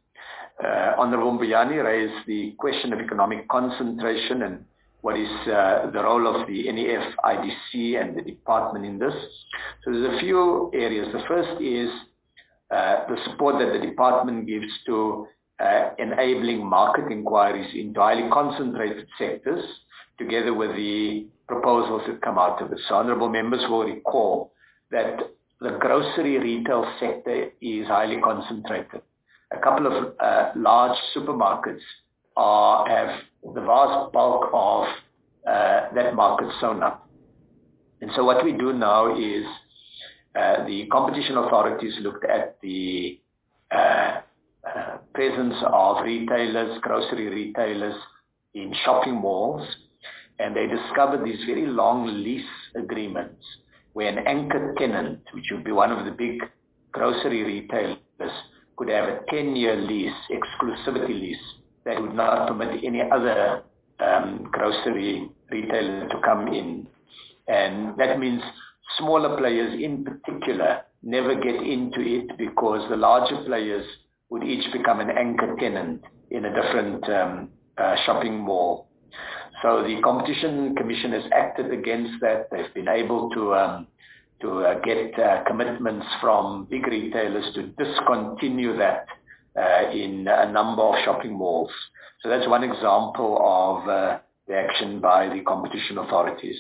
Uh, Honorable Mbuyani raised the question of economic concentration and what is uh, the role of the N E F, I D C, and the department in this. So there's a few areas. The first is uh, the support that the department gives to uh, enabling market inquiries into highly concentrated sectors, together with the proposals that come out of it. So honorable members will recall that the grocery retail sector is highly concentrated. A couple of uh, large supermarkets are, have the vast bulk of uh, that market sewn up. And so what we do now is uh, the competition authorities looked at the uh, uh, presence of retailers, grocery retailers in shopping malls, and they discovered these very long lease agreements where an anchor tenant, which would be one of the big grocery retailers, could have a ten-year lease, exclusivity lease, that would not permit any other um, grocery retailer to come in. And that means smaller players in particular never get into it, because the larger players would each become an anchor tenant in a different um, uh, shopping mall. So the Competition Commission has acted against that. They've been able to um, to uh, get uh, commitments from big retailers to discontinue that uh, in a number of shopping malls. So that's one example of uh, the action by the competition authorities.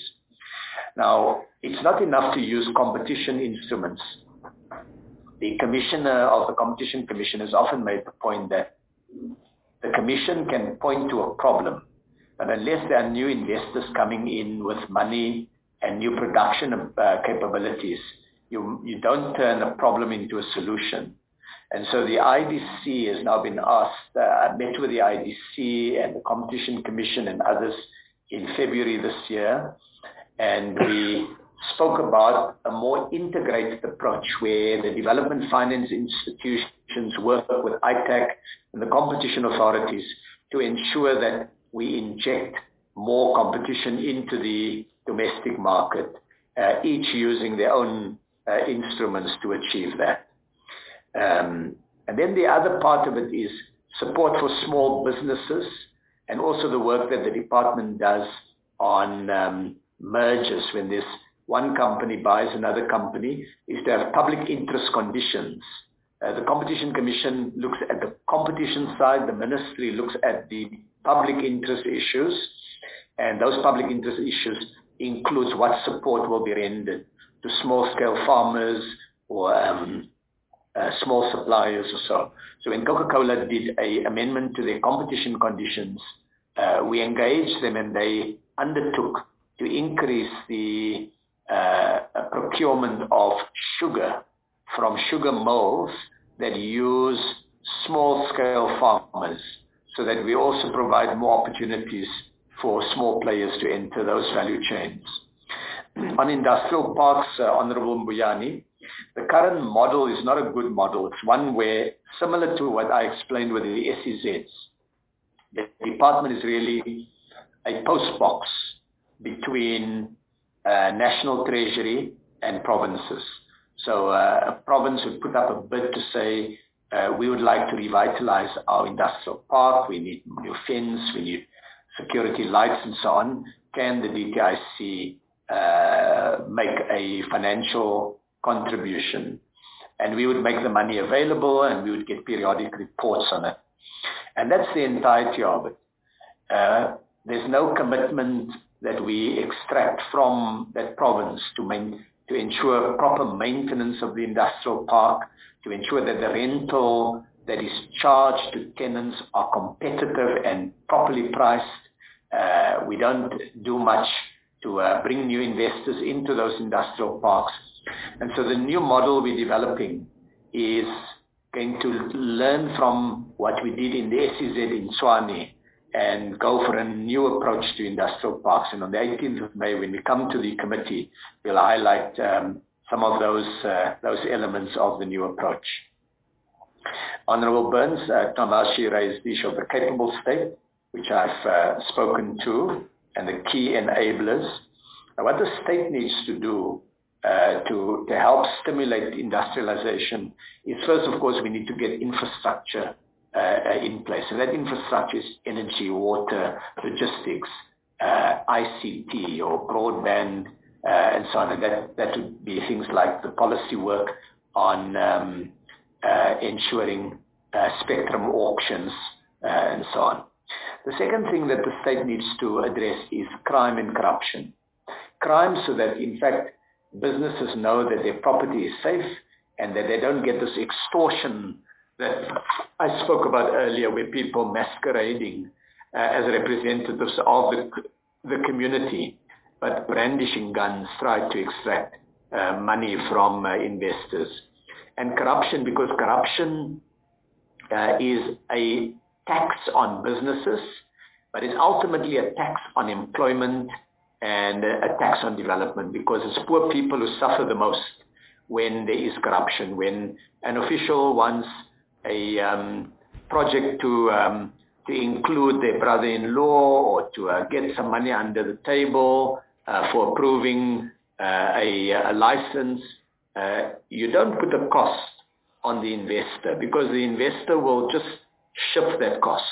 Now, it's not enough to use competition instruments. The commissioner of the Competition Commission has often made the point that the commission can point to a problem, but unless there are new investors coming in with money and new production uh, capabilities, you, you don't turn a problem into a solution. And so the I D C has now been asked, uh, I met with the I D C and the Competition Commission and others in February this year, and we spoke about a more integrated approach where the development finance institutions work with I T A C and the competition authorities to ensure that we inject more competition into the domestic market, uh, each using their own uh, instruments to achieve that. Um, and then the other part of it is support for small businesses and also the work that the department does on um, mergers when this one company buys another company, is to have public interest conditions. Uh, the Competition Commission looks at the competition side, the Ministry looks at the public interest issues, and those public interest issues includes what support will be rendered to small-scale farmers or um, uh, small suppliers or so. So when Coca-Cola did an amendment to their competition conditions, uh, we engaged them and they undertook to increase the uh, procurement of sugar from sugar mills that use small-scale farmers, so that we also provide more opportunities for small players to enter those value chains. On industrial parks, uh, Honorable Mbuyani, the current model is not a good model. It's one where, similar to what I explained with the S E Zs, the department is really a post box between uh, National Treasury and provinces. So uh, a province would put up a bid to say, uh, we would like to revitalize our industrial park, we need new fence, we need security lights and so on. Can the D T I C uh, make a financial contribution? And we would make the money available and we would get periodic reports on it. And that's the entirety of it. Uh, there's no commitment that we extract from that province to main, to ensure proper maintenance of the industrial park, to ensure that the rental that is charged to tenants are competitive and properly priced. Uh, we don't do much to uh, bring new investors into those industrial parks. And so the new model we're developing is going to learn from what we did in the S E Z in Tshwane and go for a new approach to industrial parks. And on the eighteenth of May, when we come to the committee, we'll highlight um, some of those uh, those elements of the new approach. Honourable Burns, uh, Tamashi raised the issue of the capable state, which I've uh, spoken to, and the key enablers. Now, what the state needs to do uh, to, to help stimulate industrialization is, first, of course, we need to get infrastructure uh, in place. And that infrastructure is energy, water, logistics, uh, I C T or broadband, uh, and so on. And that, that would be things like the policy work on um, uh, ensuring uh, spectrum auctions uh, and so on. The second thing that the state needs to address is crime and corruption. Crime so that, in fact, businesses know that their property is safe and that they don't get this extortion that I spoke about earlier, where people masquerading uh, as representatives of the, the community, but brandishing guns try to extract uh, money from uh, investors. And corruption, because corruption uh, is a tax on businesses, but it's ultimately a tax on employment and a tax on development, because it's poor people who suffer the most when there is corruption. When an official wants a um, project to um, to include their brother-in-law or to uh, get some money under the table uh, for approving uh, a, a license, uh, you don't put a cost on the investor, because the investor will just shift that cost,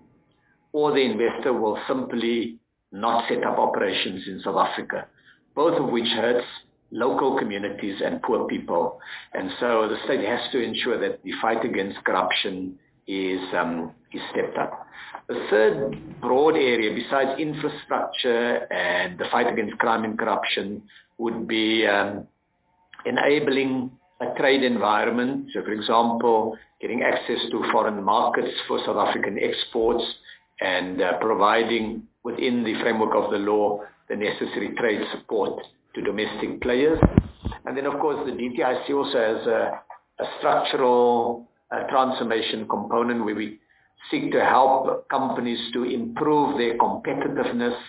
or the investor will simply not set up operations in South Africa, both of which hurts local communities and poor people. And so the state has to ensure that the fight against corruption is, um, is stepped up. The third broad area, besides infrastructure and the fight against crime and corruption, would be um, enabling a trade environment. So, for example, getting access to foreign markets for South African exports and uh, providing within the framework of the law the necessary trade support to domestic players. And then, of course, the D T I C also has a, a structural uh, transformation component where we seek to help companies to improve their competitiveness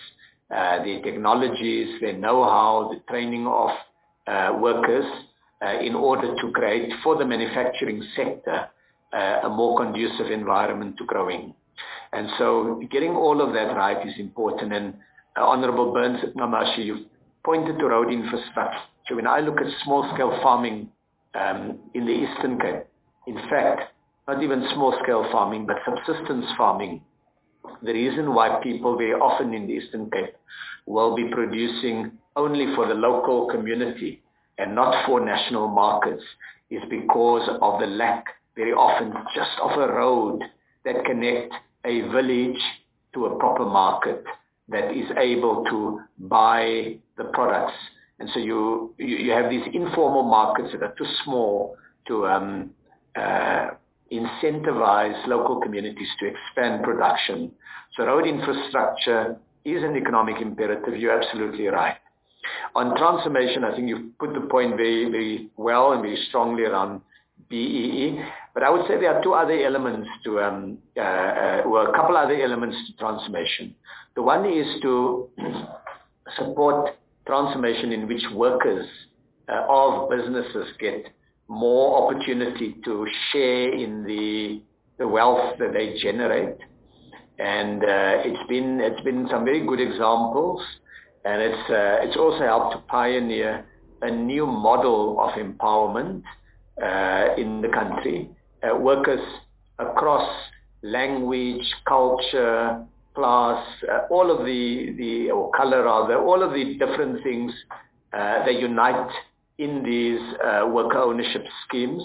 uh, their technologies, their know-how, the training of uh, workers uh, in order to create for the manufacturing sector uh, a more conducive environment to growing. And so getting all of that right is important. And uh, Honorable Burns Ngamashi, you've pointed to road infrastructure. When I look at small-scale farming um, in the Eastern Cape, in fact, not even small-scale farming, but subsistence farming, the reason why people very often in the Eastern Cape will be producing only for the local community and not for national markets is because of the lack, very often, just of a road that connect a village to a proper market that is able to buy the products. And so you, you, you have these informal markets that are too small to um, uh, incentivize local communities to expand production. So road infrastructure is an economic imperative. You're absolutely right. On transformation, I think you've put the point very, very well and very strongly around B E E. But I would say there are two other elements to, um, uh, uh, well, a couple other elements to transformation. The one is to support transformation in which workers uh, of businesses get more opportunity to share in the the wealth that they generate. And uh, it's been it's been some very good examples, and it's uh, it's also helped to pioneer a new model of empowerment uh, in the country. Uh, workers across language, culture, class, uh, all of the the or color rather, all of the different things uh, they unite in these uh, worker ownership schemes.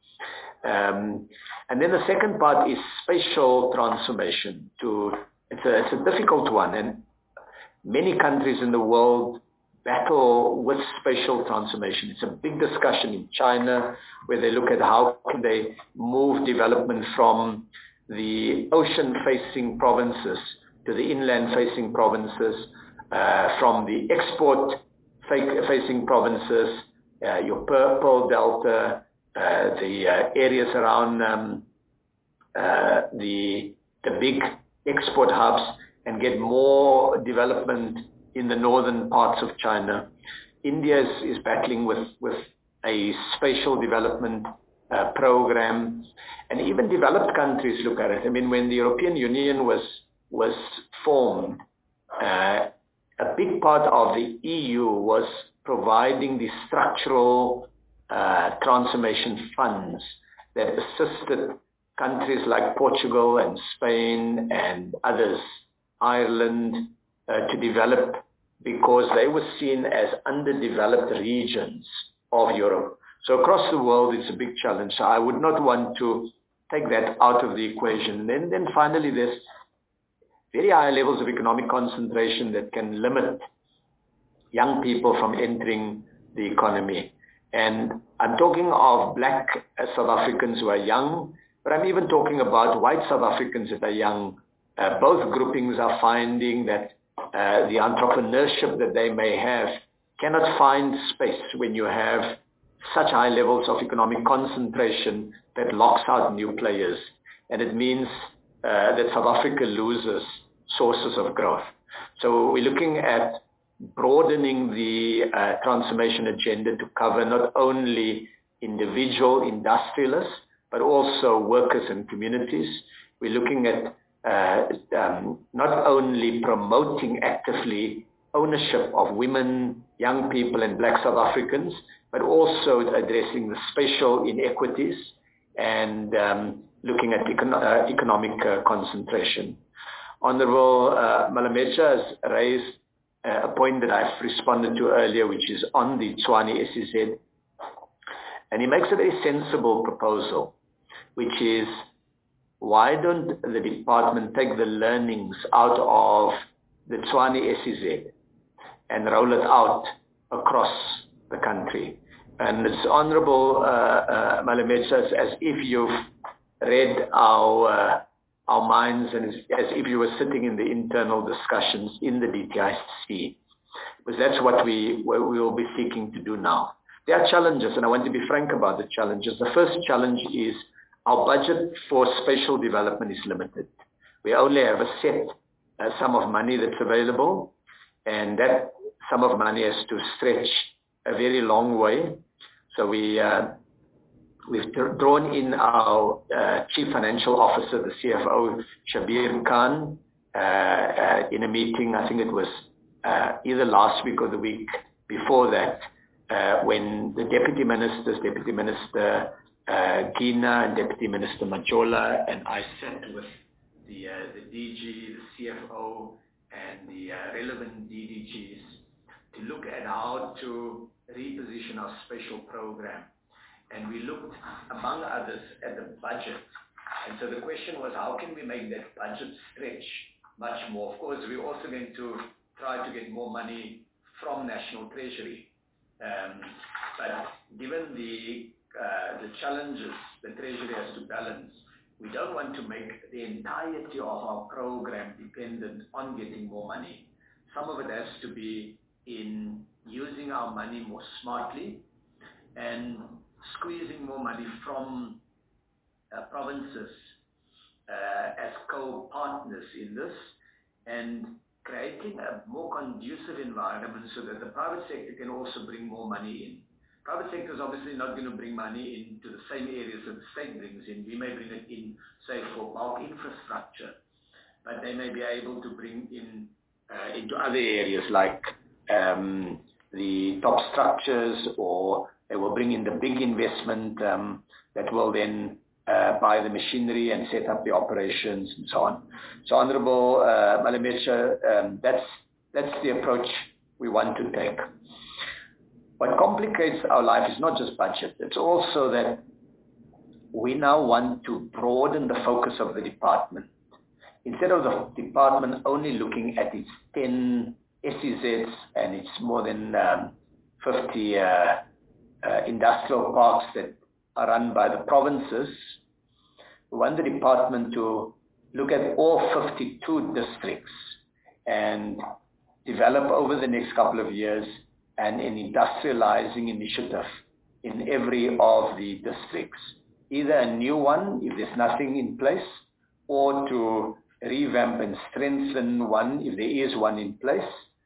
Um, and then the second part is spatial transformation. To it's a, it's a difficult one, and many countries in the world battle with spatial transformation. It's a big discussion in China, where they look at how can they move development from the ocean-facing provinces to the inland-facing provinces, uh, from the export-facing provinces, uh, your Purple Delta, uh, the uh, areas around um, uh, the the big export hubs, and get more development in the northern parts of China. India is, is battling with, with a spatial development uh, program, and even developed countries look at it. I mean, when the European Union was was formed, uh, a big part of the E U was providing the structural uh, transformation funds that assisted countries like Portugal and Spain and others, Ireland, uh, to develop, because they were seen as underdeveloped regions of Europe. So across the world, it's a big challenge. So I would not want to take that out of the equation. And then finally, there's very high levels of economic concentration that can limit young people from entering the economy. And I'm talking of black South Africans who are young, but I'm even talking about white South Africans that are young. Uh, both groupings are finding that uh, the entrepreneurship that they may have cannot find space when you have such high levels of economic concentration that locks out new players. And it means uh, that South Africa loses sources of growth. So we're looking at broadening the uh, transformation agenda to cover not only individual industrialists, but also workers and communities. We're looking at uh, um, not only promoting actively ownership of women, young people, and black South Africans, but also addressing the spatial inequities and um, looking at econ- uh, economic uh, concentration. Honorable uh, Malamecha has raised uh, a point that I've responded to earlier, which is on the Tshwane S E Z. And he makes a very sensible proposal, which is, why don't the department take the learnings out of the Tshwane S E Z and roll it out across the country? And it's Honorable uh, uh, Malamecha, as if you've read our uh, our minds and as, as if you were sitting in the internal discussions in the D T I C, because that's what we, what we will be seeking to do now. There are challenges, and I want to be frank about the challenges. The first challenge is our budget for spatial development is limited. We only have a set uh, sum of money that's available, And that sum of money has to stretch a very long way. So we, uh, we've drawn in our uh, Chief Financial Officer, the C F O, Shabir Khan, uh, uh, in a meeting, I think it was uh, either last week or the week before that, uh, when the Deputy Ministers, Deputy Minister uh, Gina and Deputy Minister Majola and I sat with the, uh, the D G, the C F O, and the uh, relevant D D Gs to look at how to reposition our special program. And we looked, among others, at the budget. And so the question was, how can we make that budget stretch much more? Of course, we're also going to try to get more money from National Treasury. Um, but given the, uh, the challenges the Treasury has to balance, we don't want to make the entirety of our program dependent on getting more money. Some of it has to be in using our money more smartly and squeezing more money from uh, provinces uh, as co-partners in this, and creating a more conducive environment so that the private sector can also bring more money in. Private sector is obviously not going to bring money into the same areas that the state brings in. We may bring it in, say, for bulk infrastructure, but they may be able to bring in uh, into other areas like um, the top structures, or they will bring in the big investment um, that will then uh, buy the machinery and set up the operations and so on. So, Honorable uh, Malametsha, um, that's, that's the approach we want to take. What complicates our life is not just budget. It's also that we now want to broaden the focus of the department. Instead of the department only looking at its ten S E Zs and its more than um, fifty uh, uh, industrial parks that are run by the provinces, we want the department to look at all fifty-two districts and develop over the next couple of years and an industrializing initiative in every of the districts. Either a new one, if there's nothing in place, or to revamp and strengthen one, if there is one in place,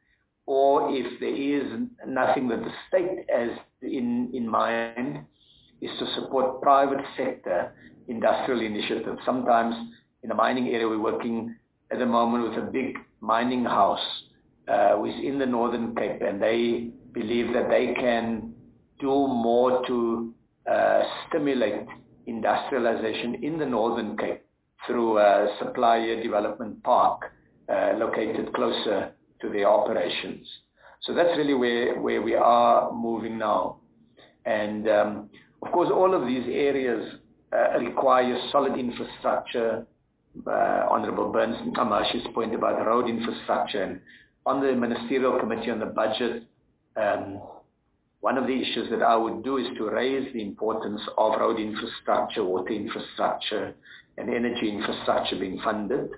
or if there is nothing that the state has in, in mind, is to support private sector industrial initiatives. Sometimes in the mining area, we're working at the moment with a big mining house uh, within the Northern Cape, and they believe that they can do more to uh, stimulate industrialization in the Northern Cape through a supplier development park uh, located closer to their operations. So that's really where, where we are moving now. And um, of course, all of these areas uh, require solid infrastructure. Uh, Honorable Burns and Amashi's point about road infrastructure. And on the Ministerial Committee on the Budget, um, one of the issues that I would do is to raise the importance of road infrastructure, water infrastructure, and energy infrastructure being funded.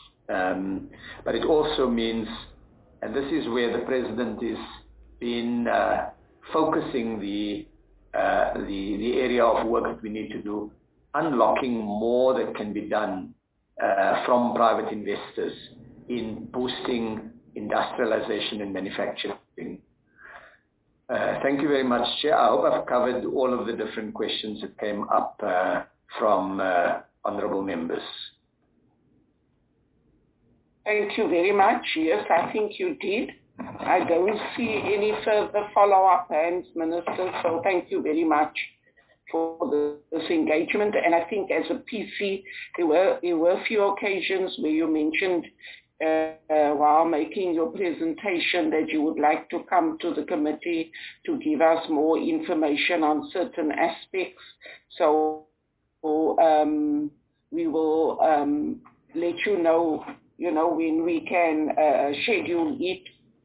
Um, but it also means, and this is where the President is been uh, focusing the, uh, the, the area of work that we need to do, unlocking more that can be done uh, from private investors in boosting industrialization and manufacturing. Uh, thank you very much, Chair. I hope I've covered all of the different questions that came up uh, from uh, honorable members. Thank you very much. Yes, I think you did. I don't see any further follow-up hands, Minister, so thank you very much for the, this engagement. And I think as a P C, there were, there were a few occasions where you mentioned Uh, uh, while making your presentation that you would like to come to the committee to give us more information on certain aspects. So um, we will um, let you know, you know, when we can uh, schedule it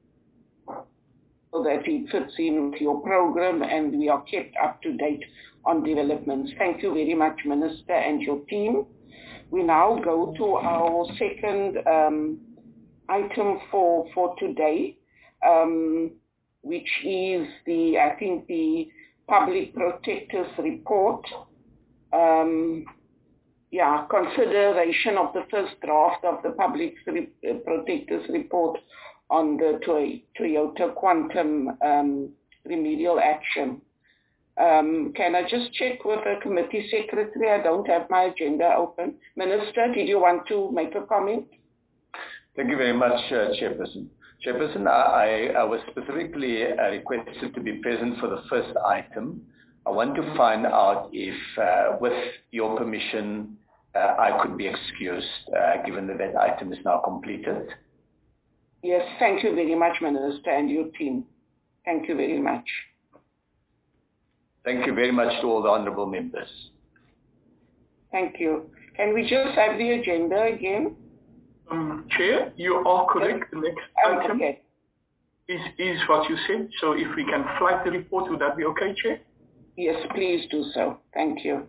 so that it fits in with your program and we are kept up to date on developments. Thank you very much, Minister, and your team. We now go to our second um, item for, for today, um, which is the, I think, the Public Protector's Report. Um, yeah, consideration of the first draft of the Public Protector's Report on the Toyota Quantum um, remedial action. Um, can I just check with the committee secretary? I don't have my agenda open. Minister, did you want to make a comment? Thank you very much, uh, Chairperson. Chairperson, I, I was specifically uh, requested to be present for the first item. I want to find out if, uh, with your permission, uh, I could be excused, uh, given that that item is now completed. Yes, thank you very much, Minister, and your team. Thank you very much. Thank you very much to all the honourable members. Thank you. Can we just have the agenda again? Um, Chair, you are correct. The next um, item okay. is, is what you said. So if we can flag the report, would that be okay, Chair? Yes, please do so. Thank you.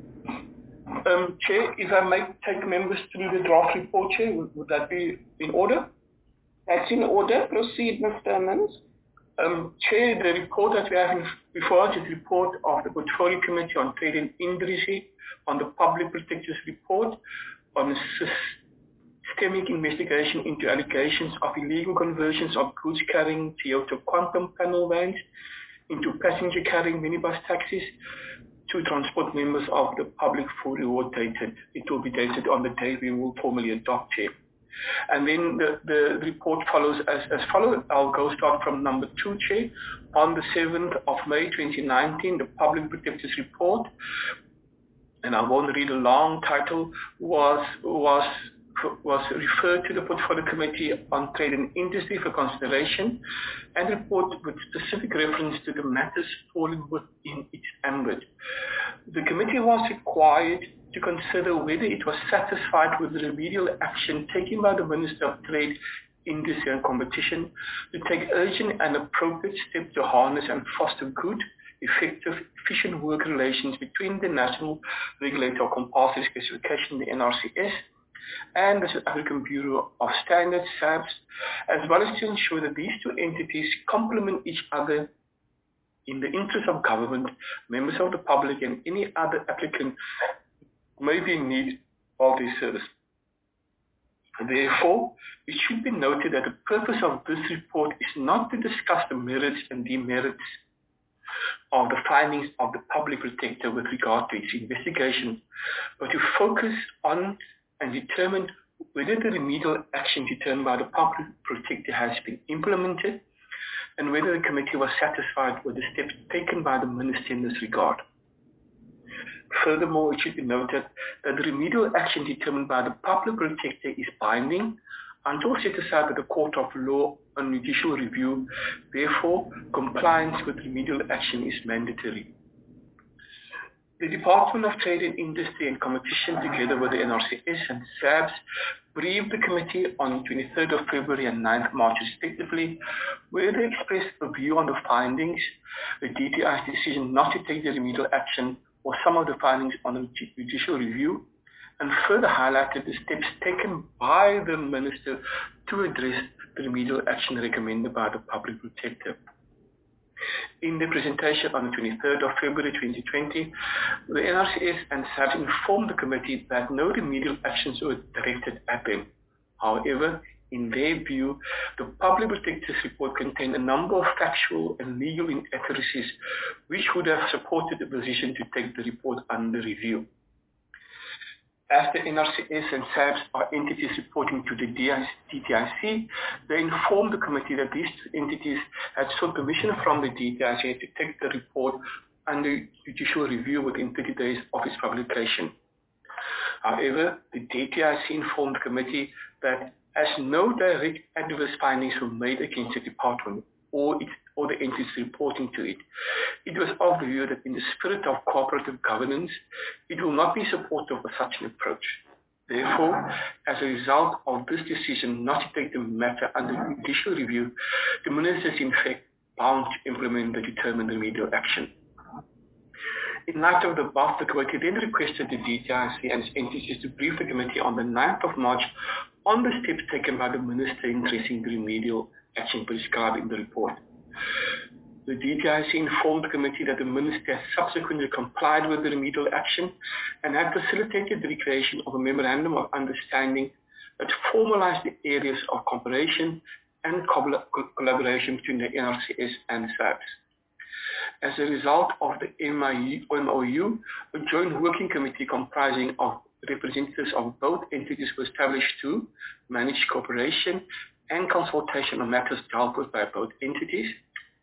Um, Chair, if I may take members through the draft report, Chair, would, would that be in order? That's in order. Proceed, Mister Emmons. Um, Chair, the report that we have before us is the report of the Portfolio Committee on Trade and Industry, on the Public Protector's report, on systemic investigation into allegations of illegal conversions of goods carrying Toyota Quantum panel vans into passenger carrying minibus taxis to transport members of the public for reward dated. It will be dated on the day we will formally adopt, Chair. And then the, the report follows as, as follows. I'll go start from number two, Chair. On the seventh of May twenty nineteen, the Public Protector's report, and I won't read a long title, was was was referred to the Portfolio Committee on Trade and Industry for consideration and report with specific reference to the matters falling within its ambit. The committee was required to consider whether it was satisfied with the remedial action taken by the Minister of Trade, Industry and Competition to take urgent and appropriate steps to harness and foster good, effective, efficient work relations between the National Regulator of Compulsory Specification, the N R C S, and the South African Bureau of Standards, S A B S, as well as to ensure that these two entities complement each other in the interest of government, members of the public, and any other applicant may be in need of this service. Therefore, it should be noted that the purpose of this report is not to discuss the merits and demerits of the findings of the Public Protector with regard to its investigation, but to focus on and determine whether the remedial action determined by the Public Protector has been implemented and whether the committee was satisfied with the steps taken by the Minister in this regard. Furthermore, it should be noted that the remedial action determined by the Public Protector is binding until set aside by the Court of Law on judicial review. Therefore, compliance with remedial action is mandatory. The Department of Trade and Industry and Competition, together with the N R C S and S A B S, briefed the committee on twenty-third of February and ninth of March respectively, where they expressed a view on the findings, the D T I's decision not to take the remedial action, or some of the findings on the judicial review, and further highlighted the steps taken by the Minister to address the remedial action recommended by the Public Protector. In the presentation on the twenty-third of February twenty twenty, the N R C S and S A B S informed the committee that no remedial actions were directed at them. However, in their view, the Public Protector's report contained a number of factual and legal inaccuracies which would have supported the position to take the report under review. As the N R C S and S A B S are entities reporting to the D T I C, they informed the committee that these entities had sought permission from the D T I C to take the report under judicial review within thirty days of its publication. However, the D T I C informed the committee that as no direct adverse findings were made against the department or, its, or the entities reporting to it, it was of the view that in the spirit of cooperative governance, it will not be supportive of such an approach. Therefore, as a result of this decision not to take the matter under judicial review, the Minister is in fact bound to implement the determined remedial action. In light of the above, the committee then requested the D T I C and its entities to brief the committee on the ninth of March on the steps taken by the Minister in addressing the remedial action prescribed in the report. The D T I C informed the committee that the Minister has subsequently complied with the remedial action and had facilitated the creation of a memorandum of understanding that formalized the areas of cooperation and collaboration between the N R C S and SAPS. As a result of the M O U, a joint working committee comprising of representatives of both entities was established to manage cooperation and consultation on matters dealt with by both entities,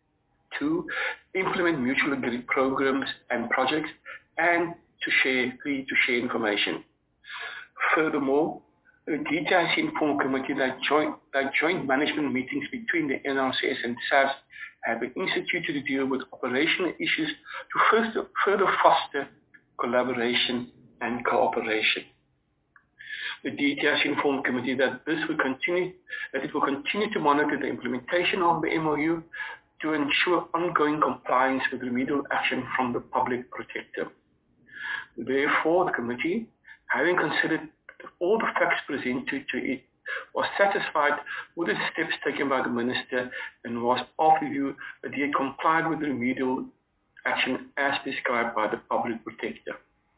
to implement mutually agreed programs and projects, and to share, three, to share information. Furthermore, a D T I C informed committee that joint, that joint management meetings between the N R C S and SAPS have been instituted to deal with operational issues to further, further foster collaboration and cooperation. The D T I C informed committee that this will continue, that it will continue to monitor the implementation of the M O U to ensure ongoing compliance with remedial action from the public protector. Therefore, the committee, having considered all the facts presented to it, was satisfied with the steps taken by the minister and was of the view that he had complied with the remedial action as prescribed by the public protector.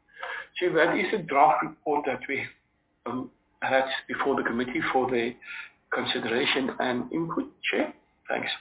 So that is a draft report that we um, had before the committee for the consideration and input. Chair, thanks.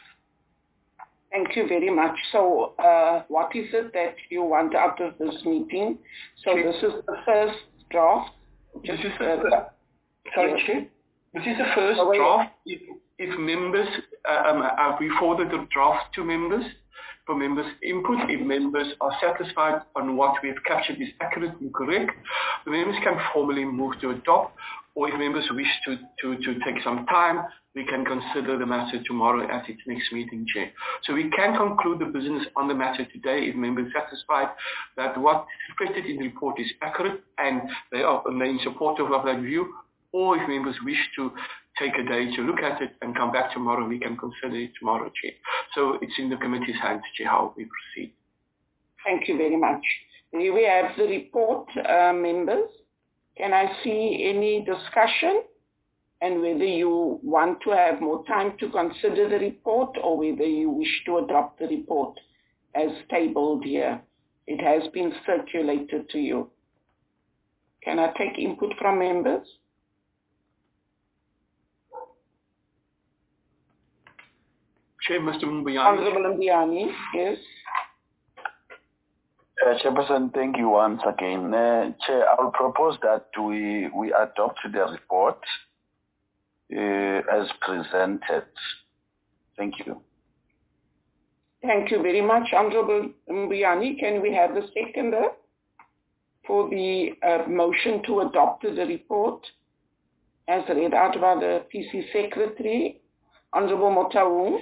Thank you very much. So uh, what is it that you want out of this meeting? So Chair. This is the first draft. Just, this is the, uh, sorry, yes. Chair. This is the first oh, draft. If, if members, uh, um, uh, we forwarded the draft to members for members' input. If members are satisfied on what we have captured is accurate and correct, the members can formally move to adopt, or if members wish to, to, to take some time, we can consider the matter tomorrow at its next meeting, Chair. So we can conclude the business on the matter today if members are satisfied that what is stated in the report is accurate and they are in support of that view, or if members wish to take a day to look at it and come back tomorrow, we can consider it tomorrow, Chair. So it's in the committee's hands, Chair, how we proceed. Thank you very much. Here we have the report, uh, members. Can I see any discussion? And whether you want to have more time to consider the report or whether you wish to adopt the report as tabled here. It has been circulated to you. Can I take input from members? Chair, Mister Mbiani. Honorable Mbiani, yes. Uh, Chairperson, thank you once again. Uh, Chair, I will propose that we, we adopt the report Uh, as presented. Thank you. Thank you very much, Honorable Mbiani. Can we have a seconder for the uh, motion to adopt the report as read out by the P C Secretary, Honorable Motaung?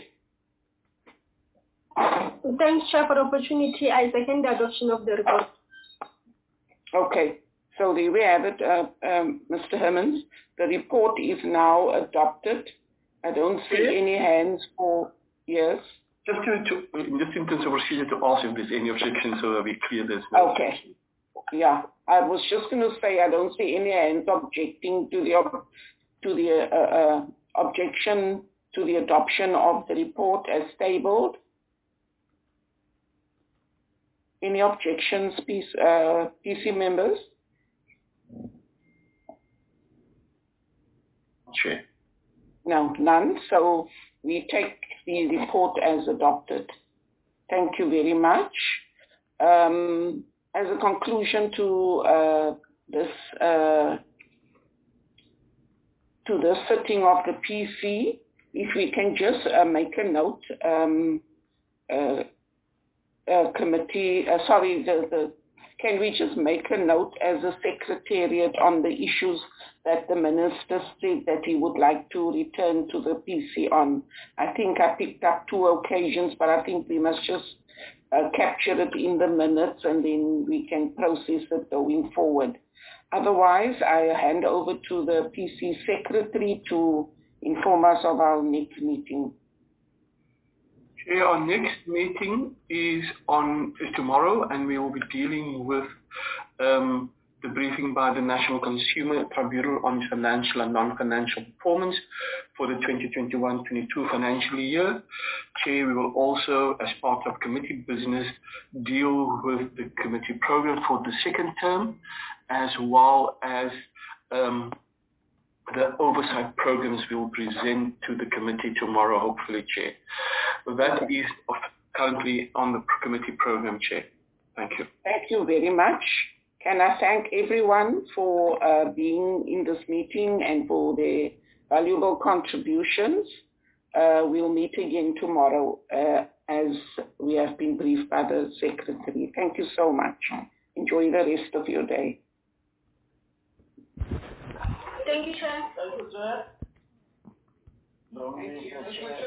Thanks, Chair, for the opportunity. I second the adoption of the report. Okay. So there we have it, uh, um, Mister Hermans. The report is now adopted. I don't see yes. any hands for yes. Just to, to just in terms of procedure to ask if there's any objection, so that we clear this. No okay. Objection. Yeah, I was just going to say I don't see any hands objecting to the to the uh, uh, objection to the adoption of the report as tabled. Any objections, P C, uh, P C members? Sure. No, none. So we take the report as adopted. Thank you very much. Um, as a conclusion to uh, this uh, to the sitting of the P C, if we can just uh, make a note, um, uh, uh, committee. Uh, sorry, the, the can we just make a note as a secretariat on the issues that the minister said that he would like to return to the P C on? I think I picked up two occasions, but I think we must just uh, capture it in the minutes and then we can process it going forward. Otherwise, I hand over to the P C secretary to inform us of our next meeting. Chair, our next meeting is on is tomorrow, and we will be dealing with um, the briefing by the National Consumer Tribunal on financial and non-financial performance for the twenty twenty-one twenty-two financial year. Chair, we will also, as part of committee business, deal with the committee program for the second term, as well as um, the oversight programs we will present to the committee tomorrow, hopefully, Chair. That is currently on the committee program, Chair. Thank you. Thank you very much. Can I thank everyone for uh, being in this meeting and for their valuable contributions. Uh, we'll meet again tomorrow uh, as we have been briefed by the Secretary. Thank you so much. Enjoy the rest of your day. Thank you, Chair. Thank you, Chair.